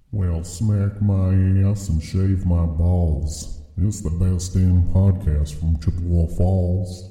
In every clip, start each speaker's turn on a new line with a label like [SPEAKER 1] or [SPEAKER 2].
[SPEAKER 1] Well, smack my ass and shave my balls. It's the best damn podcast from Chippewa Falls.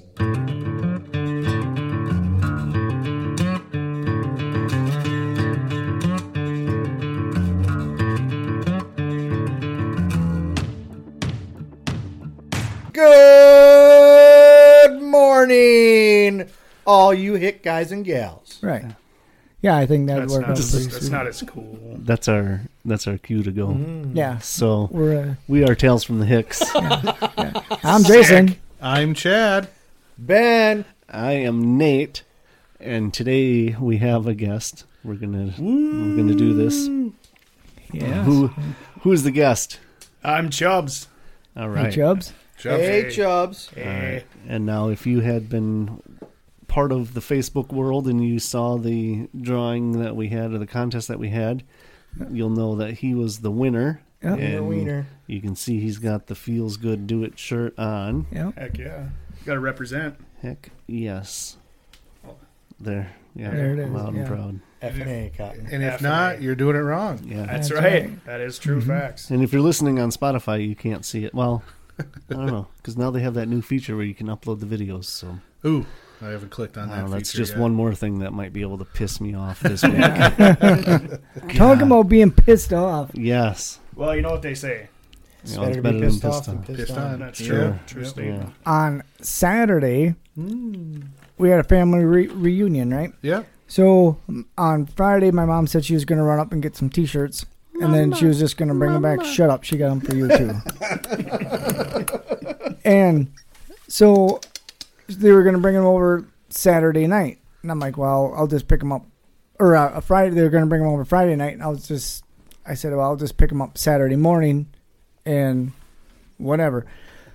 [SPEAKER 2] Good morning, all you hick guys and gals.
[SPEAKER 3] Right. Yeah, I think that would
[SPEAKER 4] That's
[SPEAKER 3] work
[SPEAKER 4] not,
[SPEAKER 3] out pretty
[SPEAKER 4] that's
[SPEAKER 3] sweet.
[SPEAKER 4] not as cool.
[SPEAKER 5] That's our cue to go.
[SPEAKER 3] Yeah.
[SPEAKER 5] So
[SPEAKER 3] We're
[SPEAKER 5] we are Tales from the Hicks.
[SPEAKER 3] I'm Jason.
[SPEAKER 6] I'm Chad.
[SPEAKER 2] Ben,
[SPEAKER 5] I am Nate, and today we have a guest. We're gonna do this.
[SPEAKER 3] Yeah.
[SPEAKER 5] Who's the guest?
[SPEAKER 4] I'm Chubbs.
[SPEAKER 5] All
[SPEAKER 3] Hey,
[SPEAKER 5] right.
[SPEAKER 3] Chubbs.
[SPEAKER 2] hey Chubbs.
[SPEAKER 5] All right. And now, if you had been part of the Facebook world and you saw the drawing that we had or the contest that we had, you'll know that he was the winner.
[SPEAKER 3] Yep.
[SPEAKER 5] And
[SPEAKER 2] Wiener.
[SPEAKER 5] you can see he's got the Feels Good Do It shirt on.
[SPEAKER 3] Yep.
[SPEAKER 4] Heck yeah. Got to represent.
[SPEAKER 5] Heck yes. There. Yeah.
[SPEAKER 3] There it is,
[SPEAKER 5] Loud and
[SPEAKER 3] yeah.
[SPEAKER 5] proud.
[SPEAKER 2] F&A Cotton.
[SPEAKER 6] And if
[SPEAKER 4] F&A.
[SPEAKER 6] not, you're doing it wrong.
[SPEAKER 5] Yeah.
[SPEAKER 4] That's
[SPEAKER 3] That's
[SPEAKER 4] right.
[SPEAKER 3] right.
[SPEAKER 4] That is true facts.
[SPEAKER 5] And if you're listening on Spotify, you can't see it. Well, I don't know, because now they have that new feature where you can upload the videos. So
[SPEAKER 6] Ooh, I haven't clicked on that.
[SPEAKER 5] that's
[SPEAKER 6] feature
[SPEAKER 5] just
[SPEAKER 6] yet.
[SPEAKER 5] one more thing that might be able to piss me off this week.
[SPEAKER 3] Talking about being pissed off.
[SPEAKER 5] Yes.
[SPEAKER 4] Well, you know what they say.
[SPEAKER 2] It's
[SPEAKER 5] You know,
[SPEAKER 2] better
[SPEAKER 5] it's
[SPEAKER 2] to be pissed off than
[SPEAKER 6] Pissed
[SPEAKER 2] pissed
[SPEAKER 6] on.
[SPEAKER 2] on.
[SPEAKER 4] That's
[SPEAKER 6] Yeah.
[SPEAKER 4] true. True
[SPEAKER 6] Yep.
[SPEAKER 4] statement.
[SPEAKER 3] On Saturday, we had a family reunion, right?
[SPEAKER 6] Yeah.
[SPEAKER 3] So on Friday, my mom said she was going to run up and get some T-shirts. And then she was just going to bring them back. Shut up. She got them for you, too. And so they were going to bring them over Saturday night. And I'm like, well, I'll just pick them up. Or Friday, they were going to bring them over Friday night. And I said, well, I'll just pick them up Saturday morning and whatever.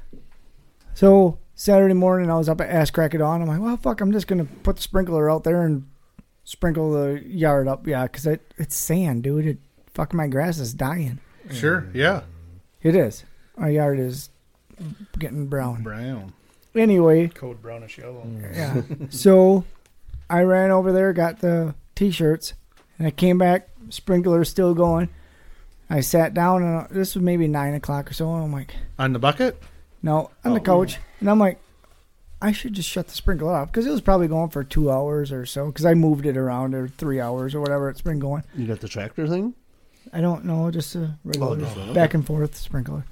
[SPEAKER 3] So Saturday morning, I was up at Ass Crack of Dawn. I'm like, well, fuck, I'm just going to put the sprinkler out there and sprinkle the yard up. Yeah, because it's sand, dude. Fucking my grass is dying.
[SPEAKER 6] Sure. Yeah.
[SPEAKER 3] It is. My yard is getting brown.
[SPEAKER 6] Brown.
[SPEAKER 3] Anyway,
[SPEAKER 4] Code brownish yellow.
[SPEAKER 3] yeah. So I ran over there, got the T-shirts, and I came back, sprinkler still going. I sat down, and this was maybe 9 o'clock or so, and I'm like,
[SPEAKER 6] On the bucket?
[SPEAKER 3] no, on the couch. And I'm like, I should just shut the sprinkler off, because it was probably going for 2 hours or so, because I moved it around, or 3 hours or whatever it's been going.
[SPEAKER 5] You got the tractor thing?
[SPEAKER 3] I don't know, just a regular
[SPEAKER 6] no.
[SPEAKER 3] back and forth sprinkler.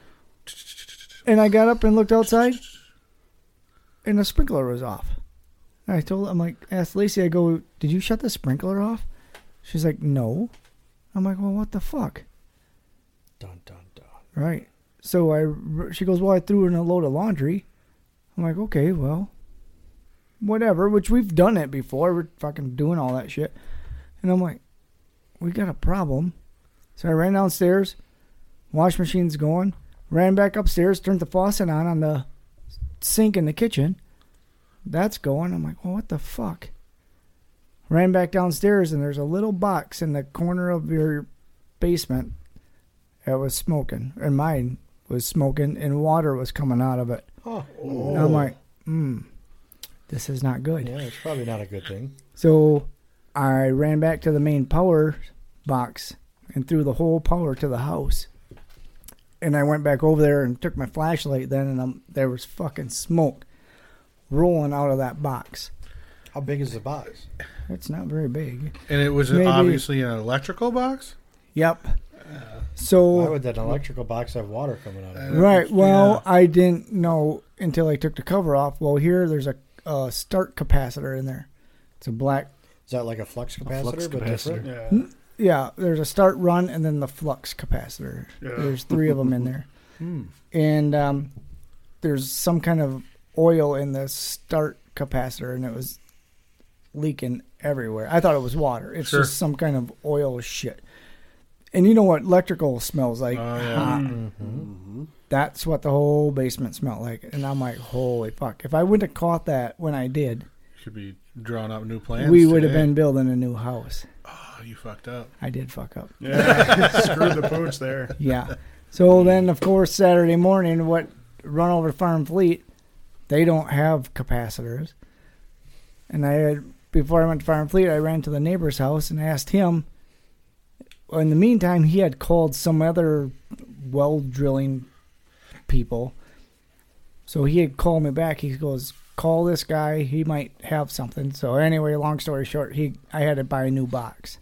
[SPEAKER 3] And I got up and looked outside, and the sprinkler was off. And asked Lacey, I go, did you shut the sprinkler off? She's like, no. I'm like, well, what the fuck?
[SPEAKER 2] Dun, dun, dun.
[SPEAKER 3] Right. So she goes, well, I threw in a load of laundry. I'm like, okay, well, whatever, which we've done it before. We're fucking doing all that shit. And I'm like, we got a problem. So I ran downstairs, wash machine's going, ran back upstairs, turned the faucet on the sink in the kitchen. That's going. I'm like, well, what the fuck? Ran back downstairs, and there's a little box in the corner of your basement that was smoking. And mine was smoking, and water was coming out of it.
[SPEAKER 2] Oh.
[SPEAKER 3] And I'm like, this is not good.
[SPEAKER 2] Yeah, it's probably not a good thing.
[SPEAKER 3] So I ran back to the main power box and threw the whole power to the house. And I went back over there and took my flashlight then, and there was fucking smoke rolling out of that box.
[SPEAKER 2] How big is the box?
[SPEAKER 3] It's not very big.
[SPEAKER 6] And it was
[SPEAKER 3] Maybe-
[SPEAKER 6] obviously an electrical box?
[SPEAKER 3] Yep.
[SPEAKER 2] Why
[SPEAKER 3] So,
[SPEAKER 2] would that electrical box have water coming out of it?
[SPEAKER 3] right, well, I didn't know until I took the cover off. Well, here there's a start capacitor in there. It's a black.
[SPEAKER 2] Is that like a flux capacitor,
[SPEAKER 5] flux
[SPEAKER 2] but
[SPEAKER 5] capacitor.
[SPEAKER 2] different?
[SPEAKER 4] Yeah.
[SPEAKER 3] Yeah, there's a start run and then the flux capacitor.
[SPEAKER 4] Yeah.
[SPEAKER 3] There's 3 of them in there. And there's some kind of oil in the start capacitor, and it was leaking everywhere. I thought it was water. It's
[SPEAKER 6] Sure.
[SPEAKER 3] just some kind of oil shit. And you know what electrical smells like?
[SPEAKER 6] Oh, yeah.
[SPEAKER 3] Hot.
[SPEAKER 2] Mm-hmm.
[SPEAKER 3] That's what the whole basement smelled like. And I'm like, holy fuck. If I wouldn't have caught that when I did,
[SPEAKER 6] Should be drawing up new plans.
[SPEAKER 3] we would have
[SPEAKER 6] today.
[SPEAKER 3] been building a new house.
[SPEAKER 6] Oh, you fucked up.
[SPEAKER 3] I did fuck up.
[SPEAKER 4] Yeah. Screwed the pooch there.
[SPEAKER 3] Yeah. So then, of course, Saturday morning, run over to Farm Fleet, they don't have capacitors. And before I went to Farm Fleet, I ran to the neighbor's house and asked him in the meantime, he had called some other well drilling people. So he had called me back. He goes, call this guy. He might have something. So anyway, long story short, I had to buy a new box.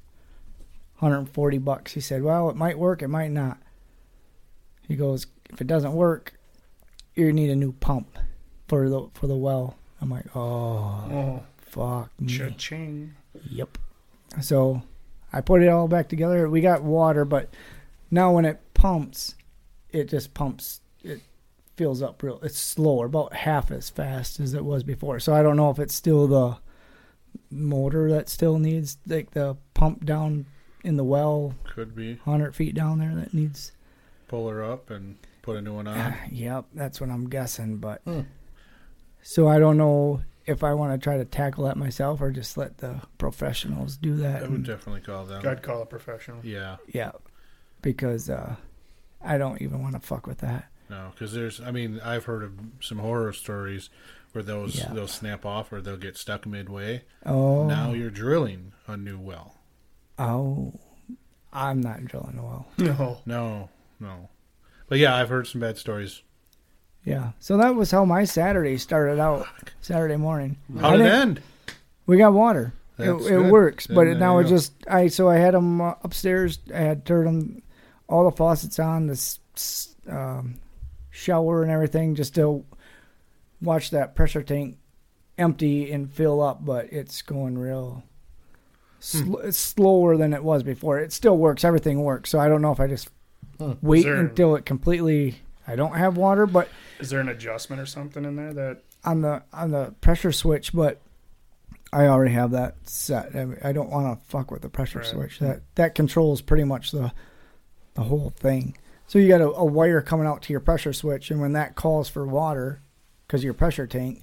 [SPEAKER 3] $140. He said, well, it might work. It might not. He goes, if it doesn't work, you need a new pump for the well. I'm like, oh. Fuck me.
[SPEAKER 4] Cha-ching.
[SPEAKER 3] Yep. So I put it all back together. We got water, but now when it pumps, it just pumps. It fills up real. It's slower, about half as fast as it was before. So I don't know if it's still the motor that still needs like the pump down in the well.
[SPEAKER 6] Could be.
[SPEAKER 3] 100 feet down there that needs.
[SPEAKER 6] Pull her up and put a new one on.
[SPEAKER 3] Yep, that's what I'm guessing. But so I don't know if I want to try to tackle that myself or just let the professionals do that.
[SPEAKER 6] I would definitely call them.
[SPEAKER 4] I'd call a professional.
[SPEAKER 6] Yeah.
[SPEAKER 3] Yeah, because I don't even want to fuck with that.
[SPEAKER 6] No, because I've heard of some horror stories where they'll snap off or they'll get stuck midway.
[SPEAKER 3] Oh.
[SPEAKER 6] Now you're drilling a new well.
[SPEAKER 3] Oh. I'm not drilling a well.
[SPEAKER 4] No.
[SPEAKER 6] No. But yeah, I've heard some bad stories.
[SPEAKER 3] Yeah. So that was how my Saturday started out. Saturday morning.
[SPEAKER 6] How did it end?
[SPEAKER 3] We got water. It
[SPEAKER 6] good.
[SPEAKER 3] works,
[SPEAKER 6] Then
[SPEAKER 3] but
[SPEAKER 6] there
[SPEAKER 3] now
[SPEAKER 6] you
[SPEAKER 3] it
[SPEAKER 6] go.
[SPEAKER 3] just I had them upstairs. I had turned them all the faucets on, this shower and everything, just to watch that pressure tank empty and fill up. But it's going real. It's slower than it was before. It still works. Everything works. So I don't know if I just wait until it completely. I don't have water, but
[SPEAKER 4] Is there an adjustment or something in there that?
[SPEAKER 3] on the pressure switch, but I already have that set. I don't want to fuck with the pressure switch. That controls pretty much the whole thing. So you got a wire coming out to your pressure switch, and when that calls for water, because your pressure tank,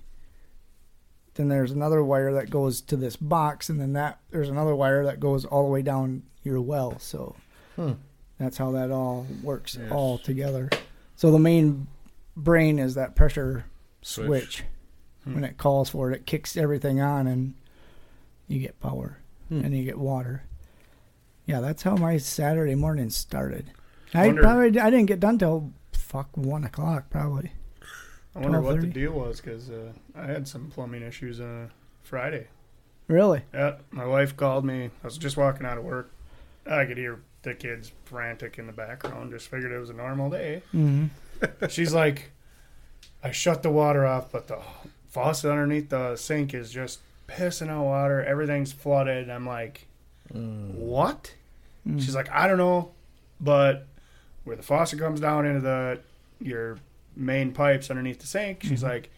[SPEAKER 3] then there's another wire that goes to this box, and then there's another wire that goes all the way down your well. So that's how that all works all together. So the main brain is that pressure switch. When it calls for it, it kicks everything on, and you get power, and you get water. Yeah, that's how my Saturday morning started. I didn't get done till 1 o'clock probably.
[SPEAKER 4] I wonder what the
[SPEAKER 3] 12:30.
[SPEAKER 4] deal was because I had some plumbing issues Friday.
[SPEAKER 3] Really?
[SPEAKER 4] Yeah, my wife called me. I was just walking out of work. I could hear the kids frantic in the background. Just figured it was a normal day.
[SPEAKER 3] Mm-hmm.
[SPEAKER 4] She's like, I shut the water off, but the faucet underneath the sink is just pissing out water. Everything's flooded. I'm like, what? She's like, I don't know, but where the faucet comes down into your main pipes underneath the sink, she's like,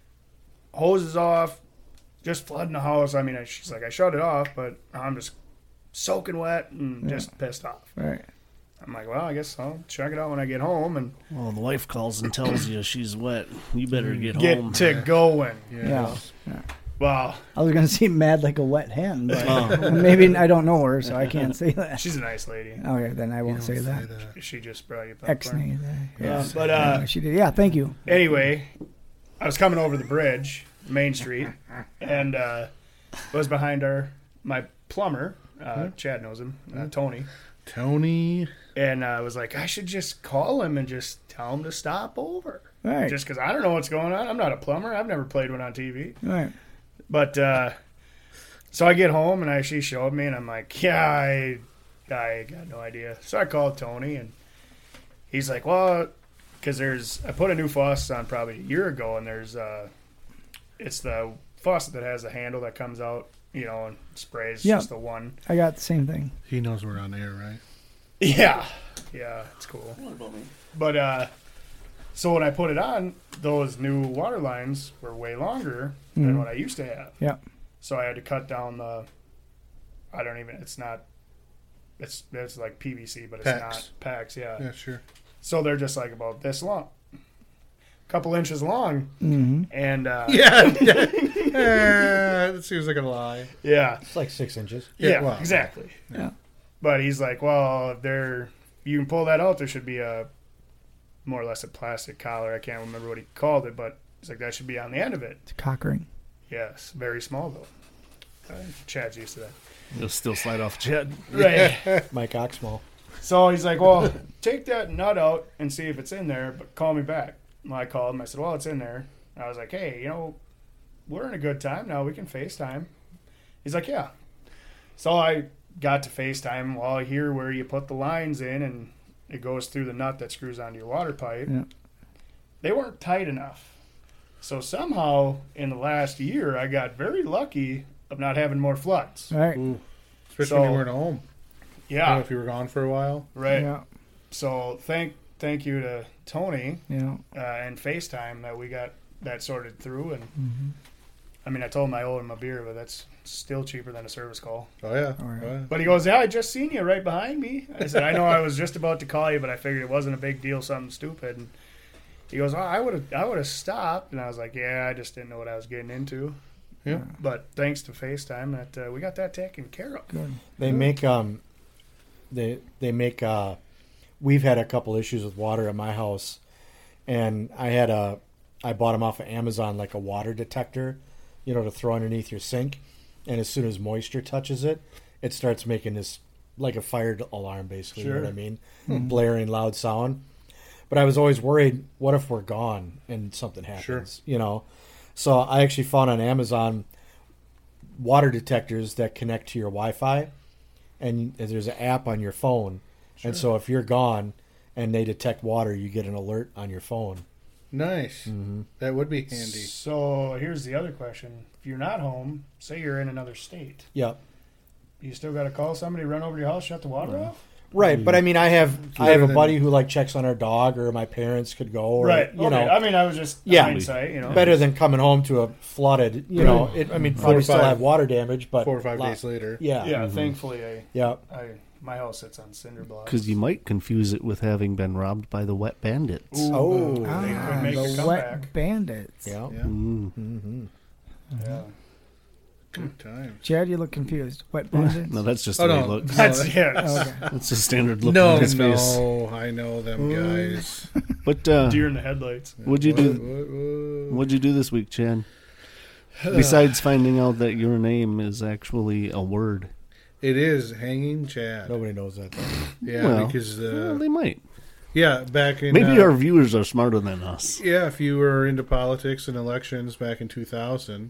[SPEAKER 4] hose is off, just flooding the house. I mean, she's like, I shut it off, but I'm just soaking wet and just pissed off.
[SPEAKER 3] Right.
[SPEAKER 4] I'm like, well, I guess I'll check it out when I get home and
[SPEAKER 5] Well, the wife calls and tells you she's wet. You better get
[SPEAKER 4] get
[SPEAKER 5] home.
[SPEAKER 4] to going.
[SPEAKER 3] Yeah.
[SPEAKER 4] Well,
[SPEAKER 3] I was gonna say mad like a wet hen, but maybe I don't know her, so I can't say that.
[SPEAKER 4] she's a nice lady.
[SPEAKER 3] Okay, then I won't say that.
[SPEAKER 4] She just brought you
[SPEAKER 3] Ex
[SPEAKER 4] popcorn.
[SPEAKER 3] Yeah,
[SPEAKER 4] But
[SPEAKER 3] she did. Yeah, thank you.
[SPEAKER 4] anyway, I was coming over the bridge, Main Street, and was behind my plumber. Chad knows him, Tony. And I was like, I should just call him and just tell him to stop over.
[SPEAKER 3] Right.
[SPEAKER 4] Just because I don't know what's going on. I'm not a plumber. I've never played one on TV.
[SPEAKER 3] Right.
[SPEAKER 4] But so I get home and she showed me, and I'm like, yeah, I got no idea. So I called Tony, and he's like, well, because I put a new faucet on probably a year ago, and it's the faucet that has the handle that comes out, and sprays just the one.
[SPEAKER 3] I got the same thing.
[SPEAKER 6] He knows we're on air, right?
[SPEAKER 4] Yeah, it's cool. But so when I put it on, those new water lines were way longer than what I used to have.
[SPEAKER 3] Yeah.
[SPEAKER 4] So I had to cut down it's like PVC, but it's
[SPEAKER 6] PEX.
[SPEAKER 4] not PEX,
[SPEAKER 6] Yeah, sure.
[SPEAKER 4] So they're just like about this long. A couple inches long.
[SPEAKER 3] Mm-hmm.
[SPEAKER 4] And
[SPEAKER 6] Yeah. That seems like a lie.
[SPEAKER 4] yeah.
[SPEAKER 2] It's like 6 inches.
[SPEAKER 4] Yeah,
[SPEAKER 6] well,
[SPEAKER 4] exactly.
[SPEAKER 3] Yeah.
[SPEAKER 4] But he's like, well, if you can pull that out, there should be more or less a plastic collar. I can't remember what he called it, but he's like, that should be on the end of it.
[SPEAKER 3] It's a cock ring.
[SPEAKER 4] Yes, very small though. Chad's used to that.
[SPEAKER 5] You'll still slide off Chad.
[SPEAKER 4] Right.
[SPEAKER 2] Mike Oxmo.
[SPEAKER 4] So he's like, well, take that nut out and see if it's in there, but call me back. Well, I called him. I said, well, it's in there. I was like, hey, we're in a good time now. We can FaceTime. He's like, yeah. So I got to FaceTime. Well, here where you put the lines in and it goes through the nut that screws onto your water pipe.
[SPEAKER 3] Yeah.
[SPEAKER 4] They weren't tight enough. So somehow in the last year, I got very lucky of not having more floods.
[SPEAKER 3] All right.
[SPEAKER 6] Ooh. Especially
[SPEAKER 4] So-
[SPEAKER 6] when you weren't home.
[SPEAKER 4] Yeah.
[SPEAKER 6] If you were gone for a while.
[SPEAKER 4] Right.
[SPEAKER 3] Yeah.
[SPEAKER 4] So thank you to Tony
[SPEAKER 3] Yeah.
[SPEAKER 4] and FaceTime that we got that sorted through. And
[SPEAKER 3] Mm-hmm.
[SPEAKER 4] I mean, I told him I owe him a beer, but that's still cheaper than a service call.
[SPEAKER 6] Oh, yeah.
[SPEAKER 3] All right.
[SPEAKER 6] Oh, yeah.
[SPEAKER 4] But he goes, yeah, I just seen you right behind me. I said, I know I was just about to call you, but I figured it wasn't a big deal, something stupid. And he goes, oh, I would have stopped. And I was like, yeah, I just didn't know what I was getting into.
[SPEAKER 6] Yeah.
[SPEAKER 4] But thanks to FaceTime, that we got that taken care of.
[SPEAKER 3] Good.
[SPEAKER 2] They make they make we've had a couple issues with water at my house, and I bought them off of Amazon, like a water detector, to throw underneath your sink, and as soon as moisture touches it, it starts making this like a fire alarm, basically. You know what I mean? Blaring loud sound. But I was always worried, what if we're gone and something happens? So I actually found on Amazon water detectors that connect to your Wi-Fi, and there's an app on your phone. Sure. And so if you're gone and they detect water, you get an alert on your phone.
[SPEAKER 6] Nice.
[SPEAKER 2] Mm-hmm.
[SPEAKER 6] That would be handy.
[SPEAKER 4] So here's the other question. If you're not home, say you're in another state,
[SPEAKER 2] Yep.
[SPEAKER 4] you still got to call somebody, run over to your house, shut the water off?
[SPEAKER 2] Right, but I mean, I have a
[SPEAKER 6] than-
[SPEAKER 2] buddy who checks on our dog, or my parents could go, or
[SPEAKER 4] Right.
[SPEAKER 2] you
[SPEAKER 4] Okay.
[SPEAKER 2] know,
[SPEAKER 4] I mean, I was just
[SPEAKER 2] Yeah.
[SPEAKER 4] hindsight,
[SPEAKER 2] better than coming home to a flooded. Probably still
[SPEAKER 6] 5
[SPEAKER 2] have water damage, but
[SPEAKER 6] 4 or 5
[SPEAKER 2] lot-
[SPEAKER 6] days later.
[SPEAKER 2] Yeah,
[SPEAKER 4] Yeah, thankfully,
[SPEAKER 2] yeah.
[SPEAKER 4] my house sits on cinder blocks.
[SPEAKER 5] Because you might confuse it with having been robbed by the wet bandits.
[SPEAKER 2] Oh,
[SPEAKER 4] They could make a
[SPEAKER 3] the
[SPEAKER 4] comeback.
[SPEAKER 3] wet bandits.
[SPEAKER 2] yeah.
[SPEAKER 6] Yeah.
[SPEAKER 5] Mm.
[SPEAKER 2] Mm-hmm.
[SPEAKER 4] Yeah.
[SPEAKER 6] Good times.
[SPEAKER 3] Chad, you look confused. Wet bandits?
[SPEAKER 5] No, that's just
[SPEAKER 6] Oh,
[SPEAKER 5] the way
[SPEAKER 6] no.
[SPEAKER 5] he looks.
[SPEAKER 4] That's
[SPEAKER 6] that-
[SPEAKER 4] it.
[SPEAKER 3] Okay.
[SPEAKER 5] That's a standard look
[SPEAKER 6] No,
[SPEAKER 5] on his face.
[SPEAKER 6] I know them guys.
[SPEAKER 5] But
[SPEAKER 4] Deer in the headlights.
[SPEAKER 5] what'd you do? What'd you do this week, Chad? Besides finding out that your name is actually a word.
[SPEAKER 6] It is Hanging Chad.
[SPEAKER 2] Nobody knows that. Though.
[SPEAKER 6] Yeah,
[SPEAKER 5] Well,
[SPEAKER 6] because
[SPEAKER 5] well, they might.
[SPEAKER 6] back in
[SPEAKER 5] Maybe our viewers are smarter than us.
[SPEAKER 6] yeah, if you were into politics and elections back in 2000,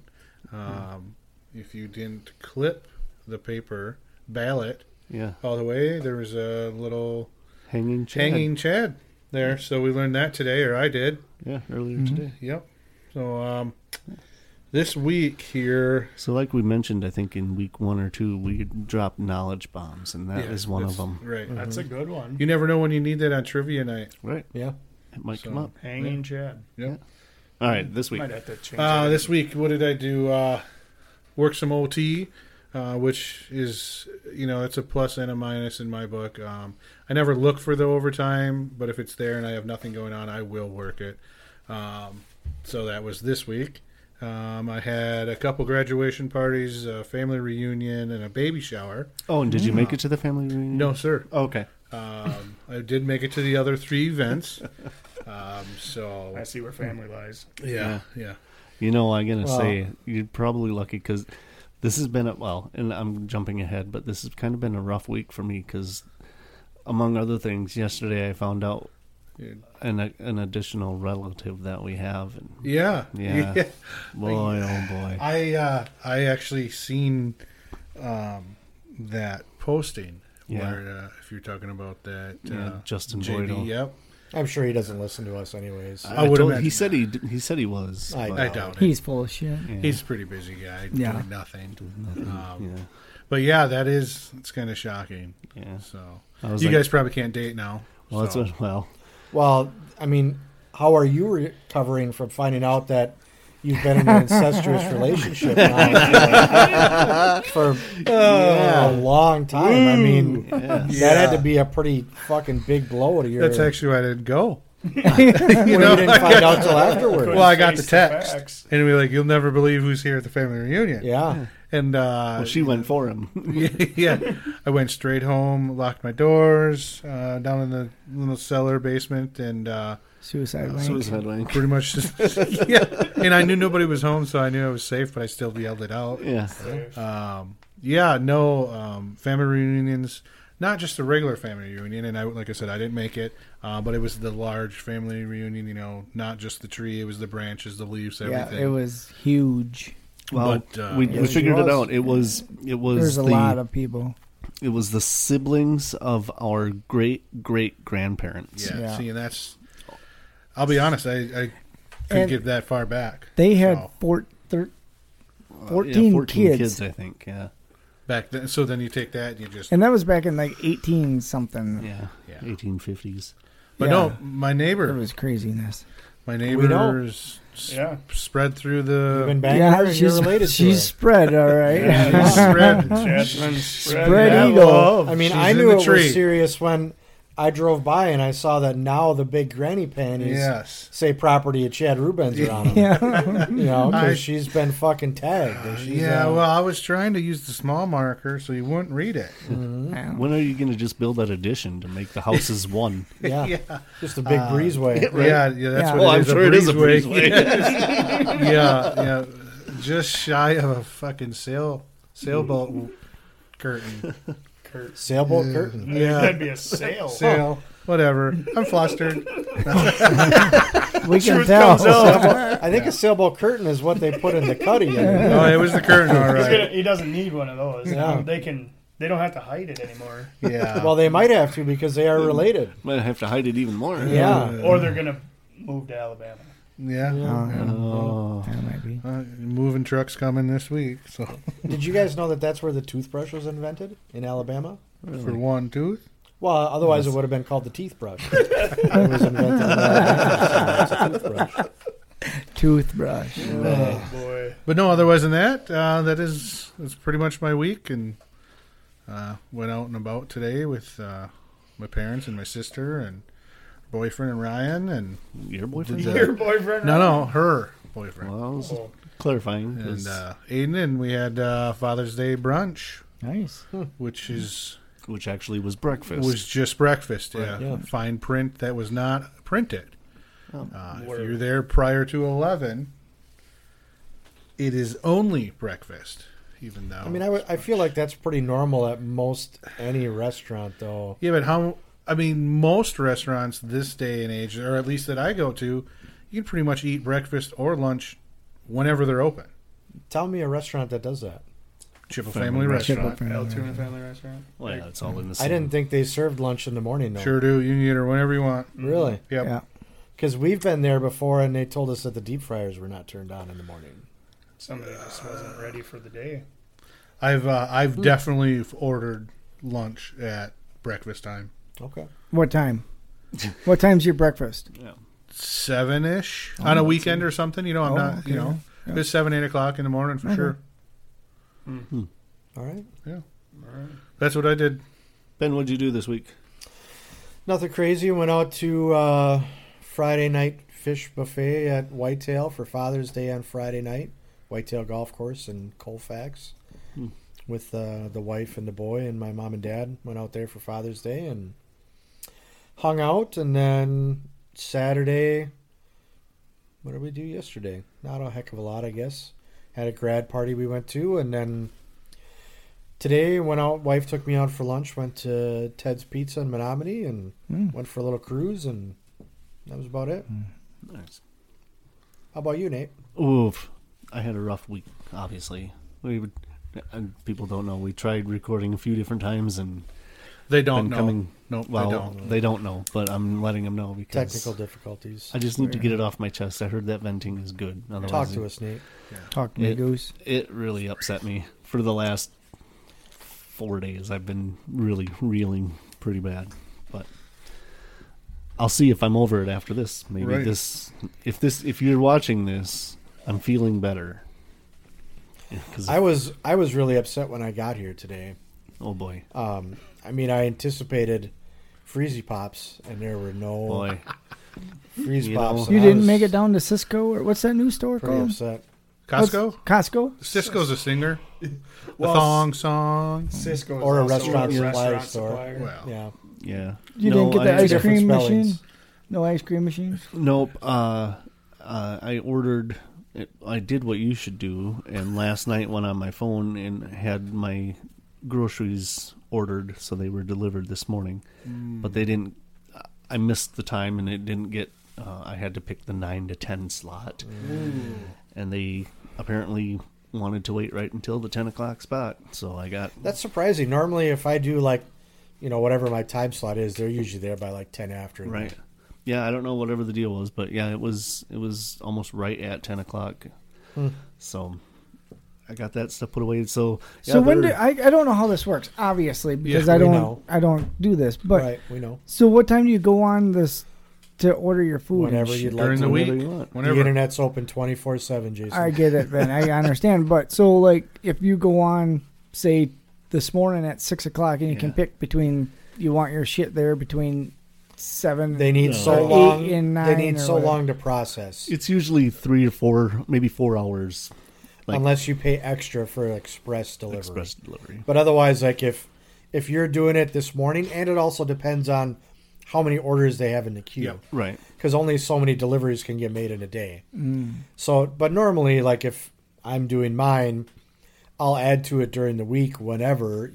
[SPEAKER 6] if you didn't clip the paper ballot
[SPEAKER 5] Yeah.
[SPEAKER 6] all the way, there was a little
[SPEAKER 5] Hanging Chad.
[SPEAKER 6] hanging Chad there. So we learned that today, or I did.
[SPEAKER 5] Yeah, earlier today.
[SPEAKER 6] Yep. So this week here,
[SPEAKER 5] So like we mentioned, I think in week 1 or 2, we dropped knowledge bombs, and that is one of
[SPEAKER 6] that's-
[SPEAKER 5] them.
[SPEAKER 6] Right.
[SPEAKER 4] That's a good one.
[SPEAKER 6] You never know when you need that on trivia night.
[SPEAKER 5] Right.
[SPEAKER 2] Yeah.
[SPEAKER 5] It might
[SPEAKER 6] So-
[SPEAKER 5] come up.
[SPEAKER 4] Hanging Chad.
[SPEAKER 6] Yep.
[SPEAKER 5] All right, this week.
[SPEAKER 4] Might have to change that.
[SPEAKER 6] This week, what did I do? Work some OT, which is, it's a plus and a minus in my book. I never look for the overtime, but if it's there and I have nothing going on, I will work it. So that was this week. I had a couple graduation parties, a family reunion, and a baby shower.
[SPEAKER 5] Oh, and did you make it to the family reunion?
[SPEAKER 6] No, sir.
[SPEAKER 5] Oh, okay.
[SPEAKER 6] I did make it to the other 3 events. So
[SPEAKER 4] I see where family lies.
[SPEAKER 6] yeah.
[SPEAKER 5] You know, I'm going to
[SPEAKER 2] Well-
[SPEAKER 5] say you're probably lucky because this has been, and I'm jumping ahead, but this has kind of been a rough week for me because, among other things, yesterday I found out an additional relative that we have. And
[SPEAKER 6] Yeah.
[SPEAKER 5] Yeah. Boy, oh boy.
[SPEAKER 6] I actually seen that posting
[SPEAKER 5] Yeah.
[SPEAKER 6] where if you're talking about that
[SPEAKER 5] Justin
[SPEAKER 6] JD,
[SPEAKER 5] Boydell.
[SPEAKER 6] yep.
[SPEAKER 2] I'm sure he doesn't listen to us anyways.
[SPEAKER 6] I would imagine
[SPEAKER 5] he said he said he was.
[SPEAKER 2] I
[SPEAKER 5] but-
[SPEAKER 6] I doubt it.
[SPEAKER 3] He's full of shit.
[SPEAKER 5] yeah.
[SPEAKER 6] He's a pretty busy guy
[SPEAKER 3] Yeah.
[SPEAKER 6] doing nothing.
[SPEAKER 5] yeah.
[SPEAKER 6] But yeah, it's kind of shocking.
[SPEAKER 5] Yeah.
[SPEAKER 6] So
[SPEAKER 5] I was
[SPEAKER 6] you
[SPEAKER 5] like,
[SPEAKER 6] guys probably can't date now.
[SPEAKER 5] well,
[SPEAKER 6] so.
[SPEAKER 5] that's what, well,
[SPEAKER 2] Well, I mean, how are you recovering from finding out that you've been in an incestuous relationship now for a long time? I mean, that had to be a pretty fucking big blow to your.
[SPEAKER 6] That's actually why I didn't go.
[SPEAKER 2] well, you didn't find out till afterwards.
[SPEAKER 6] Well, I got the
[SPEAKER 4] Face
[SPEAKER 6] text,
[SPEAKER 4] facts.
[SPEAKER 6] and we were like, "You'll never believe who's here at the family reunion."
[SPEAKER 2] Yeah.
[SPEAKER 6] And
[SPEAKER 5] well, she went for him.
[SPEAKER 6] yeah, I went straight home, locked my doors down in the little cellar basement, and
[SPEAKER 3] Suicide wank.
[SPEAKER 5] Suicide wank.
[SPEAKER 6] Pretty much. Just, yeah. And I knew nobody was home, so I knew I was safe, but I still yelled it out.
[SPEAKER 5] Yeah.
[SPEAKER 6] Family reunions. Not just a regular family reunion, and like I said, I didn't make it, but it was the large family reunion. You know, not just the tree; it was the branches, the leaves, everything.
[SPEAKER 3] Yeah, it was huge.
[SPEAKER 5] Well,
[SPEAKER 6] But,
[SPEAKER 5] we
[SPEAKER 2] Yes,
[SPEAKER 5] figured
[SPEAKER 2] it
[SPEAKER 5] it
[SPEAKER 2] was.
[SPEAKER 5] out. It was
[SPEAKER 3] There's a lot of people.
[SPEAKER 5] It was the siblings of our great grandparents.
[SPEAKER 6] Yeah,
[SPEAKER 3] Yeah.
[SPEAKER 6] see, and that's. I'll be honest, I couldn't
[SPEAKER 3] And
[SPEAKER 6] get that far back.
[SPEAKER 3] They had
[SPEAKER 6] So,
[SPEAKER 3] 14
[SPEAKER 5] 14
[SPEAKER 3] kids.
[SPEAKER 5] I think. Yeah.
[SPEAKER 6] back then. So then you take that and you just.
[SPEAKER 3] And that was back in like 18 something.
[SPEAKER 5] Yeah.
[SPEAKER 6] Yeah.
[SPEAKER 5] 1850s.
[SPEAKER 6] But
[SPEAKER 3] Yeah.
[SPEAKER 6] no, my
[SPEAKER 3] It
[SPEAKER 6] neighbor,
[SPEAKER 3] was craziness.
[SPEAKER 6] my
[SPEAKER 2] know.
[SPEAKER 6] neighbors
[SPEAKER 4] Yeah.
[SPEAKER 6] spread through
[SPEAKER 2] You've
[SPEAKER 6] the.
[SPEAKER 2] been banging her and you're related to
[SPEAKER 3] she's
[SPEAKER 2] her.
[SPEAKER 3] spread, all right.
[SPEAKER 6] Yeah, spread.
[SPEAKER 4] Jasmine
[SPEAKER 3] Spread
[SPEAKER 4] that
[SPEAKER 3] eagle.
[SPEAKER 4] love.
[SPEAKER 2] I mean,
[SPEAKER 6] She's
[SPEAKER 2] I
[SPEAKER 6] in
[SPEAKER 2] knew
[SPEAKER 6] the
[SPEAKER 2] it
[SPEAKER 6] tree.
[SPEAKER 2] was serious when I drove by and I saw that now the big granny panties
[SPEAKER 6] Yes.
[SPEAKER 2] say property of Chad Rubens are on them.
[SPEAKER 3] Yeah.
[SPEAKER 2] You know,
[SPEAKER 6] I-
[SPEAKER 2] because she's been fucking tagged. And she's,
[SPEAKER 6] Yeah, well, I was trying to use the small marker so you wouldn't read it.
[SPEAKER 5] When are you going to just build that addition to make the houses one?
[SPEAKER 2] yeah,
[SPEAKER 6] Yeah,
[SPEAKER 2] just a big breezeway.
[SPEAKER 6] yeah, that's
[SPEAKER 3] Yeah.
[SPEAKER 6] what
[SPEAKER 5] Well,
[SPEAKER 6] it
[SPEAKER 5] I'm
[SPEAKER 6] is.
[SPEAKER 5] sure it is a
[SPEAKER 6] breezeway.
[SPEAKER 5] breezeway.
[SPEAKER 6] yeah, just shy of a fucking sailboat curtain.
[SPEAKER 2] Sailboat curtain.
[SPEAKER 6] Yeah,
[SPEAKER 4] That'd be a sale.
[SPEAKER 6] sail, whatever. I'm flustered.
[SPEAKER 3] We can
[SPEAKER 4] Truth
[SPEAKER 3] tell.
[SPEAKER 4] comes out.
[SPEAKER 2] I think a sailboat curtain is what they put in the cuddy.
[SPEAKER 6] Oh, it was the curtain, all right.
[SPEAKER 4] He doesn't need one of those.
[SPEAKER 2] Yeah.
[SPEAKER 4] They don't have to hide it anymore.
[SPEAKER 6] Yeah.
[SPEAKER 2] Well, they might have to because they are related.
[SPEAKER 5] Might have to hide it even more.
[SPEAKER 2] Yeah.
[SPEAKER 4] Or they're gonna move to Alabama.
[SPEAKER 6] yeah.
[SPEAKER 5] Oh.
[SPEAKER 3] That might be.
[SPEAKER 6] Moving trucks coming this week. So
[SPEAKER 2] Did you guys know that that's where the toothbrush was invented in Alabama?
[SPEAKER 6] for one tooth.
[SPEAKER 2] Well, otherwise it would have been called the teeth brush. It was invented in Alabama. It's a toothbrush.
[SPEAKER 3] Toothbrush.
[SPEAKER 4] Oh boy.
[SPEAKER 6] But no, otherwise than that, that's pretty much my week, and went out and about today with my parents and my sister and boyfriend and Ryan and
[SPEAKER 5] Your boyfriend?
[SPEAKER 4] Your boyfriend?
[SPEAKER 6] no, her boyfriend
[SPEAKER 5] Well, I was
[SPEAKER 4] Oh,
[SPEAKER 5] clarifying.
[SPEAKER 6] and
[SPEAKER 5] 'cause-
[SPEAKER 6] Aiden, and we had Father's Day brunch,
[SPEAKER 3] Nice.
[SPEAKER 6] which
[SPEAKER 5] which actually was breakfast.
[SPEAKER 6] was just breakfast.
[SPEAKER 5] Right,
[SPEAKER 2] yeah.
[SPEAKER 6] Fine print that was not printed.
[SPEAKER 5] Oh.
[SPEAKER 6] If
[SPEAKER 4] Word.
[SPEAKER 6] you're there prior to 11, it is only breakfast. Even though
[SPEAKER 2] I mean, I feel like that's pretty normal at most any restaurant, though.
[SPEAKER 6] Yeah, but most restaurants this day and age, or at least that I go to, you can pretty much eat breakfast or lunch whenever they're open.
[SPEAKER 2] Tell me a restaurant that does that.
[SPEAKER 6] Chippewa
[SPEAKER 5] Family
[SPEAKER 6] Family
[SPEAKER 5] Restaurant.
[SPEAKER 6] Restaurant.
[SPEAKER 4] Altoona Family Restaurant.
[SPEAKER 5] Well, yeah, it's all in the
[SPEAKER 2] I
[SPEAKER 5] same.
[SPEAKER 2] didn't think they served lunch in the morning, though.
[SPEAKER 6] Sure do. You can eat her whenever you want.
[SPEAKER 2] Really?
[SPEAKER 6] Yep.
[SPEAKER 3] Yeah.
[SPEAKER 2] Because we've been there before, and they told us that the deep fryers were not turned on in the morning.
[SPEAKER 4] Somebody just wasn't ready for the day.
[SPEAKER 6] I've definitely ordered lunch at breakfast time.
[SPEAKER 2] Okay.
[SPEAKER 3] What time? What time's your breakfast?
[SPEAKER 5] Yeah.
[SPEAKER 6] 7-ish on a weekend or something. You know, I'm
[SPEAKER 3] Oh,
[SPEAKER 6] not.
[SPEAKER 3] okay.
[SPEAKER 6] You know,
[SPEAKER 3] Yeah.
[SPEAKER 6] it's 7, 8 o'clock in the morning for
[SPEAKER 3] Okay.
[SPEAKER 6] sure.
[SPEAKER 2] All right.
[SPEAKER 6] That's what I did.
[SPEAKER 5] Ben, what'd you do this week?
[SPEAKER 2] Nothing crazy. Went out to Friday night fish buffet at Whitetail for Father's Day on Friday night. Whitetail Golf Course in Colfax. With the wife and the boy, and my mom and dad went out there for Father's Day and hung out. And then Saturday, what did we do yesterday? Not a heck of a lot, I guess. Had a grad party we went to, and then today went out. Wife took me out for lunch. Went to Ted's Pizza in Menominee and went for a little cruise, and that was about it.
[SPEAKER 5] Nice.
[SPEAKER 2] How about you, Nate?
[SPEAKER 5] Oof. I had a rough week, obviously. And people don't know. We tried recording a few different times and
[SPEAKER 6] They don't
[SPEAKER 5] been
[SPEAKER 6] know.
[SPEAKER 5] coming.
[SPEAKER 6] No,
[SPEAKER 5] Well,
[SPEAKER 6] they don't.
[SPEAKER 5] they don't know, but I'm letting them know because
[SPEAKER 2] Technical difficulties.
[SPEAKER 5] I just need to get it off my chest. I heard that venting is good. Otherwise,
[SPEAKER 2] Talk to us, Nate.
[SPEAKER 3] Talk to me, Goose.
[SPEAKER 5] It really upset me. For the last 4 days, I've been really reeling pretty bad. But I'll see if I'm over it after this. Maybe
[SPEAKER 6] Right.
[SPEAKER 5] if you're watching this, I'm feeling better. Yeah, 'cause
[SPEAKER 2] I was really upset when I got here today.
[SPEAKER 5] oh boy,
[SPEAKER 2] I mean, I anticipated Freezy Pops, and there were no
[SPEAKER 5] boy.
[SPEAKER 2] Freezy
[SPEAKER 5] You
[SPEAKER 2] Pops.
[SPEAKER 5] know-
[SPEAKER 3] You
[SPEAKER 2] and I
[SPEAKER 3] didn't
[SPEAKER 2] was
[SPEAKER 3] make it down to Cisco, or what's that new store
[SPEAKER 2] Pretty
[SPEAKER 3] called?
[SPEAKER 2] upset.
[SPEAKER 6] Costco?
[SPEAKER 3] Costco.
[SPEAKER 6] Cisco's a singer.
[SPEAKER 4] Well,
[SPEAKER 6] the thong song.
[SPEAKER 4] Cisco
[SPEAKER 2] Or a restaurant supply
[SPEAKER 4] restaurant
[SPEAKER 2] store.
[SPEAKER 4] supplier.
[SPEAKER 6] Well,
[SPEAKER 2] Yeah,
[SPEAKER 5] Yeah,
[SPEAKER 3] You didn't get the
[SPEAKER 5] I-
[SPEAKER 3] ice
[SPEAKER 2] different
[SPEAKER 3] cream
[SPEAKER 2] spellings.
[SPEAKER 3] machine. No ice cream machines?
[SPEAKER 5] Nope. I ordered. I did what you should do, and last night went on my phone and had my groceries ordered, so they were delivered this morning. But they didn't. I missed the time, and it didn't get. I had to pick the 9 to 10 slot, and they apparently wanted to wait right until the 10 o'clock spot. So I got.
[SPEAKER 2] That's surprising. Normally, if I do whatever my time slot is, they're usually there by 10 after.
[SPEAKER 5] Right. Yeah, I don't know whatever the deal was, but yeah, it was almost right at 10 o'clock. So I got that stuff put away. So yeah,
[SPEAKER 3] So when I don't know how this works, obviously, because
[SPEAKER 2] Yeah,
[SPEAKER 3] I
[SPEAKER 2] we
[SPEAKER 3] don't
[SPEAKER 2] know.
[SPEAKER 3] I don't do this. But
[SPEAKER 2] Right, we know.
[SPEAKER 3] so what time do you go on this to order your food? and
[SPEAKER 2] Whenever
[SPEAKER 3] shit?
[SPEAKER 2] you'd like
[SPEAKER 6] During
[SPEAKER 2] to.
[SPEAKER 6] the week,
[SPEAKER 5] whenever you want.
[SPEAKER 2] The
[SPEAKER 6] whenever.
[SPEAKER 2] internet's open 24/7, Jason.
[SPEAKER 3] I get it, Ben. I understand. But so like if you go on, say this morning at 6 o'clock, and you can
[SPEAKER 5] Yeah.
[SPEAKER 3] pick between you want your shit there between 7.
[SPEAKER 2] They need
[SPEAKER 5] No.
[SPEAKER 2] so
[SPEAKER 3] Or
[SPEAKER 2] long.
[SPEAKER 3] 8 and
[SPEAKER 2] They
[SPEAKER 3] 9
[SPEAKER 2] need
[SPEAKER 3] or
[SPEAKER 2] so
[SPEAKER 3] whatever.
[SPEAKER 2] long to process,
[SPEAKER 5] It's usually 3 or 4, maybe 4 hours. Like
[SPEAKER 2] unless you pay extra for express delivery.
[SPEAKER 5] express delivery.
[SPEAKER 2] But otherwise, if you're doing it this morning, and it also depends on how many orders they have in the queue,
[SPEAKER 6] Yep.
[SPEAKER 5] Right.
[SPEAKER 2] because only so many deliveries can get made in a day. So, but normally, if I'm doing mine, I'll add to it during the week whenever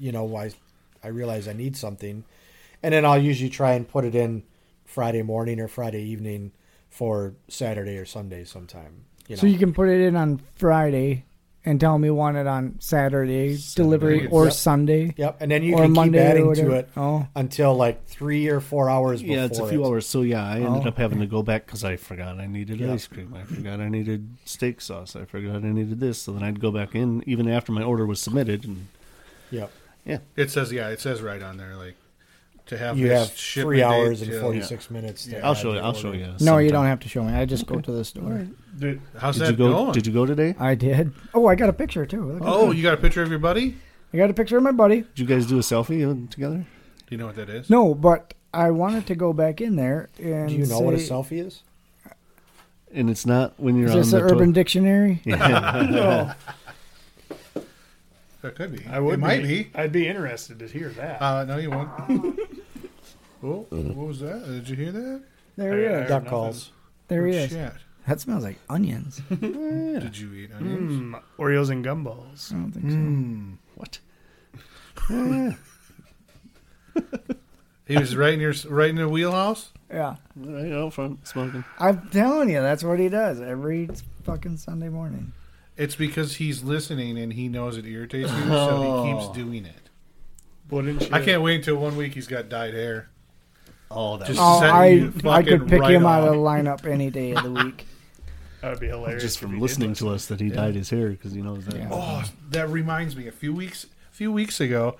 [SPEAKER 2] I realize I need something, and then I'll usually try and put it in Friday morning or Friday evening for Saturday or Sunday sometime.
[SPEAKER 3] So you can put it in on Friday and tell them you want it on Saturday delivery or
[SPEAKER 2] Yep.
[SPEAKER 3] Sunday
[SPEAKER 2] Yep, and then you
[SPEAKER 3] or
[SPEAKER 2] can
[SPEAKER 3] Monday
[SPEAKER 2] keep
[SPEAKER 3] or
[SPEAKER 2] adding
[SPEAKER 3] whatever.
[SPEAKER 2] to it
[SPEAKER 3] Oh,
[SPEAKER 2] until 3 or 4 hours before.
[SPEAKER 5] Yeah, it's a few hours. So yeah, I ended
[SPEAKER 3] Oh.
[SPEAKER 5] up having to go back because I forgot I needed
[SPEAKER 2] Yeah.
[SPEAKER 5] ice cream. I forgot I needed steak sauce. I forgot I needed this. So then I'd go back in even after my order was submitted. And
[SPEAKER 2] Yep.
[SPEAKER 6] It says right on there, to have
[SPEAKER 2] You
[SPEAKER 6] this
[SPEAKER 2] have
[SPEAKER 6] shipment
[SPEAKER 2] 3 hours
[SPEAKER 6] date
[SPEAKER 2] and
[SPEAKER 6] till-
[SPEAKER 2] 46 minutes. To
[SPEAKER 5] I'll
[SPEAKER 2] add
[SPEAKER 5] show you.
[SPEAKER 2] the
[SPEAKER 5] I'll show
[SPEAKER 2] order.
[SPEAKER 5] you.
[SPEAKER 3] no, you
[SPEAKER 5] sometime.
[SPEAKER 3] don't have to show me. I just go to the store.
[SPEAKER 4] Dude,
[SPEAKER 6] How's
[SPEAKER 5] Did
[SPEAKER 6] that
[SPEAKER 5] you go?
[SPEAKER 6] going?
[SPEAKER 5] Did you go today?
[SPEAKER 3] I did. Oh, I got a picture too. Look at
[SPEAKER 6] Oh,
[SPEAKER 3] that.
[SPEAKER 6] you got a picture of your buddy?
[SPEAKER 3] I got a picture of my buddy.
[SPEAKER 5] Did you guys do a selfie together?
[SPEAKER 6] Do you know what that is?
[SPEAKER 3] No, but I wanted to go back in there and
[SPEAKER 2] Do you know what a
[SPEAKER 3] say,
[SPEAKER 2] selfie is?
[SPEAKER 5] And it's not when you're
[SPEAKER 3] Is
[SPEAKER 5] on
[SPEAKER 3] this
[SPEAKER 5] the
[SPEAKER 3] an Urban Dictionary?
[SPEAKER 5] Yeah.
[SPEAKER 6] That could be.
[SPEAKER 4] I would
[SPEAKER 6] It might be.
[SPEAKER 4] I'd be interested to hear that.
[SPEAKER 6] No, you won't. Oh, what was that? Did you hear that?
[SPEAKER 3] There he
[SPEAKER 4] I
[SPEAKER 3] is.
[SPEAKER 4] heard
[SPEAKER 2] Duck
[SPEAKER 4] nothing.
[SPEAKER 2] calls.
[SPEAKER 3] There he
[SPEAKER 6] Oh,
[SPEAKER 3] is.
[SPEAKER 6] shit.
[SPEAKER 3] That smells like onions. I
[SPEAKER 6] Did you eat onions?
[SPEAKER 4] Oreos and gumballs.
[SPEAKER 3] don't think so.
[SPEAKER 6] Mm.
[SPEAKER 5] What?
[SPEAKER 6] He was right in the wheelhouse.
[SPEAKER 3] Yeah.
[SPEAKER 5] Right out front smoking.
[SPEAKER 3] I'm telling you, that's what he does every fucking Sunday morning.
[SPEAKER 6] It's because he's listening and he knows it irritates you, so he keeps doing it.
[SPEAKER 4] Wouldn't you?
[SPEAKER 6] I can't wait until 1 week he's got dyed hair.
[SPEAKER 5] Oh, that
[SPEAKER 6] Just
[SPEAKER 3] Oh,
[SPEAKER 6] setting you
[SPEAKER 3] I could
[SPEAKER 6] fucking
[SPEAKER 3] pick
[SPEAKER 6] right
[SPEAKER 3] him out of
[SPEAKER 6] off.
[SPEAKER 3] the lineup any day of the week.
[SPEAKER 4] That would be hilarious.
[SPEAKER 5] just
[SPEAKER 4] if
[SPEAKER 5] from
[SPEAKER 4] he did
[SPEAKER 5] listening
[SPEAKER 4] listen.
[SPEAKER 5] to us that he dyed his hair because he knows that.
[SPEAKER 3] Yeah.
[SPEAKER 6] Oh, that reminds me. A few weeks ago,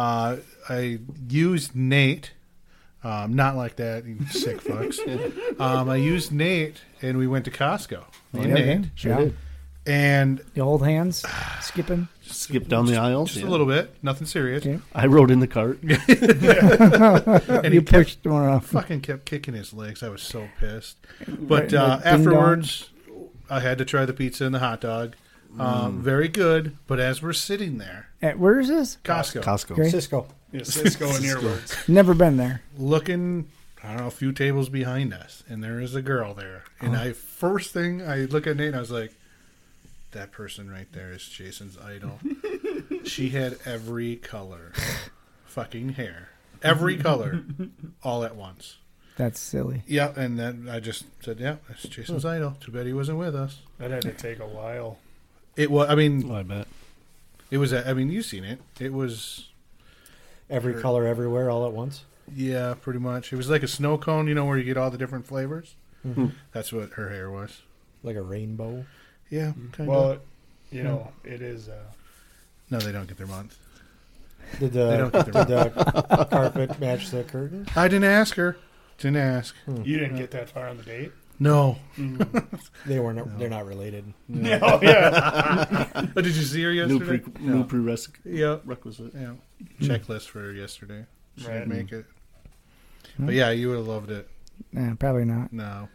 [SPEAKER 6] I used Nate. Not like that, you sick fucks. I used Nate, and we went to Costco. Me and
[SPEAKER 3] Okay.
[SPEAKER 6] Nate,
[SPEAKER 5] Sure
[SPEAKER 3] Yeah.
[SPEAKER 5] did.
[SPEAKER 6] and
[SPEAKER 3] The old hands skipping.
[SPEAKER 5] Skip down the aisles.
[SPEAKER 6] just
[SPEAKER 5] yeah.
[SPEAKER 6] a little bit, nothing serious.
[SPEAKER 3] Okay.
[SPEAKER 5] I rode in the cart.
[SPEAKER 6] And
[SPEAKER 3] You
[SPEAKER 6] he kept,
[SPEAKER 3] pushed one off.
[SPEAKER 6] fucking kept kicking his legs. I was so pissed. But
[SPEAKER 3] Right, like ding
[SPEAKER 6] afterwards, I had to try the pizza and the hot dog. Very good. But as we're sitting there,
[SPEAKER 3] Where is this?
[SPEAKER 6] Costco,
[SPEAKER 5] Costco.
[SPEAKER 3] Okay.
[SPEAKER 2] Cisco.
[SPEAKER 4] Yeah, Cisco in your words.
[SPEAKER 3] Never been there.
[SPEAKER 6] looking, I don't know, a few tables behind us, and there is a girl there. And first thing I look at Nate, and I was like, that person right there is Jason's idol. She had every color, fucking hair, every color, all at once.
[SPEAKER 3] That's silly.
[SPEAKER 6] Yeah, and then I just said, yeah, that's Jason's idol. Too bad he wasn't with us.
[SPEAKER 4] That had to take a while.
[SPEAKER 6] It was, I mean,
[SPEAKER 5] Oh, I bet.
[SPEAKER 6] it was, I mean, you've seen it. It was,
[SPEAKER 2] Every color everywhere all at once.
[SPEAKER 6] yeah, pretty much. It was like a snow cone, where you get all the different flavors.
[SPEAKER 2] Mhm.
[SPEAKER 6] That's what her hair was.
[SPEAKER 2] Like a rainbow.
[SPEAKER 6] Yeah, kind of.
[SPEAKER 4] Well, it is.
[SPEAKER 6] No, they don't get their month.
[SPEAKER 2] Did
[SPEAKER 6] They don't get
[SPEAKER 2] the carpet match the curtain?
[SPEAKER 6] I didn't ask her. Didn't ask.
[SPEAKER 4] You didn't get that far on the date.
[SPEAKER 6] No.
[SPEAKER 2] They weren't. They're not related.
[SPEAKER 4] No, yeah.
[SPEAKER 6] Oh, did you see her yesterday?
[SPEAKER 5] New prerequisite.
[SPEAKER 6] Yeah.
[SPEAKER 5] Requisite.
[SPEAKER 6] Yeah. Checklist for her yesterday. She
[SPEAKER 4] Right.
[SPEAKER 6] didn't make it. But yeah, you would have loved it.
[SPEAKER 3] Probably not.
[SPEAKER 6] No.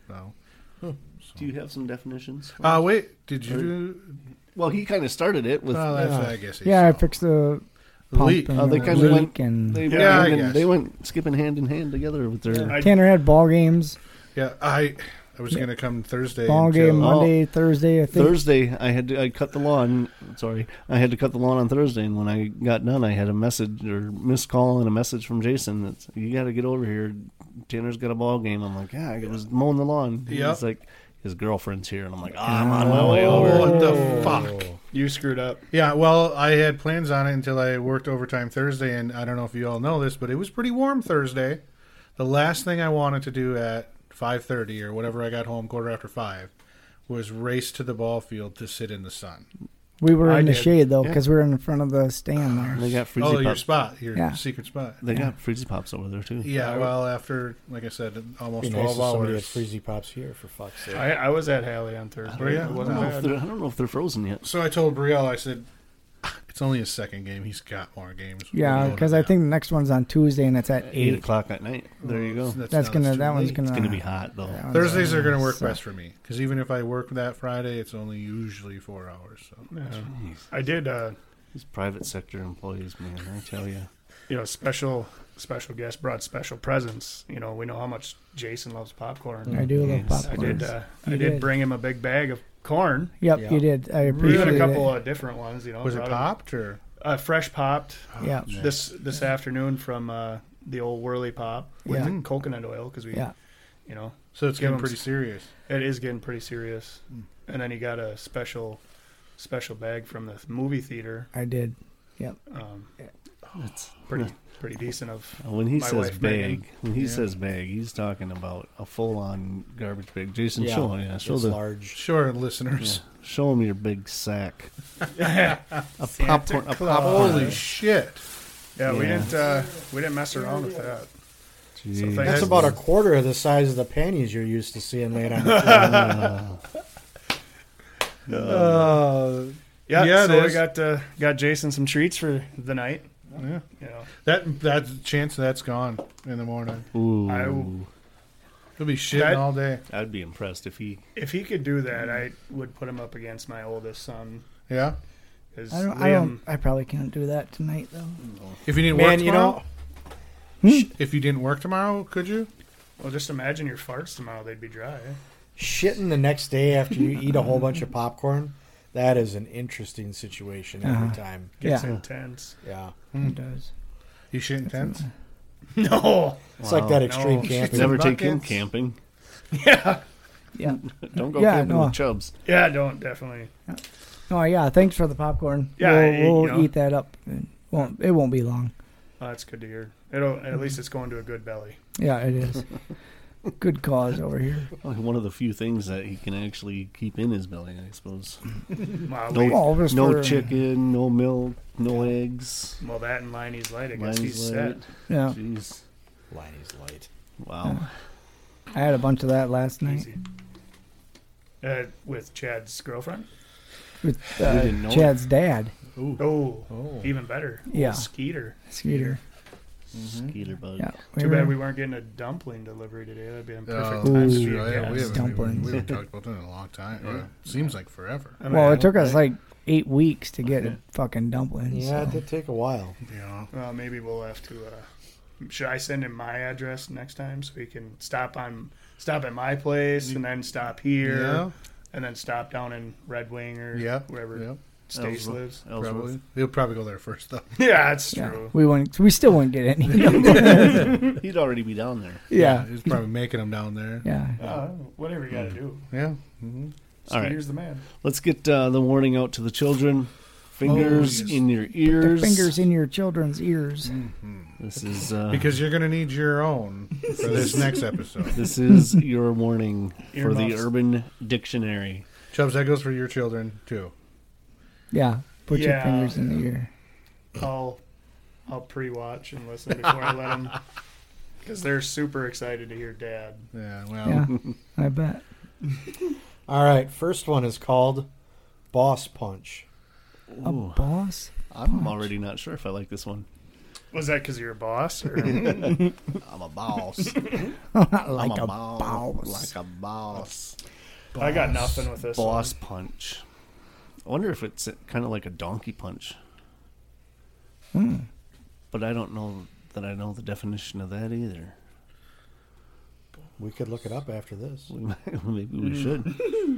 [SPEAKER 5] Do you have some definitions?
[SPEAKER 6] Wait. Did you do?
[SPEAKER 5] Well, he kind of started it with.
[SPEAKER 6] Well, that's,
[SPEAKER 2] Yeah.
[SPEAKER 6] I guess.
[SPEAKER 3] Yeah, I fixed the pump
[SPEAKER 6] Leak.
[SPEAKER 3] and
[SPEAKER 5] Oh, they
[SPEAKER 3] the
[SPEAKER 5] kinda
[SPEAKER 3] leak
[SPEAKER 5] went-
[SPEAKER 3] and
[SPEAKER 5] They,
[SPEAKER 6] Yeah, I
[SPEAKER 5] went,
[SPEAKER 6] guess.
[SPEAKER 5] they went skipping hand in hand together with their.
[SPEAKER 4] I-
[SPEAKER 3] Tanner had ball games.
[SPEAKER 6] Yeah, I was going to come Thursday.
[SPEAKER 3] Ball
[SPEAKER 6] until-
[SPEAKER 3] game Monday, Thursday. I think.
[SPEAKER 5] Thursday, I cut the lawn. Sorry, I had to cut the lawn on Thursday, and when I got done, I had a message or missed call and a message from Jason that you got to get over here. Tanner's got a ball game. I'm like, yeah, I was mowing the lawn.
[SPEAKER 6] Yep.
[SPEAKER 5] He's like, his girlfriend's here, and I'm like, I'm on my way over.
[SPEAKER 6] What the fuck?
[SPEAKER 4] You screwed up.
[SPEAKER 6] Yeah, well, I had plans on it until I worked overtime Thursday, and I don't know if you all know this, but it was pretty warm Thursday. The last thing I wanted to do at 5:30 or whatever I got home, 5:15, was race to the ball field to sit in the sun.
[SPEAKER 3] We were
[SPEAKER 4] I
[SPEAKER 3] in the
[SPEAKER 4] did.
[SPEAKER 3] shade though
[SPEAKER 5] Yeah.
[SPEAKER 3] because we were in front of the stand there.
[SPEAKER 5] They got freezy
[SPEAKER 6] Oh, your
[SPEAKER 5] pops.
[SPEAKER 6] spot, your
[SPEAKER 3] Yeah.
[SPEAKER 6] secret spot.
[SPEAKER 5] They got freezy pops over there too.
[SPEAKER 6] Yeah, well, after, like I said, almost
[SPEAKER 2] Be nice
[SPEAKER 6] 12
[SPEAKER 2] if somebody had
[SPEAKER 6] hours.
[SPEAKER 2] freezy pops here, for fuck's sake.
[SPEAKER 4] I was at Hallie on Thursday.
[SPEAKER 6] Oh, yeah?
[SPEAKER 4] It
[SPEAKER 5] I
[SPEAKER 4] wasn't
[SPEAKER 5] don't know if
[SPEAKER 4] bad.
[SPEAKER 5] they're- I don't know if they're frozen yet.
[SPEAKER 6] So I told Brielle, I said, it's only his second game. He's got more games.
[SPEAKER 3] Yeah,
[SPEAKER 6] We're going
[SPEAKER 3] because
[SPEAKER 6] to
[SPEAKER 3] I
[SPEAKER 6] that.
[SPEAKER 3] think the next one's on Tuesday and it's at
[SPEAKER 5] 8
[SPEAKER 3] 8.
[SPEAKER 5] o'clock at night. There you go.
[SPEAKER 3] That's
[SPEAKER 6] no,
[SPEAKER 3] gonna.
[SPEAKER 6] too
[SPEAKER 3] That one's
[SPEAKER 6] late.
[SPEAKER 3] gonna.
[SPEAKER 5] It's gonna be hot though.
[SPEAKER 3] that one's
[SPEAKER 6] Thursdays are going to
[SPEAKER 3] gonna
[SPEAKER 6] work
[SPEAKER 3] suck.
[SPEAKER 6] best for me because even if I work that Friday, it's only usually 4 hours. So
[SPEAKER 4] Yeah.
[SPEAKER 5] Jeez.
[SPEAKER 4] I did,
[SPEAKER 5] These private sector employees, man, I tell you.
[SPEAKER 4] special guest brought special presents. You know, we know how much Jason loves popcorn.
[SPEAKER 3] I do love
[SPEAKER 5] Yes,
[SPEAKER 4] I
[SPEAKER 3] popcorn.
[SPEAKER 4] did. I
[SPEAKER 3] You
[SPEAKER 4] did
[SPEAKER 3] did.
[SPEAKER 4] bring him a big bag of corn.
[SPEAKER 3] Yep,
[SPEAKER 2] Yeah.
[SPEAKER 3] you did. I
[SPEAKER 4] We
[SPEAKER 3] appreciate
[SPEAKER 4] had a
[SPEAKER 3] it.
[SPEAKER 4] couple of different ones. You know,
[SPEAKER 6] was it
[SPEAKER 4] brought him-
[SPEAKER 6] popped or?
[SPEAKER 4] fresh popped.
[SPEAKER 3] Yeah.
[SPEAKER 4] This afternoon from the old Whirly Pop with
[SPEAKER 3] Yeah.
[SPEAKER 4] the coconut oil because we,
[SPEAKER 3] Yeah.
[SPEAKER 4] you know,
[SPEAKER 6] So it's
[SPEAKER 4] Give
[SPEAKER 6] getting
[SPEAKER 4] him
[SPEAKER 6] pretty
[SPEAKER 4] s-
[SPEAKER 6] serious.
[SPEAKER 4] it is getting pretty serious. And then he got a special bag from the movie theater.
[SPEAKER 3] I did.
[SPEAKER 5] It's,
[SPEAKER 4] Pretty decent of
[SPEAKER 5] when he
[SPEAKER 4] my
[SPEAKER 5] says
[SPEAKER 4] wife, Megan.
[SPEAKER 5] bag, he's talking about a full-on garbage bag. Jason,
[SPEAKER 2] Yeah,
[SPEAKER 5] show
[SPEAKER 2] it's
[SPEAKER 5] the
[SPEAKER 2] large.
[SPEAKER 6] Sure,
[SPEAKER 5] yeah,
[SPEAKER 6] listeners.
[SPEAKER 5] show him your big sack.
[SPEAKER 4] yeah.
[SPEAKER 5] A popcorn. A
[SPEAKER 4] Claus.
[SPEAKER 5] popcorn.
[SPEAKER 6] Holy shit!
[SPEAKER 4] Yeah, we
[SPEAKER 5] Yeah.
[SPEAKER 4] didn't mess around with that.
[SPEAKER 5] Jeez.
[SPEAKER 4] thank-
[SPEAKER 2] That's
[SPEAKER 4] That-
[SPEAKER 2] about a quarter of the size of the panties you're used to seeing laid on the floor.
[SPEAKER 4] Yeah,
[SPEAKER 6] Yeah, it
[SPEAKER 4] so we
[SPEAKER 6] is.
[SPEAKER 4] got Jason some treats for the night.
[SPEAKER 6] Yeah.
[SPEAKER 4] You know,
[SPEAKER 6] That chance that's gone in the morning.
[SPEAKER 5] Ooh,
[SPEAKER 6] He'll be shitting
[SPEAKER 4] That-
[SPEAKER 6] all day.
[SPEAKER 5] I'd be impressed if he.
[SPEAKER 4] if he could do that, I would put him up against my oldest son.
[SPEAKER 6] Yeah.
[SPEAKER 4] 'Cause
[SPEAKER 3] I probably can't do that tonight though.
[SPEAKER 6] If you didn't work
[SPEAKER 2] Man, you
[SPEAKER 6] tomorrow,
[SPEAKER 2] know,
[SPEAKER 6] if you didn't work tomorrow, could you?
[SPEAKER 4] Well, just imagine your farts tomorrow; they'd be dry.
[SPEAKER 2] shitting the next day after you eat a whole bunch of popcorn, that is an interesting situation every
[SPEAKER 3] Uh-huh.
[SPEAKER 2] time.
[SPEAKER 4] Gets
[SPEAKER 3] Yeah.
[SPEAKER 4] intense.
[SPEAKER 2] Yeah.
[SPEAKER 3] It does.
[SPEAKER 6] You shitting tents?
[SPEAKER 4] No.
[SPEAKER 2] It's like that
[SPEAKER 4] No.
[SPEAKER 2] extreme camping.
[SPEAKER 5] Never take him
[SPEAKER 6] buckets.
[SPEAKER 5] camping.
[SPEAKER 4] Yeah.
[SPEAKER 3] Yeah.
[SPEAKER 5] Don't go
[SPEAKER 3] Yeah,
[SPEAKER 5] camping
[SPEAKER 3] no.
[SPEAKER 5] with Chubbs.
[SPEAKER 4] Yeah. Don't definitely.
[SPEAKER 3] Oh yeah. Thanks for the popcorn.
[SPEAKER 4] Yeah,
[SPEAKER 3] we'll
[SPEAKER 4] you know.
[SPEAKER 3] eat that up. It won't be long.
[SPEAKER 4] Oh, that's good to hear. It'll at least it's going to a good belly.
[SPEAKER 3] Yeah, it is. Good cause over here.
[SPEAKER 5] Well, one of the few things that he can actually keep in his belly, I suppose.
[SPEAKER 4] Wow,
[SPEAKER 5] No,
[SPEAKER 3] Well, just
[SPEAKER 5] no
[SPEAKER 3] for-
[SPEAKER 5] chicken, no milk, no eggs.
[SPEAKER 4] well, that and Liney's light. I guess
[SPEAKER 5] Line's
[SPEAKER 4] he's
[SPEAKER 5] light.
[SPEAKER 4] set.
[SPEAKER 3] Yeah.
[SPEAKER 5] Jeez.
[SPEAKER 2] Liney's light.
[SPEAKER 5] Wow.
[SPEAKER 3] I had a bunch of that last night
[SPEAKER 4] Easy. With Chad's girlfriend.
[SPEAKER 3] with
[SPEAKER 5] didn't know
[SPEAKER 3] Chad's dad,
[SPEAKER 4] Oh, even better.
[SPEAKER 3] Yeah.
[SPEAKER 4] Old Skeeter.
[SPEAKER 3] Skeeter.
[SPEAKER 5] Skeeter bug.
[SPEAKER 3] Yeah.
[SPEAKER 4] Too bad we weren't getting a dumpling delivery today. That'd be a perfect
[SPEAKER 6] Oh,
[SPEAKER 4] time
[SPEAKER 6] that's
[SPEAKER 4] to be
[SPEAKER 6] true.
[SPEAKER 4] a
[SPEAKER 6] Yeah, we
[SPEAKER 4] guest.
[SPEAKER 3] Dumplings.
[SPEAKER 6] haven't talked about that in a long time. Seems like forever.
[SPEAKER 4] I mean,
[SPEAKER 3] Well,
[SPEAKER 4] I
[SPEAKER 3] it took
[SPEAKER 4] hope
[SPEAKER 3] us
[SPEAKER 4] that-
[SPEAKER 3] like 8 weeks to get a fucking dumplings.
[SPEAKER 2] Yeah, it
[SPEAKER 3] so.
[SPEAKER 2] did take a while.
[SPEAKER 6] Yeah.
[SPEAKER 4] Well, maybe we'll have to. Should I send him my address next time so he can stop at my place and then stop here
[SPEAKER 6] Yeah.
[SPEAKER 4] and then stop down in Red Wing or
[SPEAKER 6] Yeah.
[SPEAKER 4] wherever
[SPEAKER 6] Yeah.
[SPEAKER 4] Stace
[SPEAKER 5] Ellsworth.
[SPEAKER 4] lives?
[SPEAKER 5] Ellsworth.
[SPEAKER 6] Probably. He'll probably go there first though.
[SPEAKER 4] Yeah, that's
[SPEAKER 3] Yeah,
[SPEAKER 4] true.
[SPEAKER 3] we still wouldn't get any.
[SPEAKER 5] He'd already be down there.
[SPEAKER 3] Yeah,
[SPEAKER 6] He's probably making them down there.
[SPEAKER 3] yeah.
[SPEAKER 4] Whatever you got to do.
[SPEAKER 6] Yeah. Mm-hmm.
[SPEAKER 5] All right.
[SPEAKER 4] Skeeter's the man.
[SPEAKER 5] Let's get the warning out to the children. Fingers
[SPEAKER 6] yes.
[SPEAKER 5] in your
[SPEAKER 3] Put
[SPEAKER 5] ears.
[SPEAKER 3] the fingers in your children's ears.
[SPEAKER 5] This is
[SPEAKER 6] Because you're going to need your own for this next episode.
[SPEAKER 5] this is your warning for the
[SPEAKER 4] Earmuffs.
[SPEAKER 5] Urban Dictionary.
[SPEAKER 6] Chubbs, that goes for your children too.
[SPEAKER 3] Yeah, put your
[SPEAKER 4] Yeah.
[SPEAKER 3] fingers in the ear.
[SPEAKER 4] I'll pre-watch and listen before I let them, because they're super excited to hear Dad.
[SPEAKER 6] Yeah. Well.
[SPEAKER 3] Yeah, I bet.
[SPEAKER 2] All right, first one is called Boss Punch.
[SPEAKER 3] A boss?
[SPEAKER 5] I'm already not sure if I like this one.
[SPEAKER 4] Was that because you're a boss? Or?
[SPEAKER 5] I'm a boss.
[SPEAKER 3] Like
[SPEAKER 5] I'm
[SPEAKER 3] a
[SPEAKER 5] boss.
[SPEAKER 3] boss.
[SPEAKER 5] Like a boss.
[SPEAKER 4] I got nothing with this.
[SPEAKER 5] Boss punch. I wonder if it's kind of like a donkey punch. But I don't know that I know the definition of that either.
[SPEAKER 2] We could look it up after this.
[SPEAKER 5] Maybe we should.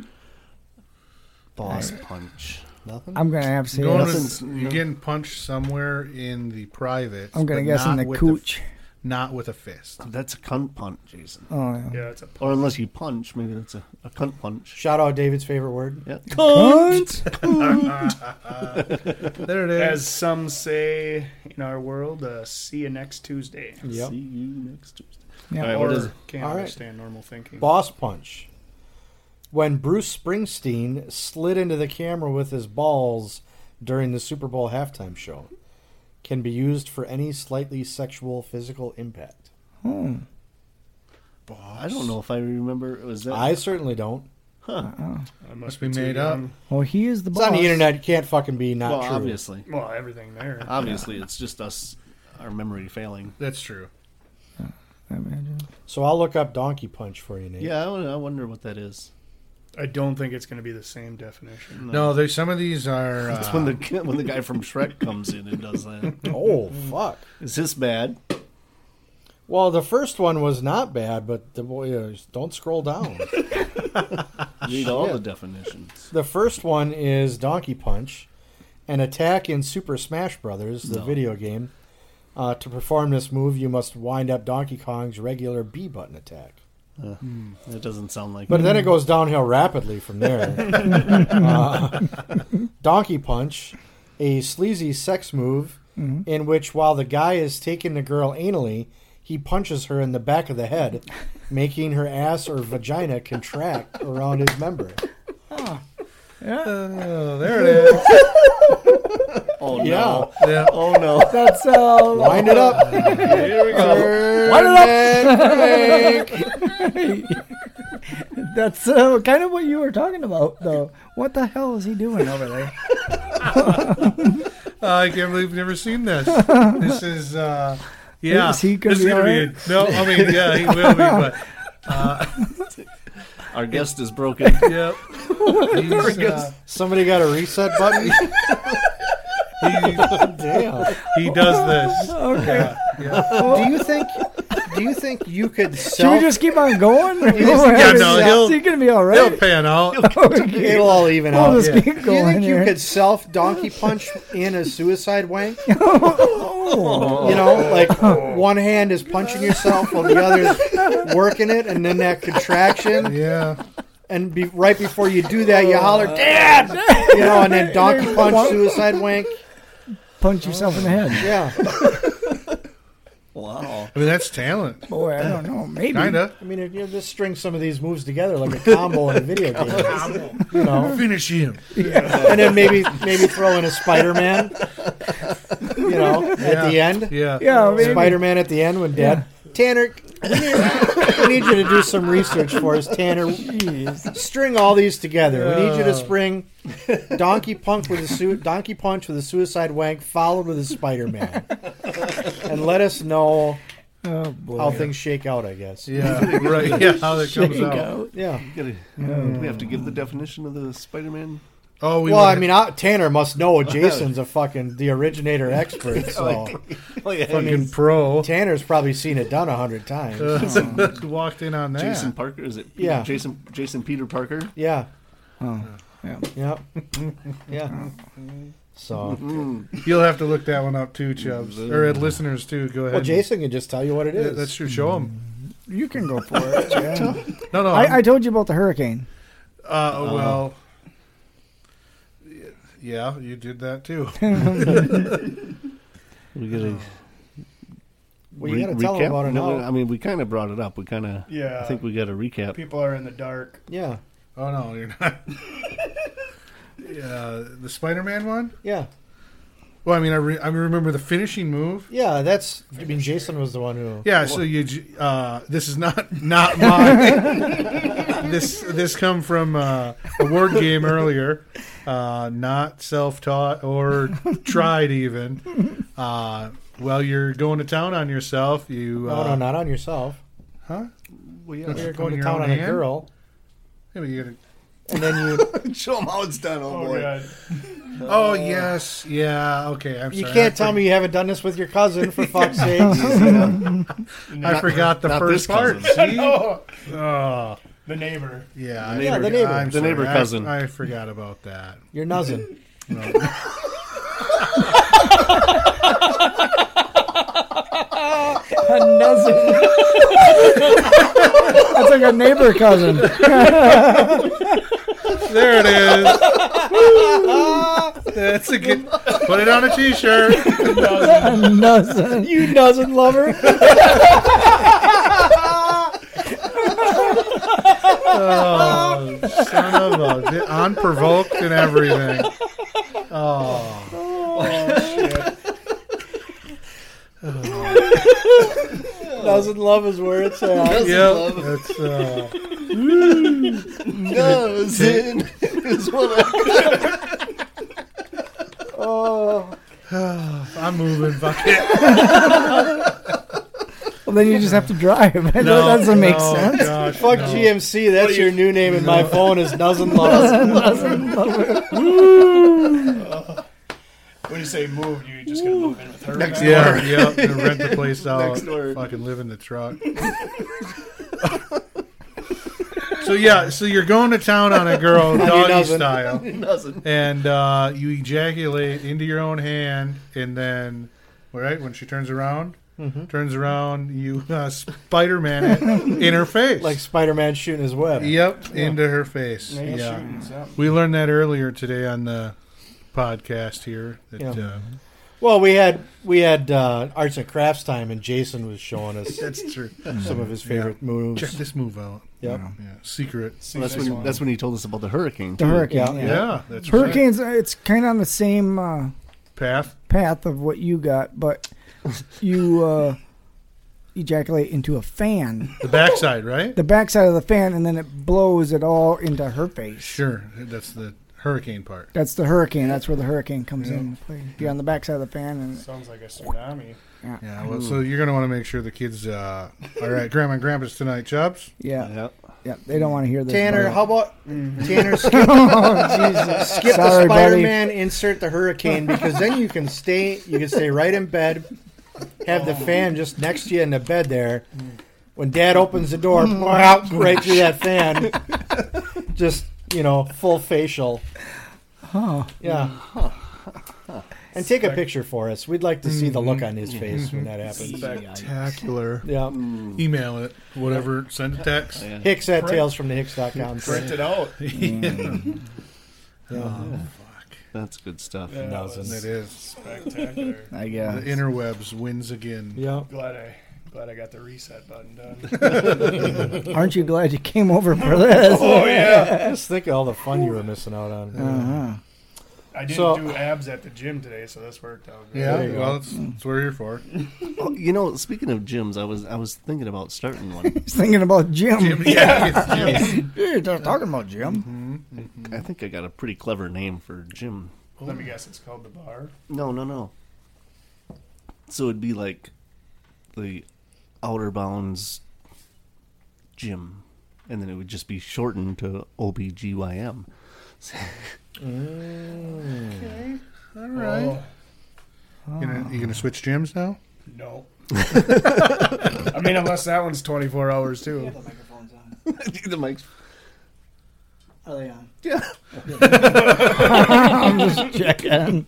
[SPEAKER 5] Boss punch.
[SPEAKER 2] Nothing?
[SPEAKER 3] I'm gonna have to say
[SPEAKER 6] Going
[SPEAKER 3] that's-
[SPEAKER 6] to, you're getting punched somewhere in the private.
[SPEAKER 3] I'm gonna guess in the cooch.
[SPEAKER 6] Not with a fist.
[SPEAKER 5] That's a cunt punch, Jason.
[SPEAKER 3] Oh yeah.
[SPEAKER 4] Yeah, it's a
[SPEAKER 5] Or unless you punch, maybe that's a cunt punch.
[SPEAKER 2] Shout out David's favorite word.
[SPEAKER 5] Yeah.
[SPEAKER 3] Cunt.
[SPEAKER 6] There it is.
[SPEAKER 4] As some say in our world, see you next Tuesday.
[SPEAKER 2] Yep.
[SPEAKER 5] See you next Tuesday.
[SPEAKER 3] Yeah.
[SPEAKER 5] All right,
[SPEAKER 4] Or
[SPEAKER 5] what is it?
[SPEAKER 4] can't
[SPEAKER 2] All right.
[SPEAKER 4] understand normal thinking.
[SPEAKER 2] Boss punch. When Bruce Springsteen slid into the camera with his balls during the Super Bowl halftime show, can be used for any slightly sexual physical impact.
[SPEAKER 3] Hmm.
[SPEAKER 5] I don't know if I remember. Was that?
[SPEAKER 2] I certainly don't.
[SPEAKER 4] I
[SPEAKER 6] Must be
[SPEAKER 4] too
[SPEAKER 6] made up.
[SPEAKER 4] young.
[SPEAKER 3] Well, he is the
[SPEAKER 2] It's
[SPEAKER 3] boss.
[SPEAKER 2] on the internet. You can't fucking be not
[SPEAKER 5] well,
[SPEAKER 2] true.
[SPEAKER 5] obviously.
[SPEAKER 4] Well, everything there.
[SPEAKER 5] Obviously, it's just us, our memory failing.
[SPEAKER 6] That's true.
[SPEAKER 3] I imagine.
[SPEAKER 2] So I'll look up donkey punch for you, Nate.
[SPEAKER 5] Yeah, I wonder what that is.
[SPEAKER 4] I don't think it's going to be the same definition.
[SPEAKER 6] No, there's some of these are.
[SPEAKER 5] It's when the guy from Shrek comes in and does that.
[SPEAKER 2] Oh, fuck.
[SPEAKER 5] Is this bad?
[SPEAKER 2] Well, the first one was not bad, but the boys don't scroll down.
[SPEAKER 5] Read all
[SPEAKER 2] Shit.
[SPEAKER 5] the definitions.
[SPEAKER 2] The first one is Donkey Punch, an attack in Super Smash Brothers, the
[SPEAKER 5] No.
[SPEAKER 2] video game. To perform this move, you must wind up Donkey Kong's regular B button attack.
[SPEAKER 5] That doesn't sound like.
[SPEAKER 2] But then it goes downhill rapidly from there. Donkey Punch, a sleazy sex move in which, while the guy is taking the girl anally, he punches her in the back of the head, making her ass or vagina contract around his member.
[SPEAKER 6] Oh, there it is.
[SPEAKER 5] Oh
[SPEAKER 2] Yeah.
[SPEAKER 5] no!
[SPEAKER 6] Yeah.
[SPEAKER 5] Oh no!
[SPEAKER 3] That's
[SPEAKER 2] Wind it up.
[SPEAKER 5] Here we go.
[SPEAKER 2] Wind it up.
[SPEAKER 3] that's kind of what you were talking about, though. What the hell is he doing over there?
[SPEAKER 6] I can't believe we've never seen this. This is, yeah.
[SPEAKER 3] Is he gonna
[SPEAKER 6] This is
[SPEAKER 3] be all
[SPEAKER 6] gonna
[SPEAKER 3] right?
[SPEAKER 6] no, I mean, yeah, he will be, but
[SPEAKER 5] Our guest is broken.
[SPEAKER 6] yeah. He's,
[SPEAKER 2] Somebody got a reset button? Damn.
[SPEAKER 6] he does this.
[SPEAKER 3] Okay.
[SPEAKER 2] Do you think you could
[SPEAKER 3] Should
[SPEAKER 2] sell
[SPEAKER 3] we just keep on going?
[SPEAKER 6] Yeah, no,
[SPEAKER 3] Is he gonna be all
[SPEAKER 6] He'll
[SPEAKER 3] right?
[SPEAKER 6] pan out.
[SPEAKER 2] it'll all even
[SPEAKER 3] We'll
[SPEAKER 2] out?
[SPEAKER 3] just
[SPEAKER 6] yeah.
[SPEAKER 3] keep
[SPEAKER 2] Do you
[SPEAKER 3] going
[SPEAKER 2] think you
[SPEAKER 3] here.
[SPEAKER 2] could self donkey punch in a suicide wank?
[SPEAKER 3] Oh.
[SPEAKER 2] You know, like one hand is punching yourself while the other is working it, and then that contraction,
[SPEAKER 6] Yeah.
[SPEAKER 2] and right before you do that, you holler, "Dad!" You know, and then donkey punch, suicide wank.
[SPEAKER 3] Punch yourself in the head.
[SPEAKER 2] Yeah,
[SPEAKER 5] Wow.
[SPEAKER 6] I mean, that's talent.
[SPEAKER 3] Boy, I don't know. Maybe.
[SPEAKER 6] Kinda.
[SPEAKER 2] I mean, you just string some of these moves together like a combo in a video game. You know,
[SPEAKER 6] Finish him.
[SPEAKER 2] and then maybe throw in a Spider-Man. You know, at the end.
[SPEAKER 6] Yeah.
[SPEAKER 3] Yeah, maybe.
[SPEAKER 2] Spider-Man at the end when Dad. Tanner, we need you to do some research for us, Tanner. String all these together. We need you to spring Donkey Punch with a suicide wank, followed with a Spider-Man, and let us know
[SPEAKER 3] Oh boy.
[SPEAKER 2] how things shake out. I guess.
[SPEAKER 6] Yeah. Right. Yeah. How that comes
[SPEAKER 3] Shake
[SPEAKER 6] out.
[SPEAKER 3] out.
[SPEAKER 2] Yeah.
[SPEAKER 5] Do we have to give the definition of the Spider-Man?
[SPEAKER 6] Oh, we
[SPEAKER 2] Well,
[SPEAKER 6] would-
[SPEAKER 2] I mean, Tanner must know. Jason's the originator expert. So
[SPEAKER 6] fucking pro.
[SPEAKER 2] Tanner's probably seen it done 100 times.
[SPEAKER 6] Walked in on that.
[SPEAKER 5] Jason Parker? Is it?
[SPEAKER 2] Yeah.
[SPEAKER 5] Jason Peter Parker.
[SPEAKER 2] Yeah.
[SPEAKER 3] Oh, yeah.
[SPEAKER 2] Yep. Yeah. So,
[SPEAKER 6] You'll have to look that one up too, Chubbs, or listeners too. Go ahead.
[SPEAKER 2] well, Jason can just tell you what it
[SPEAKER 6] Yeah,
[SPEAKER 2] is.
[SPEAKER 6] that's true. Show them.
[SPEAKER 3] You can go for it. Yeah.
[SPEAKER 6] No.
[SPEAKER 3] I told you about the hurricane.
[SPEAKER 6] Well. Yeah, you did that too.
[SPEAKER 5] We get a.
[SPEAKER 2] Well, you got to tell him about it
[SPEAKER 5] No,
[SPEAKER 2] now.
[SPEAKER 5] I mean, we kind of brought it up. We kind of.
[SPEAKER 4] Yeah.
[SPEAKER 5] I think we got a recap.
[SPEAKER 4] People are in the dark.
[SPEAKER 2] Yeah.
[SPEAKER 6] Oh no, you're not. Yeah, the Spider-Man one.
[SPEAKER 2] Yeah.
[SPEAKER 6] Well, I mean, I remember the finishing move.
[SPEAKER 2] Yeah. Jason was the one who.
[SPEAKER 6] Yeah, so this is not my. this come from a word game earlier, not self-taught or tried even. Well, you're going to town on yourself. You
[SPEAKER 2] No, not on yourself.
[SPEAKER 6] huh?
[SPEAKER 5] Well,
[SPEAKER 2] You're
[SPEAKER 6] From
[SPEAKER 2] going to
[SPEAKER 6] your
[SPEAKER 2] town
[SPEAKER 6] own
[SPEAKER 2] on a
[SPEAKER 6] hand?
[SPEAKER 2] girl.
[SPEAKER 6] Yeah, but you gotta,
[SPEAKER 2] and then you
[SPEAKER 5] Show them how it's done. Oh, boy.
[SPEAKER 4] God.
[SPEAKER 6] Oh yes, yeah. Okay, I'm
[SPEAKER 2] you
[SPEAKER 6] sorry.
[SPEAKER 2] can't tell me you haven't done this with your cousin for fuck's sake.
[SPEAKER 6] I forgot the
[SPEAKER 5] not
[SPEAKER 6] first
[SPEAKER 5] this
[SPEAKER 6] part.
[SPEAKER 5] cousin.
[SPEAKER 6] See?
[SPEAKER 4] Oh,
[SPEAKER 6] Oh,
[SPEAKER 4] the neighbor.
[SPEAKER 6] yeah.
[SPEAKER 2] Yeah, the neighbor.
[SPEAKER 6] I'm
[SPEAKER 5] The neighbor
[SPEAKER 6] sorry.
[SPEAKER 5] cousin.
[SPEAKER 6] I forgot about that.
[SPEAKER 2] Your nuzzin.
[SPEAKER 3] A nuzzin. That's like a neighbor cousin.
[SPEAKER 6] There it is. That's a good. Put it on a T-shirt.
[SPEAKER 3] A nuzzin.
[SPEAKER 2] You nuzzin lover.
[SPEAKER 6] Oh, son of a unprovoked and everything. Oh,
[SPEAKER 2] Nuzzin love is where it's at.
[SPEAKER 6] yep. That's
[SPEAKER 5] Nuzzin is what I...
[SPEAKER 2] Oh,
[SPEAKER 6] I'm moving. Fuck it.
[SPEAKER 3] Well, then you just have to drive. That doesn't make sense.
[SPEAKER 6] Gosh,
[SPEAKER 2] fuck
[SPEAKER 6] no.
[SPEAKER 2] GMC. That's your new name in my phone is Nuzzin lover.
[SPEAKER 4] When you say move, you're just gonna move in with her.
[SPEAKER 5] Next
[SPEAKER 4] now?
[SPEAKER 6] Yeah, yeah. Gonna rent the place out.
[SPEAKER 5] Next door.
[SPEAKER 6] Fucking live in the truck. So yeah, so you're going to town on a girl, doggy
[SPEAKER 2] nuzzin.
[SPEAKER 6] style,
[SPEAKER 5] Nuzzin.
[SPEAKER 6] and you ejaculate into your own hand, and then, right when she turns around, you Spider-Man it in her face,
[SPEAKER 2] Like Spider-Man shooting his web.
[SPEAKER 6] yep, into her face.
[SPEAKER 4] Nail
[SPEAKER 6] Yeah,
[SPEAKER 4] shooting, something.
[SPEAKER 6] we learned that earlier today on the podcast here. That,
[SPEAKER 2] Yeah. Well, we had arts and crafts time, and Jason was showing us
[SPEAKER 6] that's true.
[SPEAKER 2] some of his favorite moves.
[SPEAKER 6] Check this move out.
[SPEAKER 2] Yep.
[SPEAKER 6] Yeah, secret.
[SPEAKER 4] See
[SPEAKER 5] That's
[SPEAKER 4] this
[SPEAKER 5] when
[SPEAKER 4] one.
[SPEAKER 5] that's when he told us about the hurricane.
[SPEAKER 3] The
[SPEAKER 5] too.
[SPEAKER 3] hurricane.
[SPEAKER 2] Yeah.
[SPEAKER 6] Yeah, that's right.
[SPEAKER 3] Hurricanes, it's kind of on the same
[SPEAKER 6] Path.
[SPEAKER 3] path of what you got, but you ejaculate into a fan,
[SPEAKER 6] The backside, right?
[SPEAKER 3] the backside of the fan, and then it blows it all into her face.
[SPEAKER 6] Sure, that's the hurricane part.
[SPEAKER 3] That's the hurricane. That's where the hurricane comes in. You're on the backside of the fan, and
[SPEAKER 4] Sounds like a tsunami.
[SPEAKER 6] Yeah, well, so you're going to want to make sure the kids are at Grandma and Grandpa's tonight, Chubbs.
[SPEAKER 3] yeah, they don't want to hear this.
[SPEAKER 2] Tanner,
[SPEAKER 3] but-
[SPEAKER 2] how about Tanner skip,
[SPEAKER 3] Oh, Jesus.
[SPEAKER 2] skip
[SPEAKER 3] Sorry,
[SPEAKER 2] the
[SPEAKER 3] buddy.
[SPEAKER 2] Spider-Man, insert the hurricane, because then you can stay right in bed, have the fan just next to you in the bed there. When Dad opens the door, right through that fan, just full facial.
[SPEAKER 3] Huh.
[SPEAKER 2] Yeah. And take a picture for us. We'd like to see the look on his face when that happens.
[SPEAKER 6] Spectacular.
[SPEAKER 2] Yeah.
[SPEAKER 6] Email it, whatever, send a text.
[SPEAKER 5] Yeah.
[SPEAKER 2] Hicks at talesfromthehicks.com.
[SPEAKER 4] Print it out.
[SPEAKER 6] Oh,
[SPEAKER 5] That's good stuff.
[SPEAKER 4] Yeah, that
[SPEAKER 2] Nuzzin.
[SPEAKER 4] was
[SPEAKER 6] it is.
[SPEAKER 4] spectacular.
[SPEAKER 3] I
[SPEAKER 6] The
[SPEAKER 3] guess.
[SPEAKER 6] interwebs wins again.
[SPEAKER 2] Yeah.
[SPEAKER 4] Glad I got the reset button done.
[SPEAKER 3] Aren't you glad you came over for this?
[SPEAKER 4] Oh yeah.
[SPEAKER 2] Just think of all the fun you were missing out on.
[SPEAKER 3] Uh-huh.
[SPEAKER 4] I didn't
[SPEAKER 2] So-
[SPEAKER 4] do abs at the gym today, so this worked out good.
[SPEAKER 6] Yeah,
[SPEAKER 2] There you go.
[SPEAKER 6] well, that's what we're here for.
[SPEAKER 5] Oh, speaking of gyms, I was thinking about starting one.
[SPEAKER 3] He's thinking about Jim.
[SPEAKER 6] Yeah, it's Jim.
[SPEAKER 3] You're talking about Jim.
[SPEAKER 5] I think I got a pretty clever name for gym.
[SPEAKER 4] Let me guess, it's called the bar.
[SPEAKER 5] No. So it'd be like the Outer Bounds Gym, and then it would just be shortened to OBGYM.
[SPEAKER 6] Okay, all right.
[SPEAKER 4] Oh,
[SPEAKER 6] You gonna switch gyms now?
[SPEAKER 4] no. I mean, unless that one's 24 hours too.
[SPEAKER 3] The microphone's on.
[SPEAKER 5] The mic's
[SPEAKER 3] Are they on?
[SPEAKER 5] yeah.
[SPEAKER 3] I'm just checking.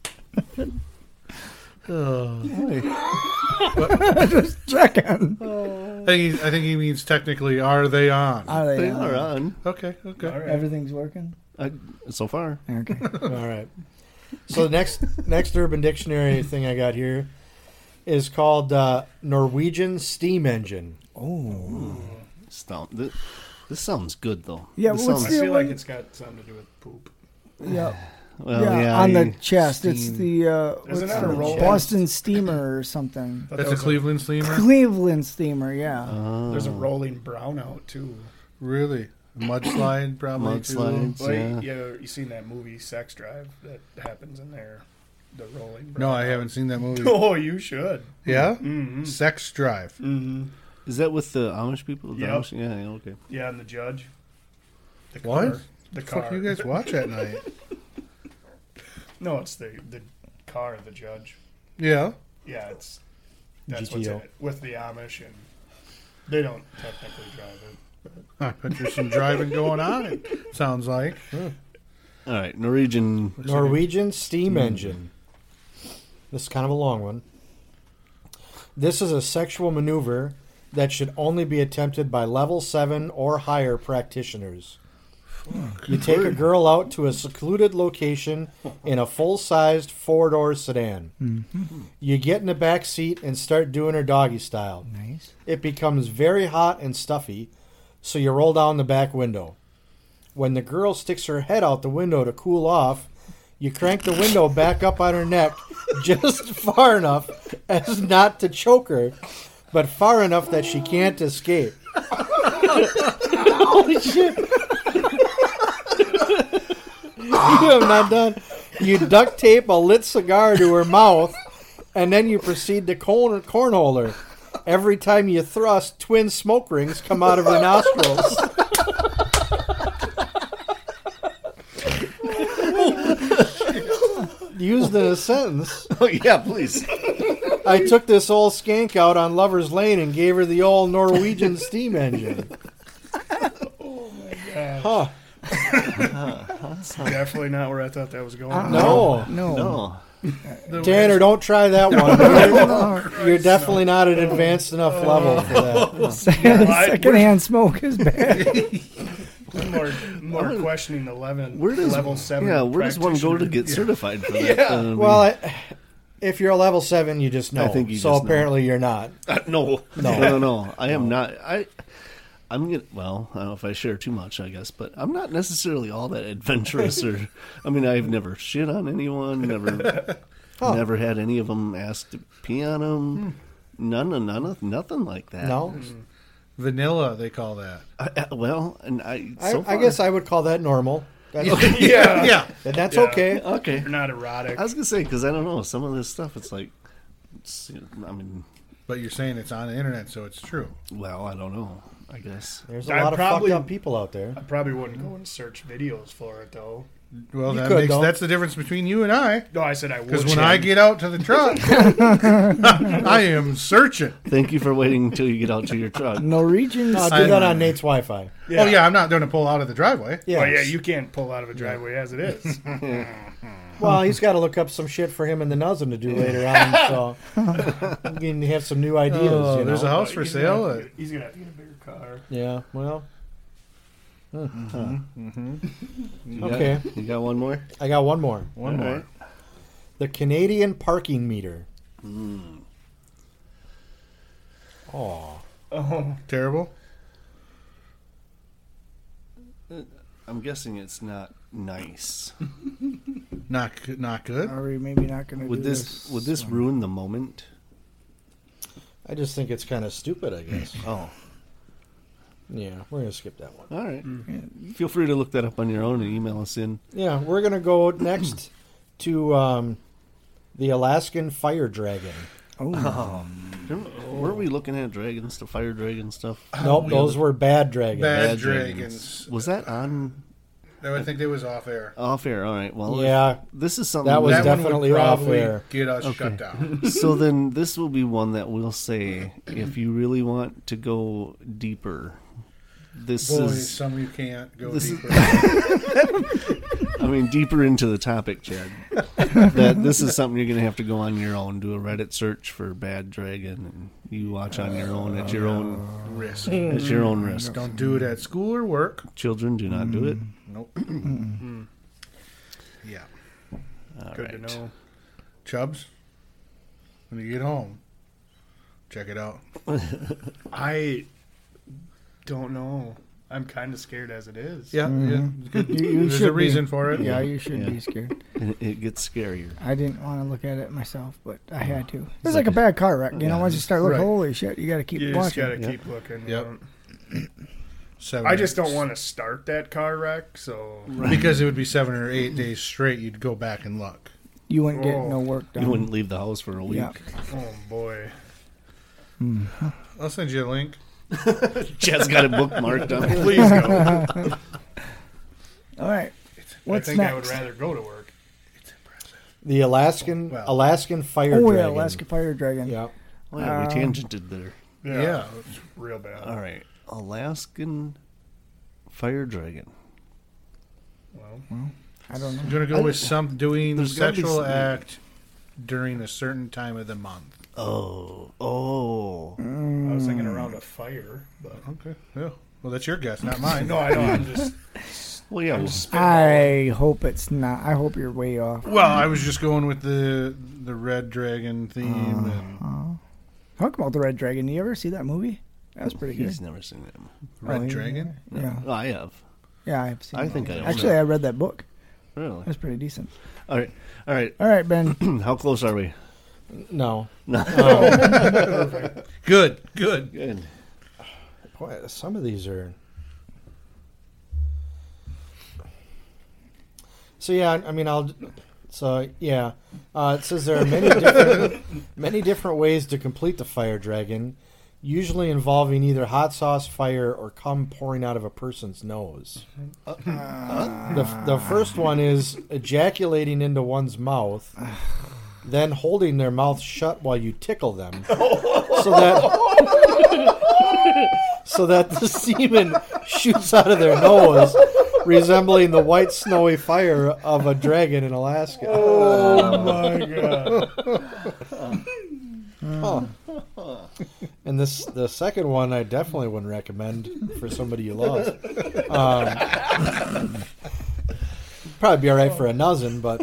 [SPEAKER 3] Just checking.
[SPEAKER 6] I think he means technically, are they on?
[SPEAKER 3] Are they
[SPEAKER 5] They
[SPEAKER 3] on?
[SPEAKER 5] are on
[SPEAKER 6] Okay.
[SPEAKER 4] All right.
[SPEAKER 3] Everything's working?
[SPEAKER 5] so far.
[SPEAKER 3] Okay.
[SPEAKER 2] All right. So the next Urban Dictionary thing I got here is called Norwegian steam engine.
[SPEAKER 3] Oh.
[SPEAKER 5] This sounds good though.
[SPEAKER 3] Yeah,
[SPEAKER 5] This
[SPEAKER 3] what's
[SPEAKER 4] I
[SPEAKER 5] sounds,
[SPEAKER 4] feel like it's got something to do with poop.
[SPEAKER 3] Yeah.
[SPEAKER 5] well,
[SPEAKER 3] yeah, on
[SPEAKER 5] I-
[SPEAKER 3] the chest. It's
[SPEAKER 6] steam.
[SPEAKER 3] the
[SPEAKER 4] Isn't
[SPEAKER 3] what's
[SPEAKER 4] that a
[SPEAKER 3] the
[SPEAKER 4] roll?
[SPEAKER 3] Boston Steamer or something.
[SPEAKER 4] But
[SPEAKER 6] That's a Cleveland steamer.
[SPEAKER 3] Cleveland Steamer, yeah.
[SPEAKER 4] There's a rolling brownout too.
[SPEAKER 6] Really? A mudslide, probably. too?
[SPEAKER 5] Mudslides.
[SPEAKER 4] Well,
[SPEAKER 5] Yeah.
[SPEAKER 4] you seen that movie Sex Drive that happens in there? The rolling.
[SPEAKER 6] No, I
[SPEAKER 4] brownout.
[SPEAKER 6] haven't seen that movie.
[SPEAKER 4] Oh, you should.
[SPEAKER 6] Yeah?
[SPEAKER 4] Mm-hmm.
[SPEAKER 6] Sex Drive.
[SPEAKER 4] Mm-hmm.
[SPEAKER 5] Is that with the Amish people? The
[SPEAKER 4] Yep.
[SPEAKER 5] Amish? Yeah. Okay.
[SPEAKER 4] Yeah, and the judge. The
[SPEAKER 6] What?
[SPEAKER 4] car. The
[SPEAKER 6] What the fuck
[SPEAKER 4] car.
[SPEAKER 6] you guys watch at night?
[SPEAKER 4] No, it's the car of the judge.
[SPEAKER 6] Yeah.
[SPEAKER 4] Yeah, that's what's in
[SPEAKER 2] GTO.
[SPEAKER 4] it with the Amish, and they don't technically drive it.
[SPEAKER 6] I bet there's some driving going on. It sounds like.
[SPEAKER 5] All right, Norwegian
[SPEAKER 2] steam engine. This is kind of a long one. This is a sexual maneuver that should only be attempted by level 7 or higher practitioners. You take a girl out to a secluded location in a full-sized 4-door sedan. You get in the back seat and start doing her doggy style.
[SPEAKER 3] Nice.
[SPEAKER 2] It becomes very hot and stuffy, so you roll down the back window. When the girl sticks her head out the window to cool off, you crank the window back up on her neck just far enough as not to choke her, but far enough that she can't escape. Holy shit. You have not done. You duct tape a lit cigar to her mouth, and then you proceed to cornhole her. Every time you thrust, twin smoke rings come out of her nostrils. Used in a sentence.
[SPEAKER 5] Oh, yeah, please.
[SPEAKER 2] I took this old skank out on Lover's Lane and gave her the old Norwegian steam engine.
[SPEAKER 4] Oh my god!
[SPEAKER 2] Huh.
[SPEAKER 4] Definitely not where I thought that was going.
[SPEAKER 2] No.
[SPEAKER 5] No.
[SPEAKER 2] Tanner, don't try that one. You're definitely not at an advanced enough level for that.
[SPEAKER 3] Secondhand smoke is bad.
[SPEAKER 4] More questioning the
[SPEAKER 5] Where does
[SPEAKER 4] level 7.
[SPEAKER 5] Yeah, where does one go to get certified for that?
[SPEAKER 4] Yeah.
[SPEAKER 5] I mean,
[SPEAKER 2] Well, if you're a level 7, you just know.
[SPEAKER 5] I think you
[SPEAKER 2] so
[SPEAKER 5] just know.
[SPEAKER 2] apparently you're not.
[SPEAKER 5] no. I am not. I'm gonna. Well, I don't know if I share too much, I guess, but I'm not necessarily all that adventurous. I mean, I've never shit on anyone. Never had any of them ask to pee on them. Nothing like that.
[SPEAKER 2] No?
[SPEAKER 6] Vanilla, they call that.
[SPEAKER 2] I guess I would call that normal. That's,
[SPEAKER 4] Yeah.
[SPEAKER 6] Yeah.
[SPEAKER 2] and that's
[SPEAKER 4] Yeah.
[SPEAKER 2] okay.
[SPEAKER 5] Okay.
[SPEAKER 4] You're not erotic.
[SPEAKER 5] I was gonna say because I don't know some of this stuff. It's like, I mean,
[SPEAKER 6] But you're saying it's on the internet, so it's true.
[SPEAKER 5] well, I don't know. I guess.
[SPEAKER 2] There's a
[SPEAKER 4] I'd
[SPEAKER 2] lot of
[SPEAKER 4] probably-
[SPEAKER 2] fucked up people out there.
[SPEAKER 4] I probably wouldn't go and search videos for it though.
[SPEAKER 6] Well,
[SPEAKER 2] You could, though.
[SPEAKER 6] that's the difference between you and I.
[SPEAKER 4] No, I said I would.
[SPEAKER 6] Because when I get out to the truck, I am searching.
[SPEAKER 5] Thank you for waiting until you get out to your truck.
[SPEAKER 3] Norwegian.
[SPEAKER 2] I'll do that on Nate's Wi-Fi.
[SPEAKER 4] Yeah.
[SPEAKER 6] Oh, yeah, I'm not going to pull out of the driveway.
[SPEAKER 2] Yeah.
[SPEAKER 4] Well, yeah, you can't pull out of a driveway as it is.
[SPEAKER 2] Well, he's got to look up some shit for him and the Nuzzin to do later on, so you can have some new ideas.
[SPEAKER 6] Oh,
[SPEAKER 2] you
[SPEAKER 6] there's
[SPEAKER 2] know?
[SPEAKER 6] a house for sale.
[SPEAKER 4] He's gonna have to get a bigger car.
[SPEAKER 2] Yeah, well,
[SPEAKER 5] You
[SPEAKER 2] okay.
[SPEAKER 5] You got one more?
[SPEAKER 2] I got one more.
[SPEAKER 6] One more.
[SPEAKER 2] The Canadian parking meter. Oh,
[SPEAKER 4] Oh,
[SPEAKER 6] Terrible.
[SPEAKER 5] I'm guessing it's not nice.
[SPEAKER 6] Not good.
[SPEAKER 3] Are we maybe not going to
[SPEAKER 5] Would
[SPEAKER 3] do
[SPEAKER 5] this ruin the moment?
[SPEAKER 2] I just think it's kind of stupid, I guess.
[SPEAKER 5] Oh,
[SPEAKER 2] Yeah, we're going to skip that one.
[SPEAKER 5] all right. Feel free to look that up on your own and email us in.
[SPEAKER 2] Yeah, we're going to go next to the Alaskan fire dragon.
[SPEAKER 3] Oh,
[SPEAKER 5] Weren't we looking at dragons, the fire dragon stuff?
[SPEAKER 2] Nope, those were bad dragons.
[SPEAKER 6] Bad
[SPEAKER 5] dragons.
[SPEAKER 6] dragons.
[SPEAKER 5] Was that on
[SPEAKER 6] No, I think they was off air.
[SPEAKER 5] off air? All right. Well,
[SPEAKER 2] Yeah,
[SPEAKER 5] this is something
[SPEAKER 2] that was
[SPEAKER 6] That one
[SPEAKER 2] definitely
[SPEAKER 6] would
[SPEAKER 2] off
[SPEAKER 6] probably
[SPEAKER 2] air.
[SPEAKER 6] get us
[SPEAKER 5] Okay.
[SPEAKER 6] shut down.
[SPEAKER 5] So then this will be one that we'll say if you really want to go deeper. This
[SPEAKER 6] Boy,
[SPEAKER 5] is,
[SPEAKER 6] some of you can't go
[SPEAKER 5] this is-
[SPEAKER 6] deeper.
[SPEAKER 5] I mean, deeper into the topic, Chad. That this is something you're going to have to go on your own. Do a Reddit search for bad dragon, and you watch on your own at your own
[SPEAKER 6] Risk.
[SPEAKER 5] at your own risk.
[SPEAKER 6] Don't do it at school or work.
[SPEAKER 5] Children, do not do it.
[SPEAKER 6] Nope. Yeah.
[SPEAKER 5] All
[SPEAKER 4] good
[SPEAKER 5] right.
[SPEAKER 4] to know.
[SPEAKER 6] Chubbs, when you get home, check it out.
[SPEAKER 4] I don't know. I'm kind of scared as it is.
[SPEAKER 6] Yeah.
[SPEAKER 3] You
[SPEAKER 6] There's
[SPEAKER 3] should
[SPEAKER 6] a reason for it.
[SPEAKER 3] Yeah, you should
[SPEAKER 5] Yeah.
[SPEAKER 3] be scared.
[SPEAKER 5] And it gets scarier.
[SPEAKER 3] I didn't want to look at it myself, but I had to. It's like a bad car wreck. You know, once you start looking,
[SPEAKER 6] Right.
[SPEAKER 3] holy shit, you got to keep
[SPEAKER 4] You just
[SPEAKER 3] watching.
[SPEAKER 4] gotta
[SPEAKER 5] Yep.
[SPEAKER 4] keep looking.
[SPEAKER 6] Yep.
[SPEAKER 4] Yeah.
[SPEAKER 6] 7
[SPEAKER 4] I just
[SPEAKER 6] or-
[SPEAKER 4] don't want to start that car wreck. So
[SPEAKER 6] Because it would be 7 or 8 days straight. You'd go back and look.
[SPEAKER 3] You wouldn't get
[SPEAKER 4] Oh.
[SPEAKER 3] no work done.
[SPEAKER 5] You wouldn't leave the house for a week.
[SPEAKER 3] Yeah.
[SPEAKER 4] oh boy.
[SPEAKER 6] I'll send you a link.
[SPEAKER 5] Chad's got it bookmarked on.
[SPEAKER 4] Please go.
[SPEAKER 3] All right. What's
[SPEAKER 4] I think I would
[SPEAKER 3] next?
[SPEAKER 4] rather go to work.
[SPEAKER 2] The Alaskan
[SPEAKER 6] Well.
[SPEAKER 2] Alaskan fire
[SPEAKER 3] Oh,
[SPEAKER 2] dragon.
[SPEAKER 3] yeah, Alaska Fire Dragon.
[SPEAKER 2] Yeah.
[SPEAKER 5] Oh, yeah, we tangented there.
[SPEAKER 6] Yeah.
[SPEAKER 4] It's real bad.
[SPEAKER 5] All right, Alaskan fire dragon.
[SPEAKER 4] Well,
[SPEAKER 3] I don't know.
[SPEAKER 6] I'm gonna go with some doing
[SPEAKER 5] There's gotta be
[SPEAKER 6] sexual
[SPEAKER 5] some-
[SPEAKER 6] act during a certain time of the month.
[SPEAKER 5] Oh.
[SPEAKER 4] I was thinking around a fire, but
[SPEAKER 6] Okay. Yeah. Well, that's your guess, not mine.
[SPEAKER 4] no, I know. I'm just.
[SPEAKER 5] Well, yeah.
[SPEAKER 3] I hope it's not. I hope you're way off.
[SPEAKER 6] Well, I was just going with the red dragon theme. And
[SPEAKER 3] Talk about the Red Dragon. You ever see that movie? That was pretty good.
[SPEAKER 5] He's never seen that.
[SPEAKER 6] Red
[SPEAKER 3] Oh, yeah.
[SPEAKER 6] Dragon.
[SPEAKER 3] Yeah.
[SPEAKER 5] Oh, I have.
[SPEAKER 3] Yeah, I've seen
[SPEAKER 5] I
[SPEAKER 3] it.
[SPEAKER 5] think I own
[SPEAKER 3] Actually,
[SPEAKER 5] it.
[SPEAKER 3] I read that book.
[SPEAKER 5] Really?
[SPEAKER 3] It was pretty decent.
[SPEAKER 5] All right.
[SPEAKER 3] All right, Ben.
[SPEAKER 5] How close are we?
[SPEAKER 2] No.
[SPEAKER 6] Good.
[SPEAKER 5] Good.
[SPEAKER 2] Boy, some of these are. So yeah, I mean, I'll. So yeah, it says there are many different ways to complete the fire dragon, usually involving either hot sauce, fire, or cum pouring out of a person's nose. The first one is ejaculating into one's mouth, then holding their mouth shut while you tickle them, so that the semen shoots out of their nose, resembling the white snowy fire of a dragon in Alaska.
[SPEAKER 4] Oh my god!
[SPEAKER 2] And the second one I definitely wouldn't recommend for somebody you love. Probably be all right for a nuzzin, but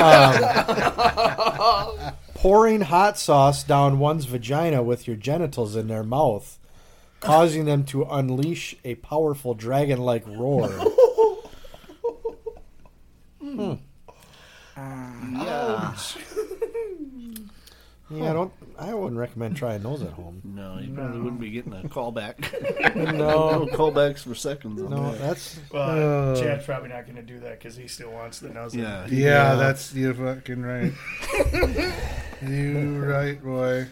[SPEAKER 2] pouring hot sauce down one's vagina with your genitals in their mouth, causing them to unleash a powerful dragon-like roar. Yeah, I wouldn't recommend trying those at home.
[SPEAKER 5] No, you probably wouldn't be getting a callback.
[SPEAKER 2] No,
[SPEAKER 5] Callbacks for seconds.
[SPEAKER 2] no, that's
[SPEAKER 4] Well, Chad's probably not going to do that because he still wants the nose.
[SPEAKER 5] Yeah.
[SPEAKER 6] Yeah, that's you fucking right. You right, boy.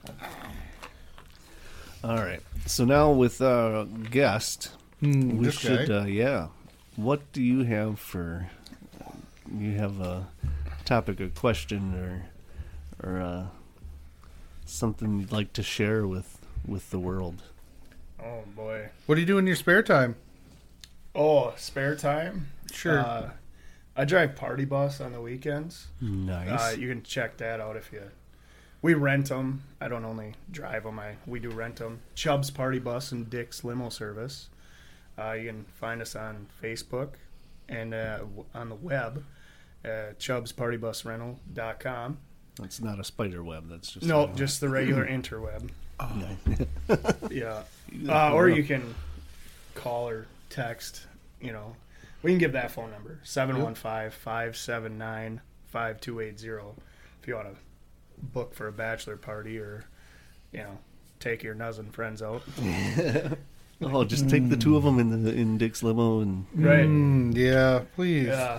[SPEAKER 5] All right. So now with our guest, we
[SPEAKER 6] this
[SPEAKER 5] should,
[SPEAKER 6] guy.
[SPEAKER 5] What do you have for? You have a topic, a question, or something you'd like to share with the world?
[SPEAKER 4] Oh boy.
[SPEAKER 6] What do you do in your spare time?
[SPEAKER 4] Oh, spare time?
[SPEAKER 6] Sure.
[SPEAKER 4] I drive party bus on the weekends.
[SPEAKER 5] Nice.
[SPEAKER 4] You can check that out if you. We rent them. I don't only drive them. We do rent them. Chubb's Party Bus and Dick's Limo Service. You can find us on Facebook and on the web, chubbspartybusrental.com.
[SPEAKER 5] That's not a spider web. That's just
[SPEAKER 4] No, just the regular interweb.
[SPEAKER 5] Nice.
[SPEAKER 4] Yeah. Or you can call or text, we can give that phone number, 715-579-5280, if you want to book for a bachelor party or, take your nuzzin friends out.
[SPEAKER 5] Oh, just take the two of them in Dick's limo and
[SPEAKER 4] Right.
[SPEAKER 6] Yeah, please.
[SPEAKER 4] Yeah.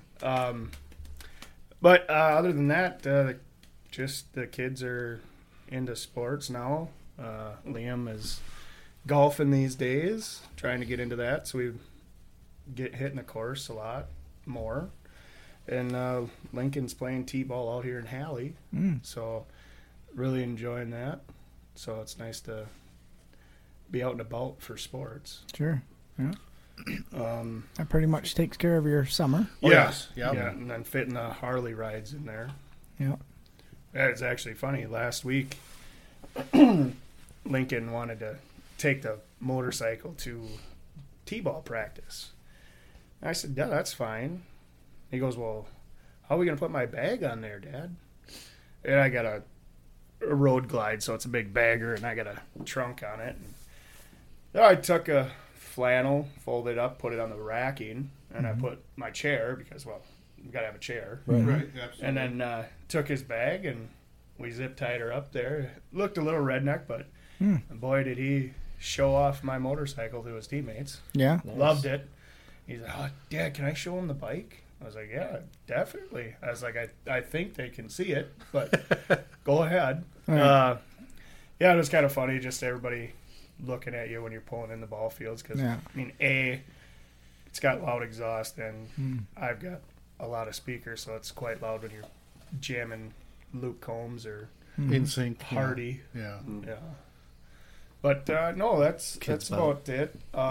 [SPEAKER 4] But other than that, just the kids are into sports now. Liam is golfing these days, trying to get into that, so we get hitting the course a lot more. And Lincoln's playing t-ball out here in Halley, so really enjoying that. So it's nice to be out and about for sports.
[SPEAKER 3] Sure. Yeah. That pretty much takes care of your summer.
[SPEAKER 6] Oh, yes.
[SPEAKER 4] Yeah,
[SPEAKER 6] Yep.
[SPEAKER 4] and then fitting the Harley rides in there.
[SPEAKER 3] Yeah.
[SPEAKER 4] Yeah, it's actually funny. Last week, Lincoln wanted to take the motorcycle to t-ball practice. I said, yeah, that's fine. He goes, well, how are we going to put my bag on there, Dad? And I got a road glide, so it's a big bagger, and I got a trunk on it. And I took a flannel, folded it up, put it on the racking, and I put my chair, because, well, you got to have a chair.
[SPEAKER 6] Right, absolutely.
[SPEAKER 4] And then took his bag, and we zip tied her up there. Looked a little redneck, but boy, did he show off my motorcycle to his teammates.
[SPEAKER 3] Yeah.
[SPEAKER 4] Loved it. He's like, oh, Dad, can I show him the bike? I was like, yeah, definitely. I was like, I think they can see it, but go ahead.
[SPEAKER 3] Right.
[SPEAKER 4] Yeah, it was kind of funny, just everybody looking at you when you're pulling in the ball fields. Because,
[SPEAKER 3] Yeah.
[SPEAKER 4] I mean, A, it's got loud exhaust, and I've got a lot of speakers, so it's quite loud when you're jamming Luke Combs or
[SPEAKER 6] In sync.
[SPEAKER 4] Hardy.
[SPEAKER 6] Yeah.
[SPEAKER 4] Yeah. But no, that's
[SPEAKER 5] Kids
[SPEAKER 4] about it.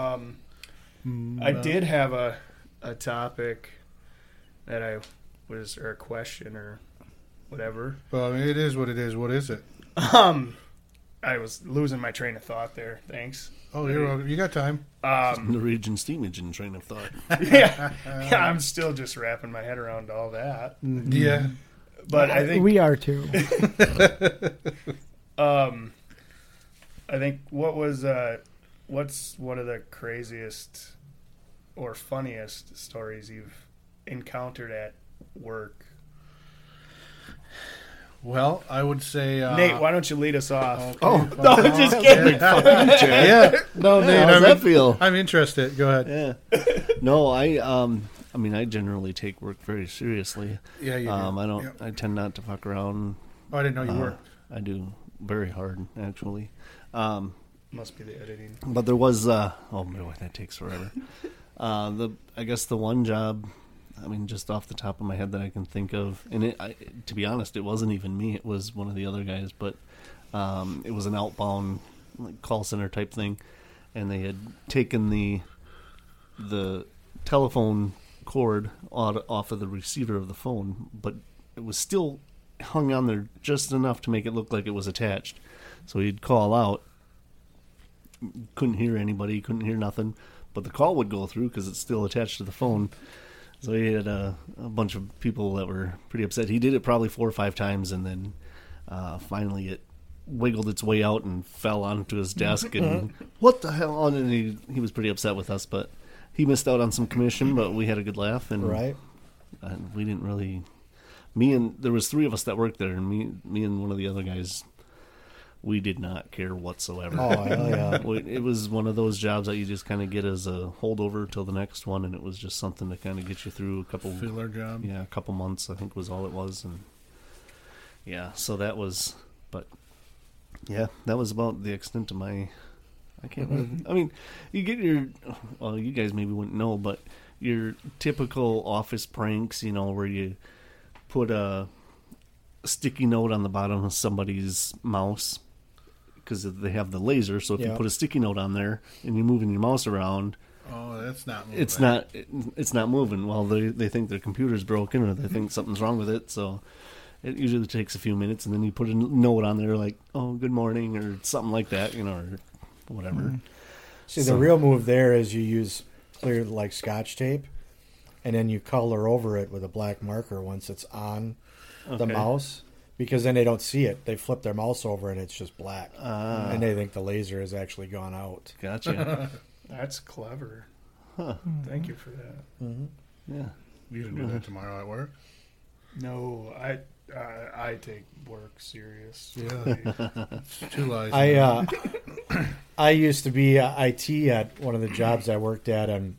[SPEAKER 4] I did have a topic that or a question or whatever.
[SPEAKER 6] Well, I mean, it is what it is. What is it?
[SPEAKER 4] I was losing my train of thought there. Thanks.
[SPEAKER 6] Oh, you got time.
[SPEAKER 5] Norwegian steam engine train of thought.
[SPEAKER 4] Yeah, I'm still just wrapping my head around all that.
[SPEAKER 6] Yeah.
[SPEAKER 4] But I think
[SPEAKER 3] we are too.
[SPEAKER 4] I think what's one of the craziest or funniest stories you've encountered at work?
[SPEAKER 6] Well, I would say
[SPEAKER 4] Nate, why don't you lead us off?
[SPEAKER 5] Oh,
[SPEAKER 4] No, just kidding.
[SPEAKER 6] Yeah. No, Nate,
[SPEAKER 5] How does that feel?
[SPEAKER 6] I'm interested. Go ahead.
[SPEAKER 5] Yeah. No, I mean, I generally take work very seriously.
[SPEAKER 6] Yeah, you do.
[SPEAKER 5] I don't.
[SPEAKER 6] Yeah.
[SPEAKER 5] I tend not to fuck around.
[SPEAKER 6] Oh, I didn't know you worked.
[SPEAKER 5] I do very hard, actually.
[SPEAKER 4] Must be the editing.
[SPEAKER 5] But there was. Oh boy, that takes forever. I guess the one job. I mean, just off the top of my head that I can think of, and to be honest, it wasn't even me. It was one of the other guys, but it was an outbound call center type thing, and they had taken the telephone cord off of the receiver of the phone, but it was still hung on there just enough to make it look like it was attached. So he'd call out, couldn't hear anybody, couldn't hear nothing, but the call would go through because it's still attached to the phone. So he had a bunch of people that were pretty upset. He did it probably 4 or 5 times, and then finally it wiggled its way out and fell onto his desk. And what the hell? And he was pretty upset with us, but he missed out on some commission. But we had a good laugh, and
[SPEAKER 2] Right.
[SPEAKER 5] And we didn't really. There was 3 of us that worked there, and me and one of the other guys. We did not care whatsoever.
[SPEAKER 2] Oh, hell yeah.
[SPEAKER 5] It was one of those jobs that you just kind of get as a holdover till the next one, and it was just something to kind of get you through a couple
[SPEAKER 6] Filler job.
[SPEAKER 5] Yeah, a couple months, I think was all it was, and yeah, so that was. But yeah, that was about the extent of my. I can't. Really, I mean, you get your. Well, you guys maybe wouldn't know, but your typical office pranks, where you put a sticky note on the bottom of somebody's mouse. Because they have the laser, so if you put a sticky note on there and you're moving your mouse around,
[SPEAKER 6] Oh, that's not moving.
[SPEAKER 5] it's not moving. Well, they think their computer's broken or they think something's wrong with it. So it usually takes a few minutes, and then you put a note on there like, "Oh, good morning" or something like that, or whatever.
[SPEAKER 2] Mm-hmm. See, the real move there is you use clear like Scotch tape, and then you color over it with a black marker once it's on the
[SPEAKER 5] Okay.
[SPEAKER 2] mouse. Because then they don't see it. They flip their mouse over and it's just black. And they think the laser has actually gone out.
[SPEAKER 5] Gotcha.
[SPEAKER 4] That's clever.
[SPEAKER 5] Huh.
[SPEAKER 4] Thank you for that.
[SPEAKER 5] Yeah.
[SPEAKER 6] You can do that tomorrow at work.
[SPEAKER 4] No, I take work serious.
[SPEAKER 6] Yeah. 2 lies.
[SPEAKER 2] I used to be IT at one of the jobs I worked at, and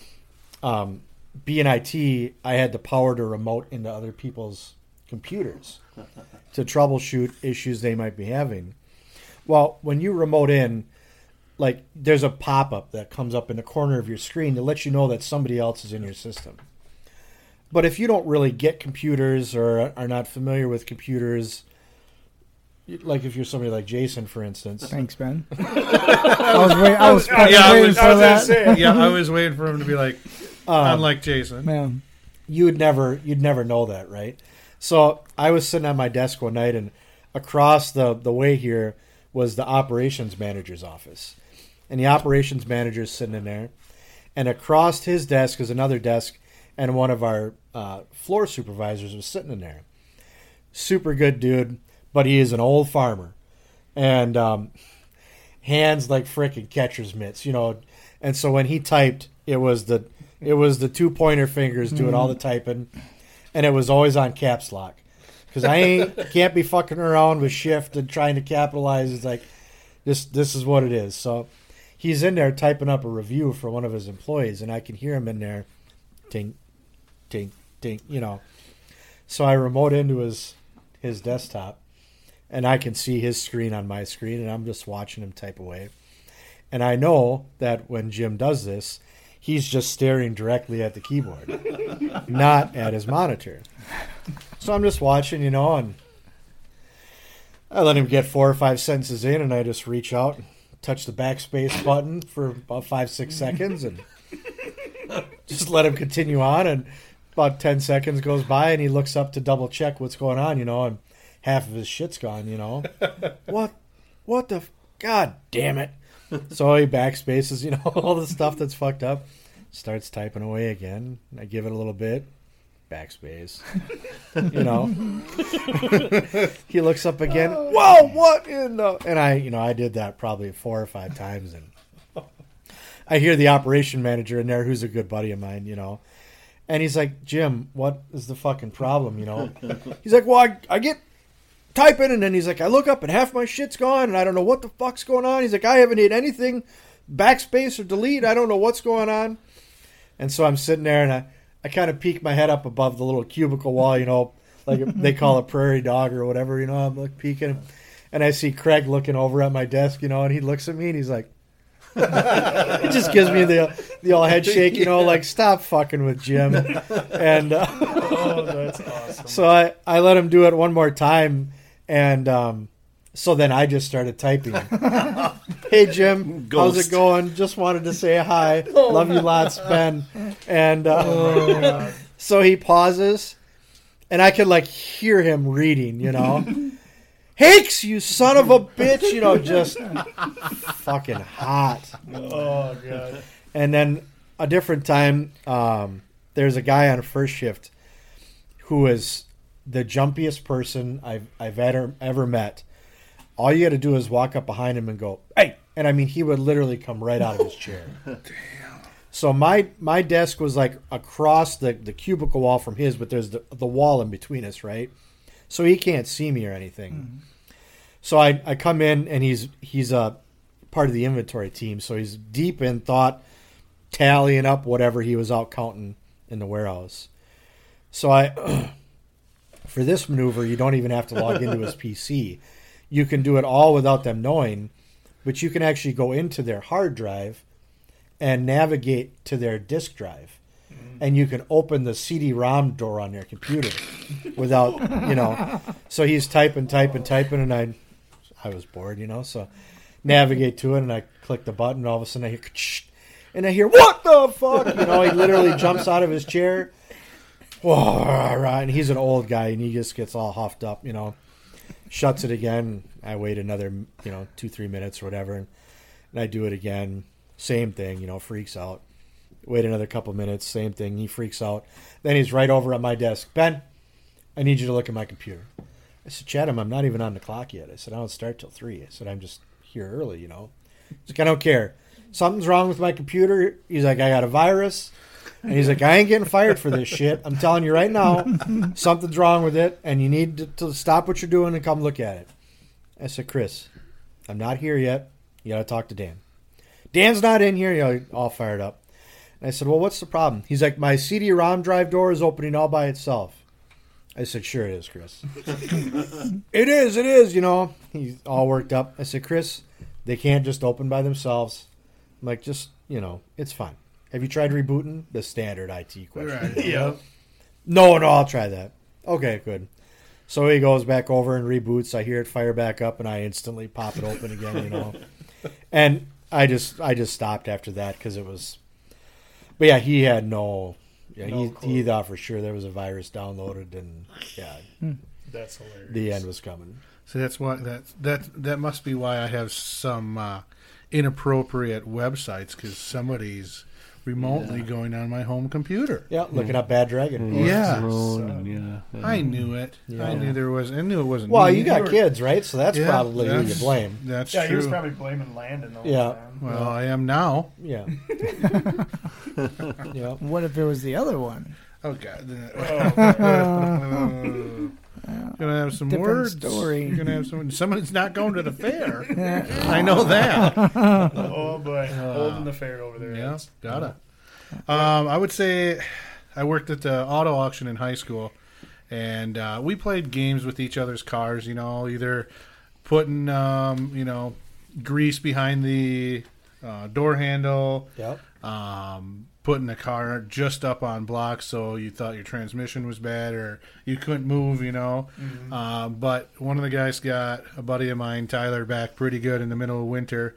[SPEAKER 2] being IT, I had the power to remote into other people's computers to troubleshoot issues they might be having. Well, when you remote in, like, there's a pop-up that comes up in the corner of your screen to let you know that somebody else is in your system. But if you don't really get computers or are not familiar with computers, like if you're somebody like Jason, for instance.
[SPEAKER 3] Thanks, Ben. I was waiting for that.
[SPEAKER 6] Yeah, I was waiting for him to be like, unlike Jason.
[SPEAKER 3] Man.
[SPEAKER 2] You'd never know that, right? So I was sitting on my desk one night, and across the way here was the operations manager's office. And the operations manager's sitting in there. And across his desk is another desk, and one of our floor supervisors was sitting in there. Super good dude, but he is an old farmer. And hands like frickin' catcher's mitts, And so when he typed, it was the 2 pointer fingers doing all the typing. And it was always on caps lock. Because can't be fucking around with shift and trying to capitalize. It's like, this is what it is. So he's in there typing up a review for one of his employees, and I can hear him in there, tink, tink, tink, So I remote into his desktop, and I can see his screen on my screen, and I'm just watching him type away. And I know that when Jim does this, he's just staring directly at the keyboard, not at his monitor. So I'm just watching, you know, and I let him get 4 or 5 sentences in, and I just reach out and touch the backspace button for about 5-6 seconds and just let him continue on. And about 10 seconds goes by, and he looks up to double check what's going on, you know, and half of his shit's gone, you know. What the God damn it. So he backspaces, you know, all the stuff that's fucked up, starts typing away again. I give it a little bit. Backspace. You know. He looks up again. Whoa, what in the... And I did that probably 4 or 5 times, and I hear the operation manager in there, who's a good buddy of mine, you know. And he's like, Jim, what is the fucking problem, you know? He's like, well, I get typing, and then he's like, I look up and half my shit's gone, and I don't know what the fuck's going on. He's like, I haven't hit anything, backspace or delete. I don't know what's going on. And so I'm sitting there, and I kind of peek my head up above the little cubicle wall, you know, like they call a prairie dog or whatever, you know. I'm like peeking, and I see Craig looking over at my desk, you know, and he looks at me, and he's like, it just gives me the old head shake, you know, like, stop fucking with Jim. And
[SPEAKER 4] Oh, that's awesome.
[SPEAKER 2] so I let him do it one more time, and so then I just started typing. Hey, Jim, how's it going? Just wanted to say hi. Love you lots, Ben. And so he pauses, and I could, like, hear him reading, you know. Hakes, you son of a bitch, you know, just fucking hot.
[SPEAKER 4] Oh, God.
[SPEAKER 2] And then a different time, there's a guy on first shift who is the jumpiest person I've ever met. All you got to do is walk up behind him and go, hey! And I mean, he would literally come right out of his chair. Damn. So my desk was like across the cubicle wall from his, but there's the wall in between us, right? So he can't see me or anything. Mm-hmm. So I come in, and he's a part of the inventory team, so he's deep in thought, tallying up whatever he was out counting in the warehouse. So for this maneuver, you don't even have to log into his PC. You can do it all without them knowing, but you can actually go into their hard drive and navigate to their disk drive. And you can open the CD-ROM door on their computer without, you know. So he's typing, and I was bored, you know. So navigate to it, and I click the button, and all of a sudden I hear, and I hear, what the fuck? You know, he literally jumps out of his chair. And he's an old guy, and he just gets all huffed up, you know. Shuts it again. I wait another, 2-3 minutes or whatever, and I do it again. Same thing, freaks out. Wait another couple minutes, same thing. He freaks out. Then he's right over at my desk. Ben, I need you to look at my computer. I said, Chatham, I'm not even on the clock yet. I said, I don't start till 3. I said, I'm just here early, He's like, I don't care. Something's wrong with my computer. He's like, I got a virus. And he's like, I ain't getting fired for this shit. I'm telling you right now, something's wrong with it, and you need to stop what you're doing and come look at it. I said, Chris, I'm not here yet. You got to talk to Dan. Dan's not in here. All fired up. And I said, well, what's the problem? He's like, my CD-ROM drive door is opening all by itself. I said, sure it is, Chris. It is. He's all worked up. I said, Chris, they can't just open by themselves. I'm like, just, it's fine. Have you tried rebooting? The standard IT question.
[SPEAKER 4] Right. Yeah.
[SPEAKER 2] No, I'll try that. Okay, good. So he goes back over and reboots. I hear it fire back up, and I instantly pop it open again, And I just stopped after that because it was... But yeah, he had no he thought for sure there was a virus downloaded, and
[SPEAKER 4] That's hilarious.
[SPEAKER 2] the end was coming.
[SPEAKER 6] So that's why that must be why I have some inappropriate websites, because somebody's remotely going on my home computer.
[SPEAKER 2] Yeah, looking up Bad Dragon.
[SPEAKER 6] Yeah.
[SPEAKER 5] Yeah.
[SPEAKER 6] I knew it.
[SPEAKER 2] Yeah.
[SPEAKER 6] I knew it wasn't.
[SPEAKER 2] Well,
[SPEAKER 6] me.
[SPEAKER 2] you got kids, right? So that's
[SPEAKER 6] Yeah,
[SPEAKER 2] probably who you
[SPEAKER 6] that's-
[SPEAKER 2] blame.
[SPEAKER 6] That's
[SPEAKER 4] Yeah,
[SPEAKER 6] true.
[SPEAKER 4] he was probably blaming Landon the whole
[SPEAKER 2] Yeah.
[SPEAKER 4] time.
[SPEAKER 6] Well, I am now.
[SPEAKER 2] Yeah. Yeah.
[SPEAKER 3] What if it was the other one?
[SPEAKER 6] Oh God.
[SPEAKER 3] Oh,
[SPEAKER 6] Gonna have some
[SPEAKER 3] different
[SPEAKER 6] words.
[SPEAKER 3] story.
[SPEAKER 6] You're gonna have somebody's not going to the fair. I know that.
[SPEAKER 4] Oh boy, holding the fair over there.
[SPEAKER 6] Yeah, gotta. I would say I worked at the auto auction in high school, and we played games with each other's cars. Either putting grease behind the door handle,
[SPEAKER 2] Yep.
[SPEAKER 6] putting the car just up on blocks, so you thought your transmission was bad or you couldn't move, But one of the guys got a buddy of mine, Tyler, back pretty good in the middle of winter.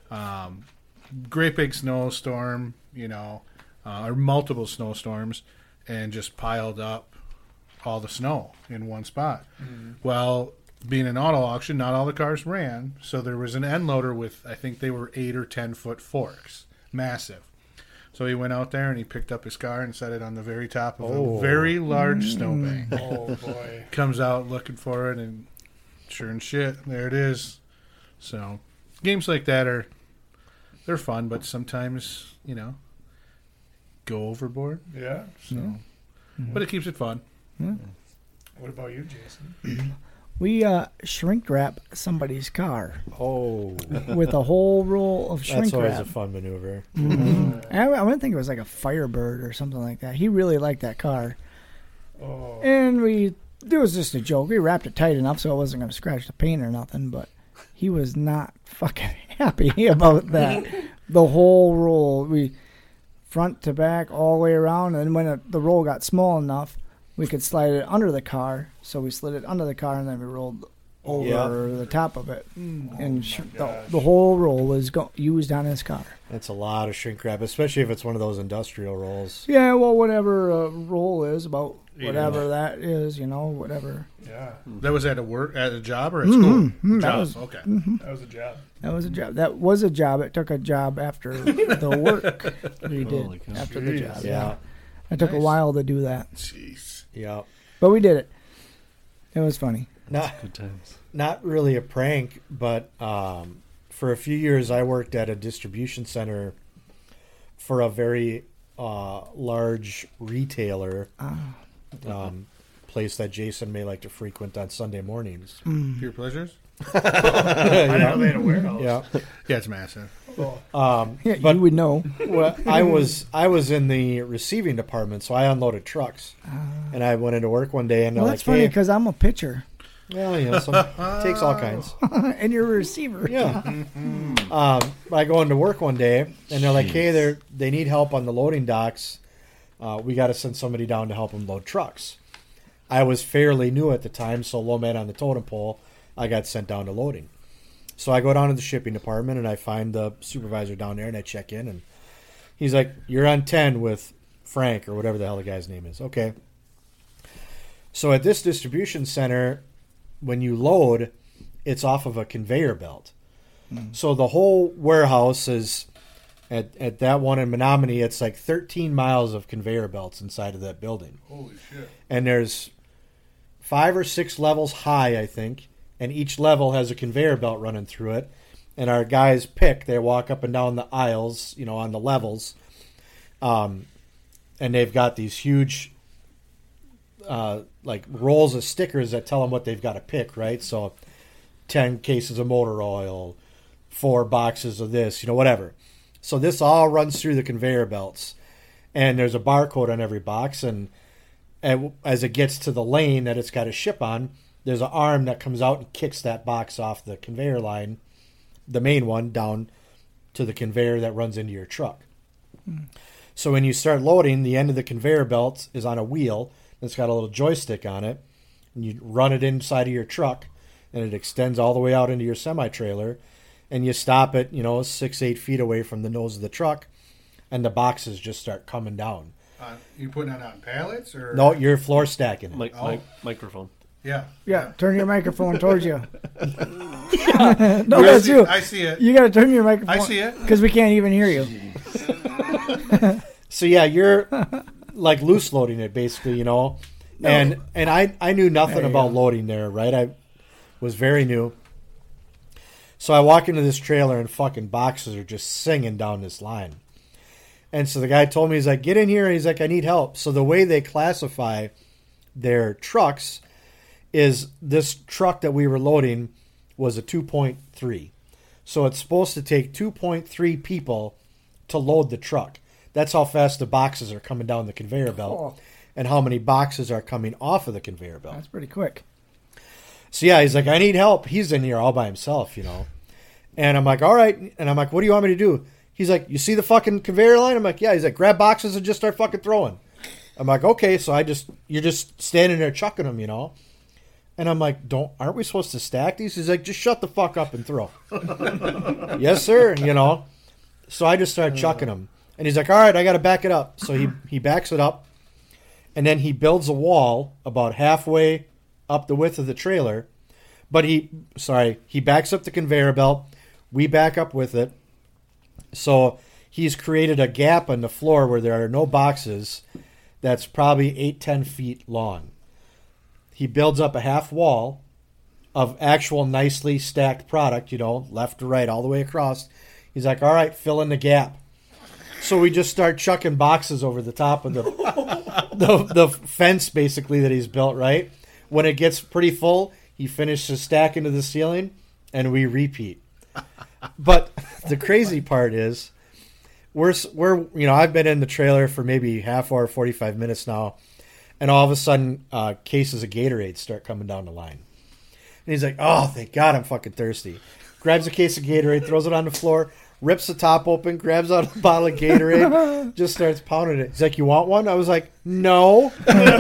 [SPEAKER 6] Great big snowstorm, or multiple snowstorms, and just piled up all the snow in one spot. Well, being an auto auction, not all the cars ran, so there was an end loader with, I think they were 8 or 10 foot forks, massive. So he went out there and he picked up his car and set it on the very top of a very large snowbank.
[SPEAKER 4] Oh boy!
[SPEAKER 6] Comes out looking for it, and sure and shit, there it is. So games like that they're fun, but sometimes go overboard.
[SPEAKER 4] Yeah.
[SPEAKER 6] So, but it keeps it fun.
[SPEAKER 4] What about you, Jason?
[SPEAKER 3] We shrink wrap somebody's car
[SPEAKER 2] Oh,
[SPEAKER 3] with a whole roll of shrink
[SPEAKER 2] that's always
[SPEAKER 3] wrap.
[SPEAKER 2] a fun maneuver.
[SPEAKER 3] I would think it was like a Firebird or something like that. He really liked that car.
[SPEAKER 4] Oh.
[SPEAKER 3] And it was just a joke. We wrapped it tight enough so it wasn't going to scratch the paint or nothing, but he was not fucking happy about that. The whole roll, we front to back all the way around, and when the roll got small enough, we could slide it under the car. So we slid it under the car, and then we rolled over the top of it. And the whole roll was used on his car.
[SPEAKER 2] That's a lot of shrink wrap, especially if it's one of those industrial rolls.
[SPEAKER 3] Yeah, well, whatever a roll is, about whatever that is, whatever.
[SPEAKER 4] Yeah,
[SPEAKER 6] That was at a job or at school? Job. Okay.
[SPEAKER 4] that was a job.
[SPEAKER 3] That was a job. That was a job. It took a job after the work we
[SPEAKER 5] Holy
[SPEAKER 3] did
[SPEAKER 5] cow.
[SPEAKER 3] after the job.
[SPEAKER 2] Yeah.
[SPEAKER 3] It took a
[SPEAKER 6] Nice.
[SPEAKER 3] while to do that,
[SPEAKER 6] Jeez.
[SPEAKER 2] Yeah.
[SPEAKER 3] but we did it. It was funny.
[SPEAKER 5] Good times.
[SPEAKER 2] Not really a prank, but for a few years I worked at a distribution center for a very large retailer place that Jason may like to frequent on Sunday mornings.
[SPEAKER 6] Pure pleasures?
[SPEAKER 4] I didn't know they had a warehouse.
[SPEAKER 2] Yeah.
[SPEAKER 6] Yeah, it's massive.
[SPEAKER 3] Yeah,
[SPEAKER 2] But-
[SPEAKER 3] you would know.
[SPEAKER 2] Well, I was in the receiving department, so I unloaded trucks, and I went into work one day, and they're
[SPEAKER 3] Well,
[SPEAKER 2] like,
[SPEAKER 3] that's funny
[SPEAKER 2] "Hey,
[SPEAKER 3] because I'm a pitcher
[SPEAKER 2] well, takes all kinds."
[SPEAKER 3] and you're a receiver.
[SPEAKER 2] Yeah. I go into work one day, and they're like, "Hey, they need help on the loading docks. We got to send somebody down to help them load trucks." I was fairly new at the time, so low man on the totem pole. I got sent down to loading. So I go down to the shipping department, and I find the supervisor down there, and I check in, and he's like, "You're on 10 with Frank," or whatever the hell the guy's name is. Okay. So at this distribution center, when you load, it's off of a conveyor belt. So the whole warehouse is, at that one in Menominee, it's like 13 miles of conveyor belts inside of that building.
[SPEAKER 6] Holy shit.
[SPEAKER 2] And there's 5 or 6 levels high, I think, and each level has a conveyor belt running through it. And our guys they walk up and down the aisles, on the levels. And they've got these huge, like rolls of stickers that tell them what they've got to pick, right? So 10 cases of motor oil, 4 boxes of this, whatever. So this all runs through the conveyor belts. And there's a barcode on every box, and as it gets to the lane that it's got to ship on, there's an arm that comes out and kicks that box off the conveyor line, the main one, down to the conveyor that runs into your truck. So when you start loading, the end of the conveyor belt is on a wheel. It's got a little joystick on it, and you run it inside of your truck, and it extends all the way out into your semi-trailer, and you stop it, 6-8 feet away from the nose of the truck, and the boxes just start coming down.
[SPEAKER 6] You putting that on pallets or?
[SPEAKER 2] No, you're floor stacking it.
[SPEAKER 5] Microphone.
[SPEAKER 6] Yeah.
[SPEAKER 3] Yeah, turn your microphone towards you. No, that's you.
[SPEAKER 6] I see it.
[SPEAKER 3] You got to turn your microphone.
[SPEAKER 6] I see it.
[SPEAKER 3] Because we can't even hear you.
[SPEAKER 2] So yeah, you're like loose loading it basically, And I knew nothing
[SPEAKER 3] There you
[SPEAKER 2] about
[SPEAKER 3] go.
[SPEAKER 2] loading there, right? I was very new. So I walk into this trailer and fucking boxes are just singing down this line. And so the guy told me, he's like, "Get in here." And he's like, "I need help." So the way they classify their trucks is this truck that we were loading was a 2.3. So it's supposed to take 2.3 people to load the truck. That's how fast the boxes are coming down the conveyor belt
[SPEAKER 3] Oh.
[SPEAKER 2] and how many boxes are coming off of the conveyor belt.
[SPEAKER 3] That's pretty quick.
[SPEAKER 2] So yeah, he's like, "I need help." He's in here all by himself, And I'm like, "All right." And I'm like, "What do you want me to do?" He's like, you see the fucking conveyor line? I'm like, yeah. He's like, grab boxes and just start fucking throwing. I'm like, okay. So you're just standing there chucking them, you know? And I'm like, aren't we supposed to stack these? He's like, just shut the fuck up and throw. Yes, sir. You know? So I just started chucking them. And he's like, all right, I got to back it up. So he backs it up. And then he builds a wall about halfway up the width of the trailer. But he backs up the conveyor belt. We back up with it. So he's created a gap on the floor where there are no boxes that's probably 8-10 feet long. He builds up a half wall of actual nicely stacked product, you know, left to right, all the way across. He's like, all right, fill in the gap. So we just start chucking boxes over the top of the fence, basically, that he's built, right? When it gets pretty full, he finishes stacking to the ceiling, and we repeat. But the crazy part is, we're I've been in the trailer for maybe half hour, 45 minutes now, and all of a sudden, cases of Gatorade start coming down the line. And he's like, oh, thank God, I'm fucking thirsty. Grabs a case of Gatorade, throws it on the floor, rips the top open, grabs out a bottle of Gatorade, just starts pounding it. He's like, you want one? I was like, no.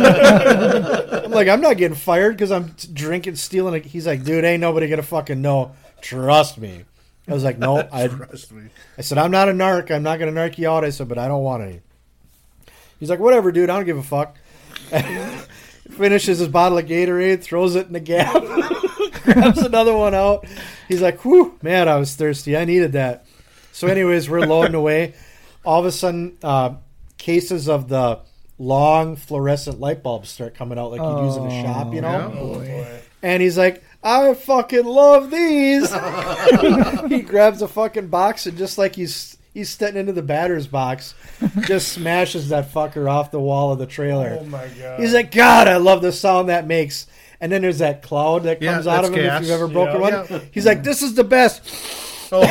[SPEAKER 2] I'm like, I'm not getting fired because I'm drinking, stealing it. He's like, dude, ain't nobody going to fucking know. Trust me. I was like, no.
[SPEAKER 6] Trust me.
[SPEAKER 2] I said, I'm not a narc. I'm not going to narc you out. I said, but I don't want any. He's like, whatever, dude. I don't give a fuck. Finishes his bottle of Gatorade, throws it in the gap, grabs another one out. He's like, whew, man, I was thirsty. I needed that. So anyways, we're loading away. All of a sudden, cases of the long fluorescent light bulbs start coming out like you'd use in a shop, you know?
[SPEAKER 6] Yeah.
[SPEAKER 4] Oh, boy.
[SPEAKER 2] And he's like, I fucking love these. He grabs a fucking box and just like he's stepping into the batter's box, just smashes that fucker off the wall of the trailer.
[SPEAKER 4] Oh, my God.
[SPEAKER 2] He's like, God, I love the sound that makes. And then there's that cloud that comes out
[SPEAKER 6] that's
[SPEAKER 2] of him
[SPEAKER 6] gas.
[SPEAKER 2] if you've ever broken one.
[SPEAKER 6] Yeah.
[SPEAKER 2] He's like, this is the best.
[SPEAKER 6] Oh,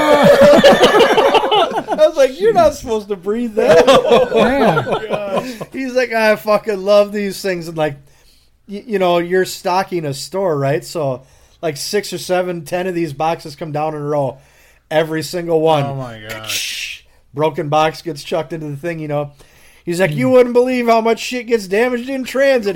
[SPEAKER 2] I was like, you're not supposed to breathe that.
[SPEAKER 3] Yeah.
[SPEAKER 2] He's like, I fucking love these things. And like, you're stocking a store, right? So like 6 or 7, 10 of these boxes come down in a row. Every single one.
[SPEAKER 6] oh my gosh.
[SPEAKER 2] Broken box gets chucked into the thing, you know. He's like, you wouldn't believe how much shit gets damaged in transit.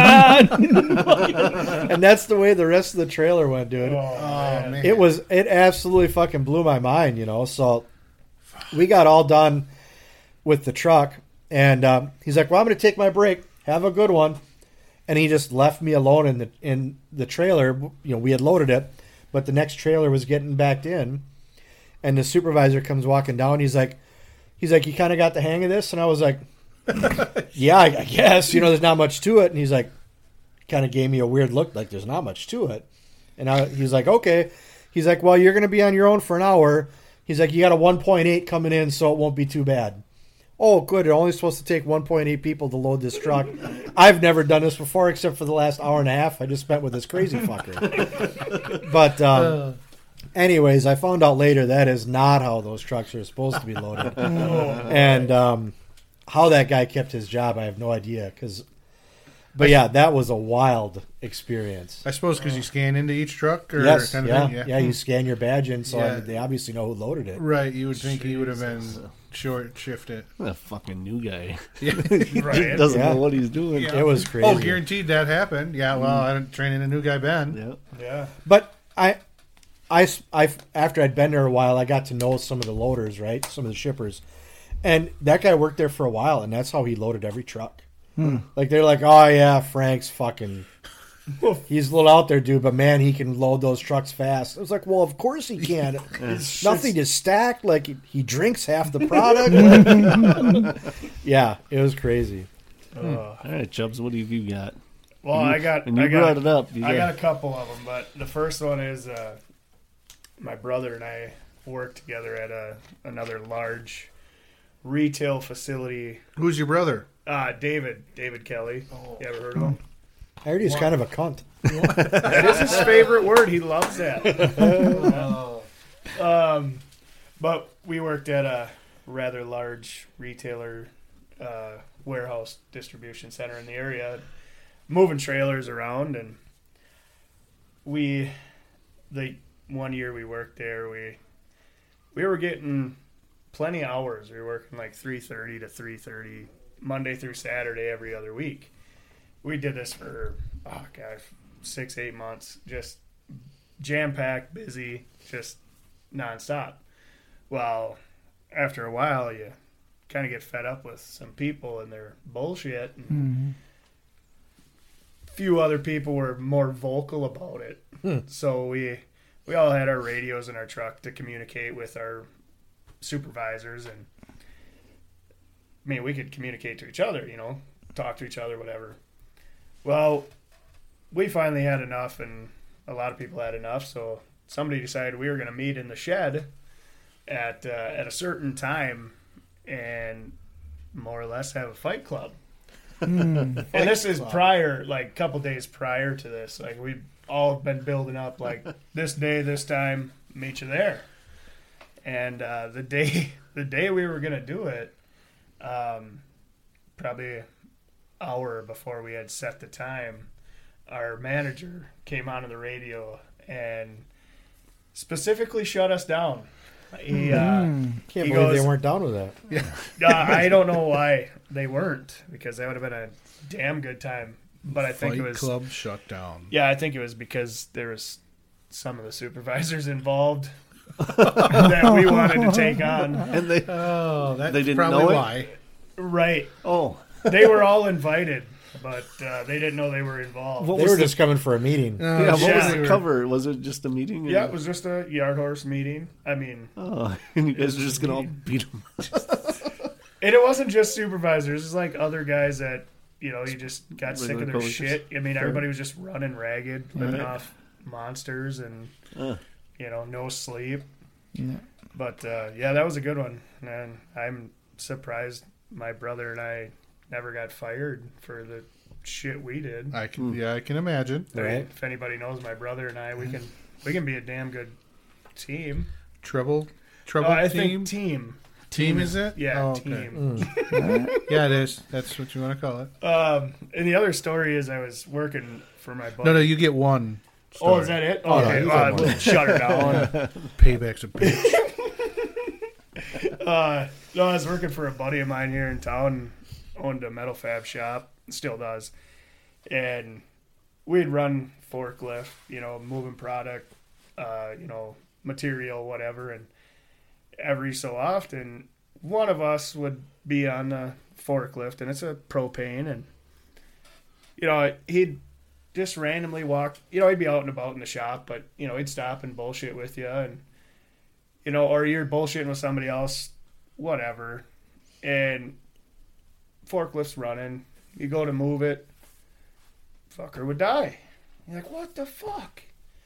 [SPEAKER 2] And that's the way the rest of the trailer went, dude.
[SPEAKER 4] Oh,
[SPEAKER 6] Oh, man.
[SPEAKER 2] It absolutely fucking blew my mind, you know. So we got all done with the truck, and he's like, well, I'm going to take my break. Have a good one. And he just left me alone in the trailer. You know, we had loaded it, but the next trailer was getting backed in, and the supervisor comes walking down. He's like, you kind of got the hang of this? And I was like, yeah, I guess. You know, there's not much to it. And he's like, kind of gave me a weird look, like there's not much to it. And he's like, okay. He's like, well, you're going to be on your own for an hour. He's like, you got a 1.8 coming in, so it won't be too bad. Oh, good. It's only supposed to take 1.8 people to load this truck. I've never done this before except for the last hour and a half I just spent with this crazy fucker. But anyways, I found out later that is not how those trucks are supposed to be loaded. And how that guy kept his job, I have no idea. But yeah, that was a wild experience.
[SPEAKER 6] I suppose because you scan into each truck or
[SPEAKER 2] Yes,
[SPEAKER 6] kind of
[SPEAKER 2] yeah,
[SPEAKER 6] thing?
[SPEAKER 2] yeah. You scan your badge in, so
[SPEAKER 6] Yeah.
[SPEAKER 2] they obviously know who loaded it.
[SPEAKER 6] Right, you would think he would have been short shifted.
[SPEAKER 5] A fucking new guy.
[SPEAKER 6] Yeah.
[SPEAKER 5] He
[SPEAKER 4] Right.
[SPEAKER 5] doesn't
[SPEAKER 2] Yeah.
[SPEAKER 5] know what he's doing.
[SPEAKER 6] Yeah.
[SPEAKER 2] It was crazy.
[SPEAKER 6] Oh, guaranteed that happened. Yeah, well, I'm training a new guy, Ben.
[SPEAKER 5] Yeah.
[SPEAKER 4] Yeah.
[SPEAKER 2] But I after I'd been there a while, I got to know some of the loaders, right? Some of the shippers, and that guy worked there for a while, and that's how he loaded every truck. Like they're like, oh yeah, Frank's fucking. He's a little out there, dude, but man, he can load those trucks fast. I was like, well, of course he can. Nothing is stacked. Like he drinks half the product. Yeah, it was crazy.
[SPEAKER 5] All right, Chubbs, what have you got?
[SPEAKER 4] Well, I got
[SPEAKER 5] brought it up.
[SPEAKER 4] I got a couple of them, but the first one is my brother and I worked together at another large retail facility.
[SPEAKER 6] Who's your brother?
[SPEAKER 4] David Kelly. You ever heard of him?
[SPEAKER 2] I heard he's kind of a cunt.
[SPEAKER 4] That is his favorite word. He loves that. But we worked at a rather large retailer warehouse distribution center in the area, moving trailers around, and the 1 year we worked there, we were getting plenty of hours. We were working like 3:30 to 3:30, Monday through Saturday every other week. We did this for, 6-8 months, just jam-packed, busy, just nonstop. Well, after a while, you kind of get fed up with some people and their bullshit. And a few other people were more vocal about it. So we all had our radios in our truck to communicate with our supervisors. And, I mean, we could communicate to each other, talk to each other, whatever. Well, we finally had enough, and a lot of people had enough, so somebody decided we were going to meet in the shed at a certain time and more or less have a fight club. And this is prior, like a couple days prior to this. Like, we've all been building up, like, this day, this time, meet you there. And the day we were going to do it, probably hour before we had set the time, our manager came onto the radio and specifically shut us down. He
[SPEAKER 2] Can't believe
[SPEAKER 4] goes,
[SPEAKER 2] they weren't down with that.
[SPEAKER 4] I don't know why they weren't, because that would have been a damn good time. But I think
[SPEAKER 6] Fight
[SPEAKER 4] it was
[SPEAKER 6] Club shut down.
[SPEAKER 4] Yeah, I think it was because there was some of the supervisors involved that we wanted to take on.
[SPEAKER 5] And they
[SPEAKER 6] That's
[SPEAKER 5] They didn't
[SPEAKER 6] probably
[SPEAKER 5] know it?
[SPEAKER 6] why.
[SPEAKER 4] Right.
[SPEAKER 5] oh
[SPEAKER 4] They were all invited, but they didn't know they were involved.
[SPEAKER 5] What
[SPEAKER 2] They
[SPEAKER 5] was
[SPEAKER 2] were
[SPEAKER 5] the-
[SPEAKER 2] just coming for a meeting.
[SPEAKER 5] yeah, what was
[SPEAKER 4] Yeah.
[SPEAKER 5] the cover? Was it just a meeting?
[SPEAKER 4] Yeah, it was just a yard horse meeting. I mean,
[SPEAKER 5] Oh, and you guys are just gonna all beat them.
[SPEAKER 4] and it wasn't just supervisors. It's like other guys that, you just got sick of
[SPEAKER 5] Regular
[SPEAKER 4] their
[SPEAKER 5] coworkers.
[SPEAKER 4] shit. I mean,
[SPEAKER 5] Sure.
[SPEAKER 4] everybody was just running ragged, living
[SPEAKER 5] Right.
[SPEAKER 4] off monsters and,
[SPEAKER 5] Uh,
[SPEAKER 4] no sleep.
[SPEAKER 3] Yeah.
[SPEAKER 4] But, yeah, that was a good one. And I'm surprised my brother and I never got fired for the shit we did.
[SPEAKER 6] I can imagine.
[SPEAKER 2] Right.
[SPEAKER 4] If anybody knows my brother and I, we can be a damn good team.
[SPEAKER 6] Trouble
[SPEAKER 4] I
[SPEAKER 6] team.
[SPEAKER 4] think team.
[SPEAKER 6] Team is it?
[SPEAKER 4] Yeah,
[SPEAKER 6] Oh, okay.
[SPEAKER 4] team.
[SPEAKER 6] Yeah, it is. That's what you want to call it.
[SPEAKER 4] And the other story is I was working for my buddy.
[SPEAKER 6] No, you get one.
[SPEAKER 4] Oh,
[SPEAKER 6] Story.
[SPEAKER 4] is that it?
[SPEAKER 2] yeah,
[SPEAKER 4] Okay,
[SPEAKER 2] you got
[SPEAKER 4] well,
[SPEAKER 2] one.
[SPEAKER 4] shut her down.
[SPEAKER 6] Payback's a bitch.
[SPEAKER 4] No, I was working for a buddy of mine here in town, owned a metal fab shop, still does. And we'd run forklift, moving product, material, whatever. And every so often, one of us would be on the forklift, and it's a propane. And, he'd just randomly walk, he'd be out and about in the shop, but, he'd stop and bullshit with you. And, or you're bullshitting with somebody else, whatever. And forklift's running. You go to move it, fucker would die. You're like, what the fuck?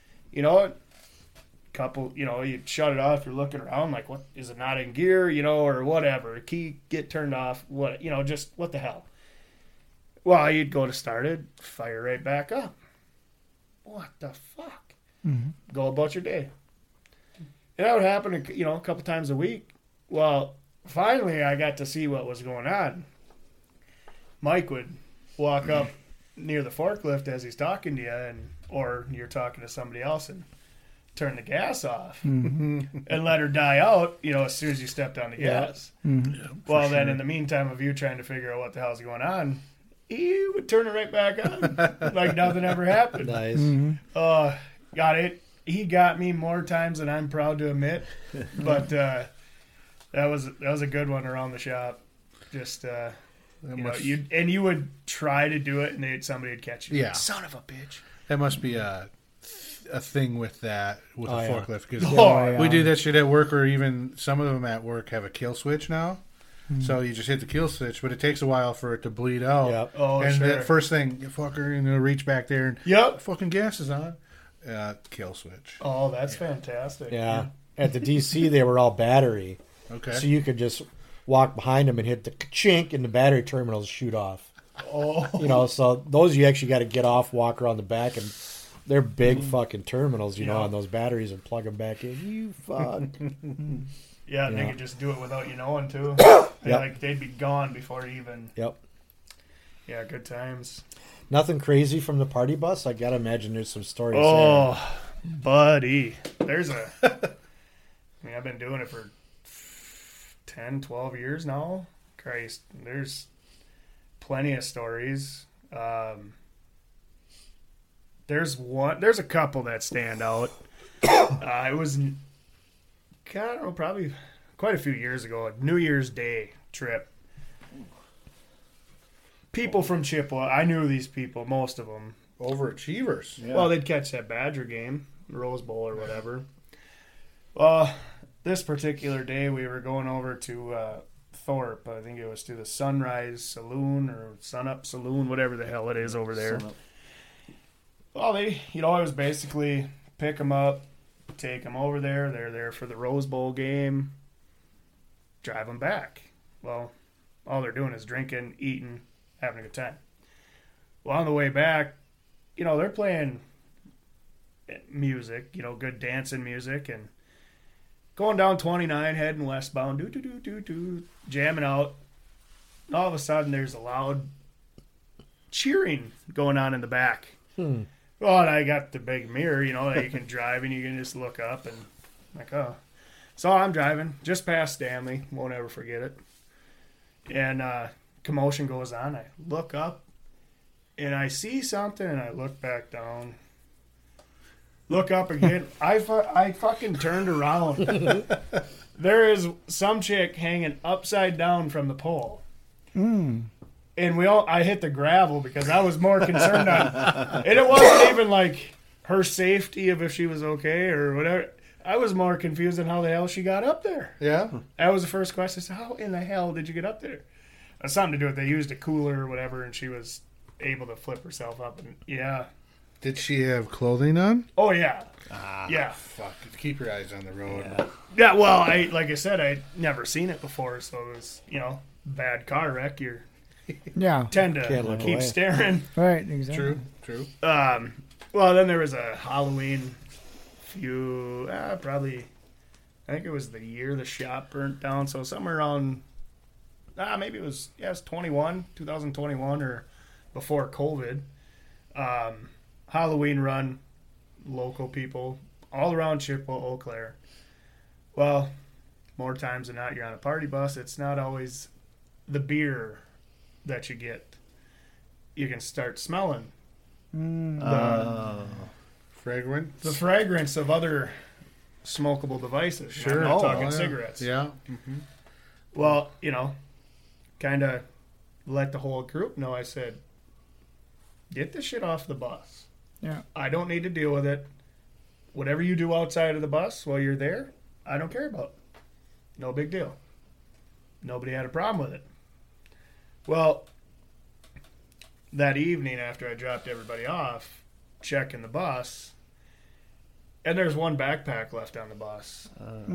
[SPEAKER 4] Couple, you shut it off, you're looking around like, what, is it not in gear, or whatever. Key get turned off, what, just what the hell. Well, you'd go to start it, fire right back up. What the fuck?
[SPEAKER 3] Mm-hmm.
[SPEAKER 4] Go about your day. And that would happen, a couple times a week. Well, finally, I got to see what was going on. Mike would walk up near the forklift as he's talking to you, or you're talking to somebody else, and turn the gas off and let her die out, as soon as you stepped on the gas. Well, then in the meantime of you trying to figure out what the hell's going on, he would turn it right back on like nothing ever happened.
[SPEAKER 2] Nice.
[SPEAKER 4] Got it. He got me more times than I'm proud to admit, but that was a good one around the shop. Just you would try to do it, and somebody would catch you.
[SPEAKER 6] Yeah.
[SPEAKER 4] Son of a bitch.
[SPEAKER 6] That must be a thing with that with
[SPEAKER 2] Oh,
[SPEAKER 6] a
[SPEAKER 2] yeah.
[SPEAKER 6] forklift because
[SPEAKER 4] Oh,
[SPEAKER 6] we do that shit at work, or even some of them at work have a kill switch now. So you just hit the kill switch, but it takes a while for it to bleed out.
[SPEAKER 2] Yep.
[SPEAKER 4] Oh,
[SPEAKER 6] and
[SPEAKER 4] sure.
[SPEAKER 6] the first thing, you fucker, reach back there and
[SPEAKER 4] Yep.
[SPEAKER 6] fucking gas is on. Kill switch.
[SPEAKER 4] Oh, that's fantastic.
[SPEAKER 2] Yeah. At the DC, they were all battery.
[SPEAKER 6] Okay.
[SPEAKER 2] So you could just walk behind them and hit the chink, and the battery terminals shoot off.
[SPEAKER 4] Oh,
[SPEAKER 2] So those you actually got to get off, walk around the back, and they're big fucking terminals, on those batteries, and plug them back in. You fuck.
[SPEAKER 4] yeah, and they
[SPEAKER 2] Yeah.
[SPEAKER 4] could just do it without you knowing too.
[SPEAKER 2] Yep.
[SPEAKER 4] They'd be gone before you even.
[SPEAKER 2] Yep.
[SPEAKER 4] Yeah, good times.
[SPEAKER 2] Nothing crazy from the party bus? I got to imagine there's some stories there.
[SPEAKER 4] Oh, buddy, there's a. I mean, I've been doing it for 10, 12 years now. Christ, there's plenty of stories. There's a couple that stand out. It was, I don't know, probably quite a few years ago, a New Year's Day trip. People from Chippewa, I knew these people, most of them.
[SPEAKER 6] Overachievers.
[SPEAKER 2] Yeah.
[SPEAKER 4] Well, they'd catch that Badger game, the Rose Bowl or whatever. This particular day, we were going over to Thorpe. I think it was to the Sunrise Saloon or Sun Up Saloon, whatever the hell it is over there. Well, I was basically pick them up, take them over there. They're there for the Rose Bowl game, drive them back. Well, all they're doing is drinking, eating, having a good time. Well, on the way back, they're playing music, good dancing music, and going down 29, heading westbound, jamming out. And all of a sudden, there's a loud cheering going on in the back. Well, and I got the big mirror, that you can drive and you can just look up and like, oh. So I'm driving just past Stanley. Won't ever forget it. And commotion goes on. I look up and I see something and I look back down. Look up again. I fucking turned around. There is some chick hanging upside down from the pole. And I hit the gravel because I was more concerned on, and it wasn't even like her safety of if she was okay or whatever. I was more confused on how the hell she got up there.
[SPEAKER 6] Yeah.
[SPEAKER 4] That was the first question. I said, how in the hell did you get up there? It's something to do with, they used a cooler or whatever, and she was able to flip herself up. And yeah.
[SPEAKER 6] Did she have clothing on?
[SPEAKER 4] Oh, yeah. Yeah.
[SPEAKER 6] Fuck. Keep your eyes on the road.
[SPEAKER 4] Yeah, well, like I said, I'd never seen it before, so it was, bad car wreck. You tend to
[SPEAKER 2] Can't look
[SPEAKER 4] keep
[SPEAKER 2] away.
[SPEAKER 4] staring.
[SPEAKER 3] Right, exactly.
[SPEAKER 6] True.
[SPEAKER 4] Well, then there was a Halloween probably, I think it was the year the shop burnt down, so somewhere around, maybe it was 2021 or before COVID. Halloween run, local people, all around Chippewa, Eau Claire. Well, more times than not, you're on a party bus. It's not always the beer that you get. You can start smelling
[SPEAKER 6] Fragrant.
[SPEAKER 4] the fragrance of other smokable devices.
[SPEAKER 6] Sure.
[SPEAKER 4] I'm not talking
[SPEAKER 6] yeah.
[SPEAKER 4] cigarettes.
[SPEAKER 6] Yeah. Mm-hmm.
[SPEAKER 4] Well, kind of let the whole group know. I said, get this shit off the bus.
[SPEAKER 3] Yeah.
[SPEAKER 4] I don't need to deal with it. Whatever you do outside of the bus while you're there, I don't care about. No big deal. Nobody had a problem with it. Well, that evening after I dropped everybody off, checking the bus, and there's one backpack left on the bus.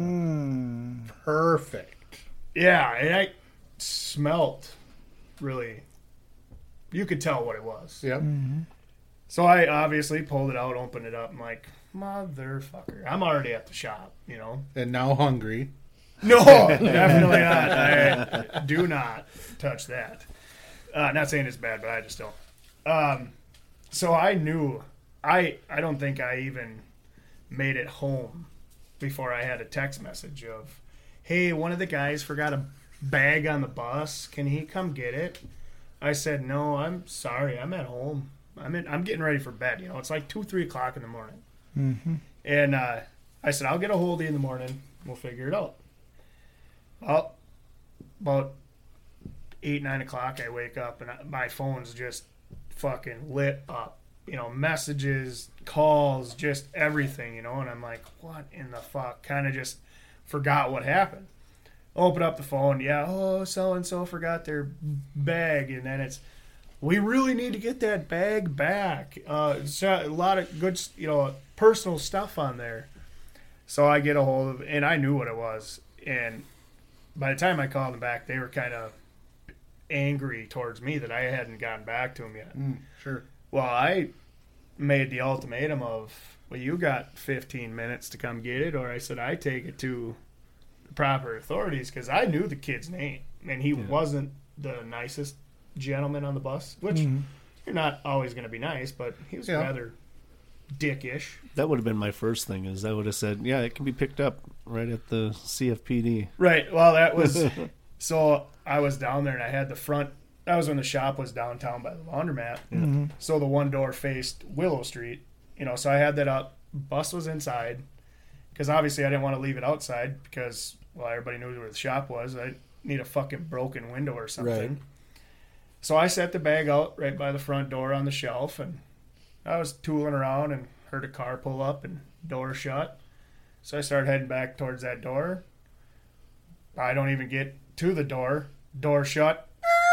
[SPEAKER 6] Perfect.
[SPEAKER 4] Yeah, and I smelt really. You could tell what it was.
[SPEAKER 6] Yep.
[SPEAKER 4] So I obviously pulled it out, opened it up. I'm like, motherfucker. I'm already at the shop,
[SPEAKER 6] And now hungry.
[SPEAKER 4] No, definitely not. I do not touch that. Not saying it's bad, but I just don't. So I knew. I don't think I even made it home before I had a text message of, hey, one of the guys forgot a bag on the bus. Can he come get it? I said, no, I'm sorry. I'm at home. I'm getting ready for bed. It's like 2-3 o'clock in the morning. And I said, I'll get a hold of you in the morning. We'll figure it out. Well, about 8-9 o'clock, I wake up and my phone's just fucking lit up. Messages, calls, just everything, and I'm like, what in the fuck? Kind of just forgot what happened. Open up the phone, so-and-so forgot their bag, and then it's, we really need to get that bag back. So a lot of good, personal stuff on there. So I get a hold of, and I knew what it was, and by the time I called them back, they were kind of angry towards me that I hadn't gotten back to them yet.
[SPEAKER 6] Sure.
[SPEAKER 4] Well, I made the ultimatum of, well, you got 15 minutes to come get it, or I said I take it to the proper authorities, because I knew the kid's name, and he wasn't the nicest gentleman on the bus, which you're not always going to be nice, but he was rather dickish.
[SPEAKER 5] That would have been my first thing. Is I would have said, yeah, it can be picked up right at the CFPD.
[SPEAKER 4] Right. Well, that was so I was down there and I had the front. That was when the shop was downtown by the laundromat.
[SPEAKER 3] Mm-hmm.
[SPEAKER 4] So the one door faced Willow Street. So I had that up. Bus was inside because obviously I didn't want to leave it outside because everybody knew where the shop was. I need a fucking broken window or something.
[SPEAKER 2] Right.
[SPEAKER 4] So I set the bag out right by the front door on the shelf, and I was tooling around and heard a car pull up and door shut. So I started heading back towards that door. I don't even get to the door. Door shut.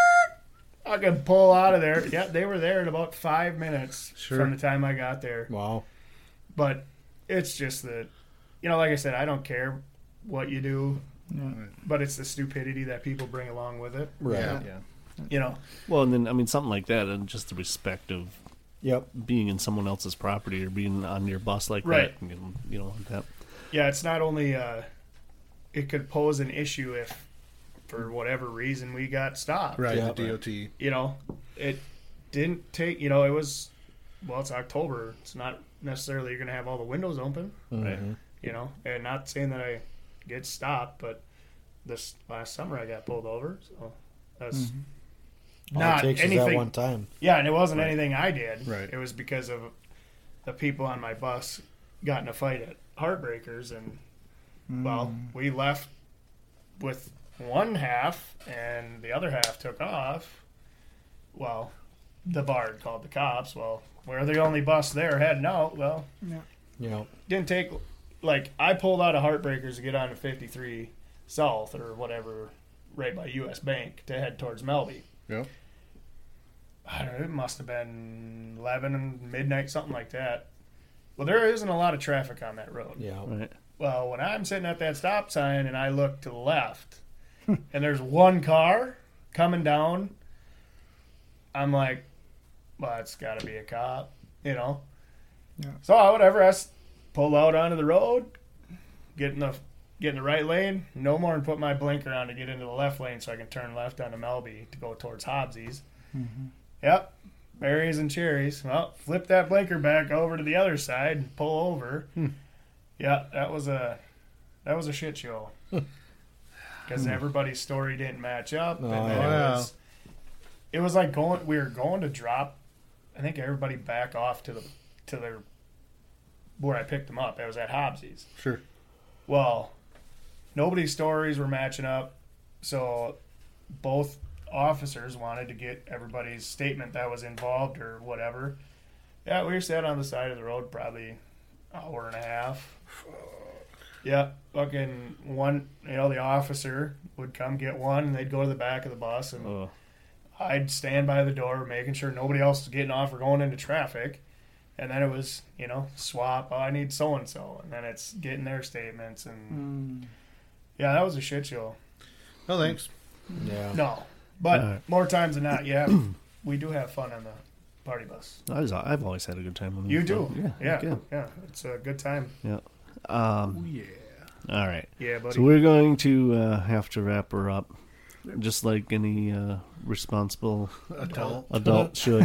[SPEAKER 4] I can pull out of there. Yeah, they were there in about 5 minutes from the time I got there.
[SPEAKER 2] Wow.
[SPEAKER 4] But it's just that, like I said, I don't care what you do, but it's the stupidity that people bring along with it.
[SPEAKER 2] Right.
[SPEAKER 6] Yeah.
[SPEAKER 5] Well, and then something like that, and just the respect of
[SPEAKER 2] Yep.
[SPEAKER 5] being in someone else's property or being on your bus like
[SPEAKER 4] Right.
[SPEAKER 5] that. Like that.
[SPEAKER 4] Yeah, it's not only it could pose an issue if, for whatever reason, we got stopped.
[SPEAKER 6] Right,
[SPEAKER 2] Yeah.
[SPEAKER 6] the DOT.
[SPEAKER 4] It didn't take. It was. Well, it's October. It's not necessarily you're going to have all the windows open,
[SPEAKER 5] Right.
[SPEAKER 4] And not saying that I get stopped, but this last summer I got pulled over, so that's
[SPEAKER 2] All
[SPEAKER 4] not
[SPEAKER 2] it takes is
[SPEAKER 4] anything.
[SPEAKER 2] that one time.
[SPEAKER 4] Yeah, and it wasn't anything I did.
[SPEAKER 6] Right.
[SPEAKER 4] It was because of the people on my bus got in a fight at Heartbreakers, and we left with one half, and the other half took off. Well, the bar called the cops. Well, we're the only bus there heading out. Well, didn't take I pulled out of Heartbreakers to get on to 53 South or whatever, right by U.S. Bank to head towards Melby.
[SPEAKER 6] Yep.
[SPEAKER 4] I don't know, it must have been 11 and midnight, something like that. Well, there isn't a lot of traffic on that road.
[SPEAKER 2] Yeah.
[SPEAKER 5] Right.
[SPEAKER 4] Well, when I'm sitting at that stop sign and I look to the left and there's one car coming down, I'm like, well, it's got to be a cop,
[SPEAKER 3] Yeah.
[SPEAKER 4] So whatever, I pull out onto the road, get in the right lane, no more than put my blinker on to get into the left lane so I can turn left onto Melby to go towards Hobbsies.
[SPEAKER 3] Mm-hmm.
[SPEAKER 4] Yep, berries and cherries. Well, flip that blinker back over to the other side and pull over. Yeah, that was a shit show because everybody's story didn't match up, and then it was like we were going to drop. I think everybody back off to their where I picked them up. It was at Hobbsies.
[SPEAKER 6] Sure.
[SPEAKER 4] Well, nobody's stories were matching up, so both officers wanted to get everybody's statement that was involved or whatever. Yeah, we were sat on the side of the road probably an hour and a half. Yeah, fucking one, the officer would come get one, and they'd go to the back of the bus, and I'd stand by the door making sure nobody else was getting off or going into traffic. And then it was, swap, I need so-and-so. And then it's getting their statements. And yeah, that was a shit show.
[SPEAKER 6] No, thanks.
[SPEAKER 2] Yeah.
[SPEAKER 4] No. But more times than not, we do have fun on the party bus.
[SPEAKER 5] I've always had a good time with them.
[SPEAKER 4] You do?
[SPEAKER 5] Yeah.
[SPEAKER 4] Yeah. It's a good time.
[SPEAKER 5] Yeah.
[SPEAKER 6] Yeah.
[SPEAKER 5] All right.
[SPEAKER 4] Yeah, buddy.
[SPEAKER 5] So we're going to have to wrap her up, just like any responsible adult should.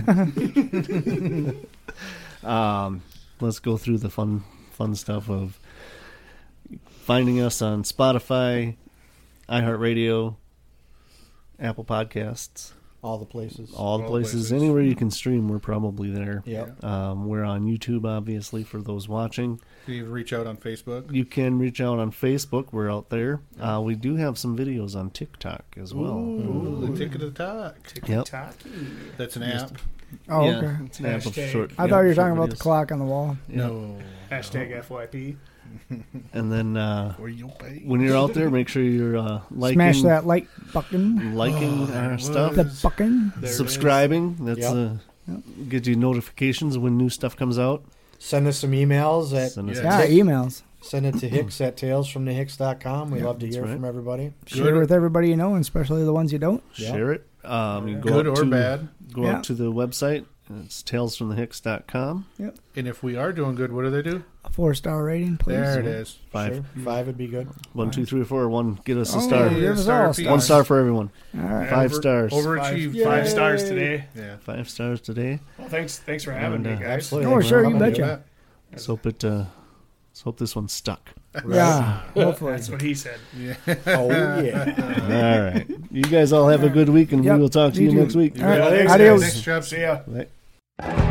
[SPEAKER 5] Let's go through the fun stuff of finding us on Spotify, iHeartRadio, Apple Podcasts.
[SPEAKER 2] All the places.
[SPEAKER 5] All the places. Anywhere you can stream, we're probably there.
[SPEAKER 2] Yep.
[SPEAKER 5] We're on YouTube, obviously, for those watching.
[SPEAKER 6] Can you reach out on Facebook?
[SPEAKER 5] You can reach out on Facebook. We're out there. We do have some videos on TikTok as well.
[SPEAKER 6] Ooh, the Ticket of the Talk.
[SPEAKER 5] Yep.
[SPEAKER 6] That's an app.
[SPEAKER 3] Oh,
[SPEAKER 5] Yeah,
[SPEAKER 3] okay.
[SPEAKER 5] it's an app of
[SPEAKER 4] Hashtag.
[SPEAKER 5] short.
[SPEAKER 3] I thought you were
[SPEAKER 5] short
[SPEAKER 3] talking about the
[SPEAKER 5] videos.
[SPEAKER 3] clock on the wall.
[SPEAKER 6] No.
[SPEAKER 4] Hashtag FYP.
[SPEAKER 5] And then
[SPEAKER 6] Or you'll pay.
[SPEAKER 5] when you're out there, make sure you're liking,
[SPEAKER 3] Smash that like button.
[SPEAKER 5] liking our stuff,
[SPEAKER 3] The button.
[SPEAKER 4] There it
[SPEAKER 5] subscribing. That's
[SPEAKER 2] Yep.
[SPEAKER 5] gives you notifications when new stuff comes out.
[SPEAKER 2] Send us some emails at
[SPEAKER 5] Send us
[SPEAKER 6] Yeah.
[SPEAKER 3] Yeah, emails.
[SPEAKER 2] send it to Hicks at talesfromthehicks.com. We love to
[SPEAKER 5] that's
[SPEAKER 2] hear
[SPEAKER 5] right.
[SPEAKER 2] from everybody.
[SPEAKER 3] Share it with everybody you know, and especially the ones you don't.
[SPEAKER 2] Yeah.
[SPEAKER 5] Share it. You go
[SPEAKER 6] Good
[SPEAKER 5] out
[SPEAKER 6] or
[SPEAKER 5] to,
[SPEAKER 6] bad.
[SPEAKER 5] Go
[SPEAKER 3] Yeah.
[SPEAKER 5] out to the website. It's talesfromthehicks.com.
[SPEAKER 6] And if we are doing good, what do they do?
[SPEAKER 3] A 4-star rating, please.
[SPEAKER 6] There it is.
[SPEAKER 5] 5,
[SPEAKER 2] Sure. 5 would be good.
[SPEAKER 5] 1, 2, 3, 4. 1. Get us a
[SPEAKER 3] Oh,
[SPEAKER 5] star.
[SPEAKER 3] yeah. Give us
[SPEAKER 6] Star
[SPEAKER 3] all
[SPEAKER 6] piece.
[SPEAKER 3] stars.
[SPEAKER 5] 1 star for everyone.
[SPEAKER 3] All right.
[SPEAKER 5] 5 stars.
[SPEAKER 6] Overachieved.
[SPEAKER 4] 5 stars today.
[SPEAKER 6] Yeah.
[SPEAKER 5] 5 stars today.
[SPEAKER 4] Well, thanks for having me, guys.
[SPEAKER 2] Absolutely.
[SPEAKER 3] Oh,
[SPEAKER 2] Thanks
[SPEAKER 3] sure,
[SPEAKER 2] for
[SPEAKER 3] you
[SPEAKER 2] coming.
[SPEAKER 3] betcha.
[SPEAKER 5] Let's hope this one's stuck.
[SPEAKER 3] Yeah, hopefully.
[SPEAKER 4] That's what he said.
[SPEAKER 2] Oh, yeah.
[SPEAKER 5] All right. You guys all have a good week, and
[SPEAKER 3] Yep,
[SPEAKER 5] we will talk to
[SPEAKER 3] you
[SPEAKER 5] you
[SPEAKER 3] too.
[SPEAKER 5] next week.
[SPEAKER 3] All right,
[SPEAKER 4] Thanks,
[SPEAKER 3] adios.
[SPEAKER 4] guys. Thanks, Chubb. See ya.
[SPEAKER 5] Bye.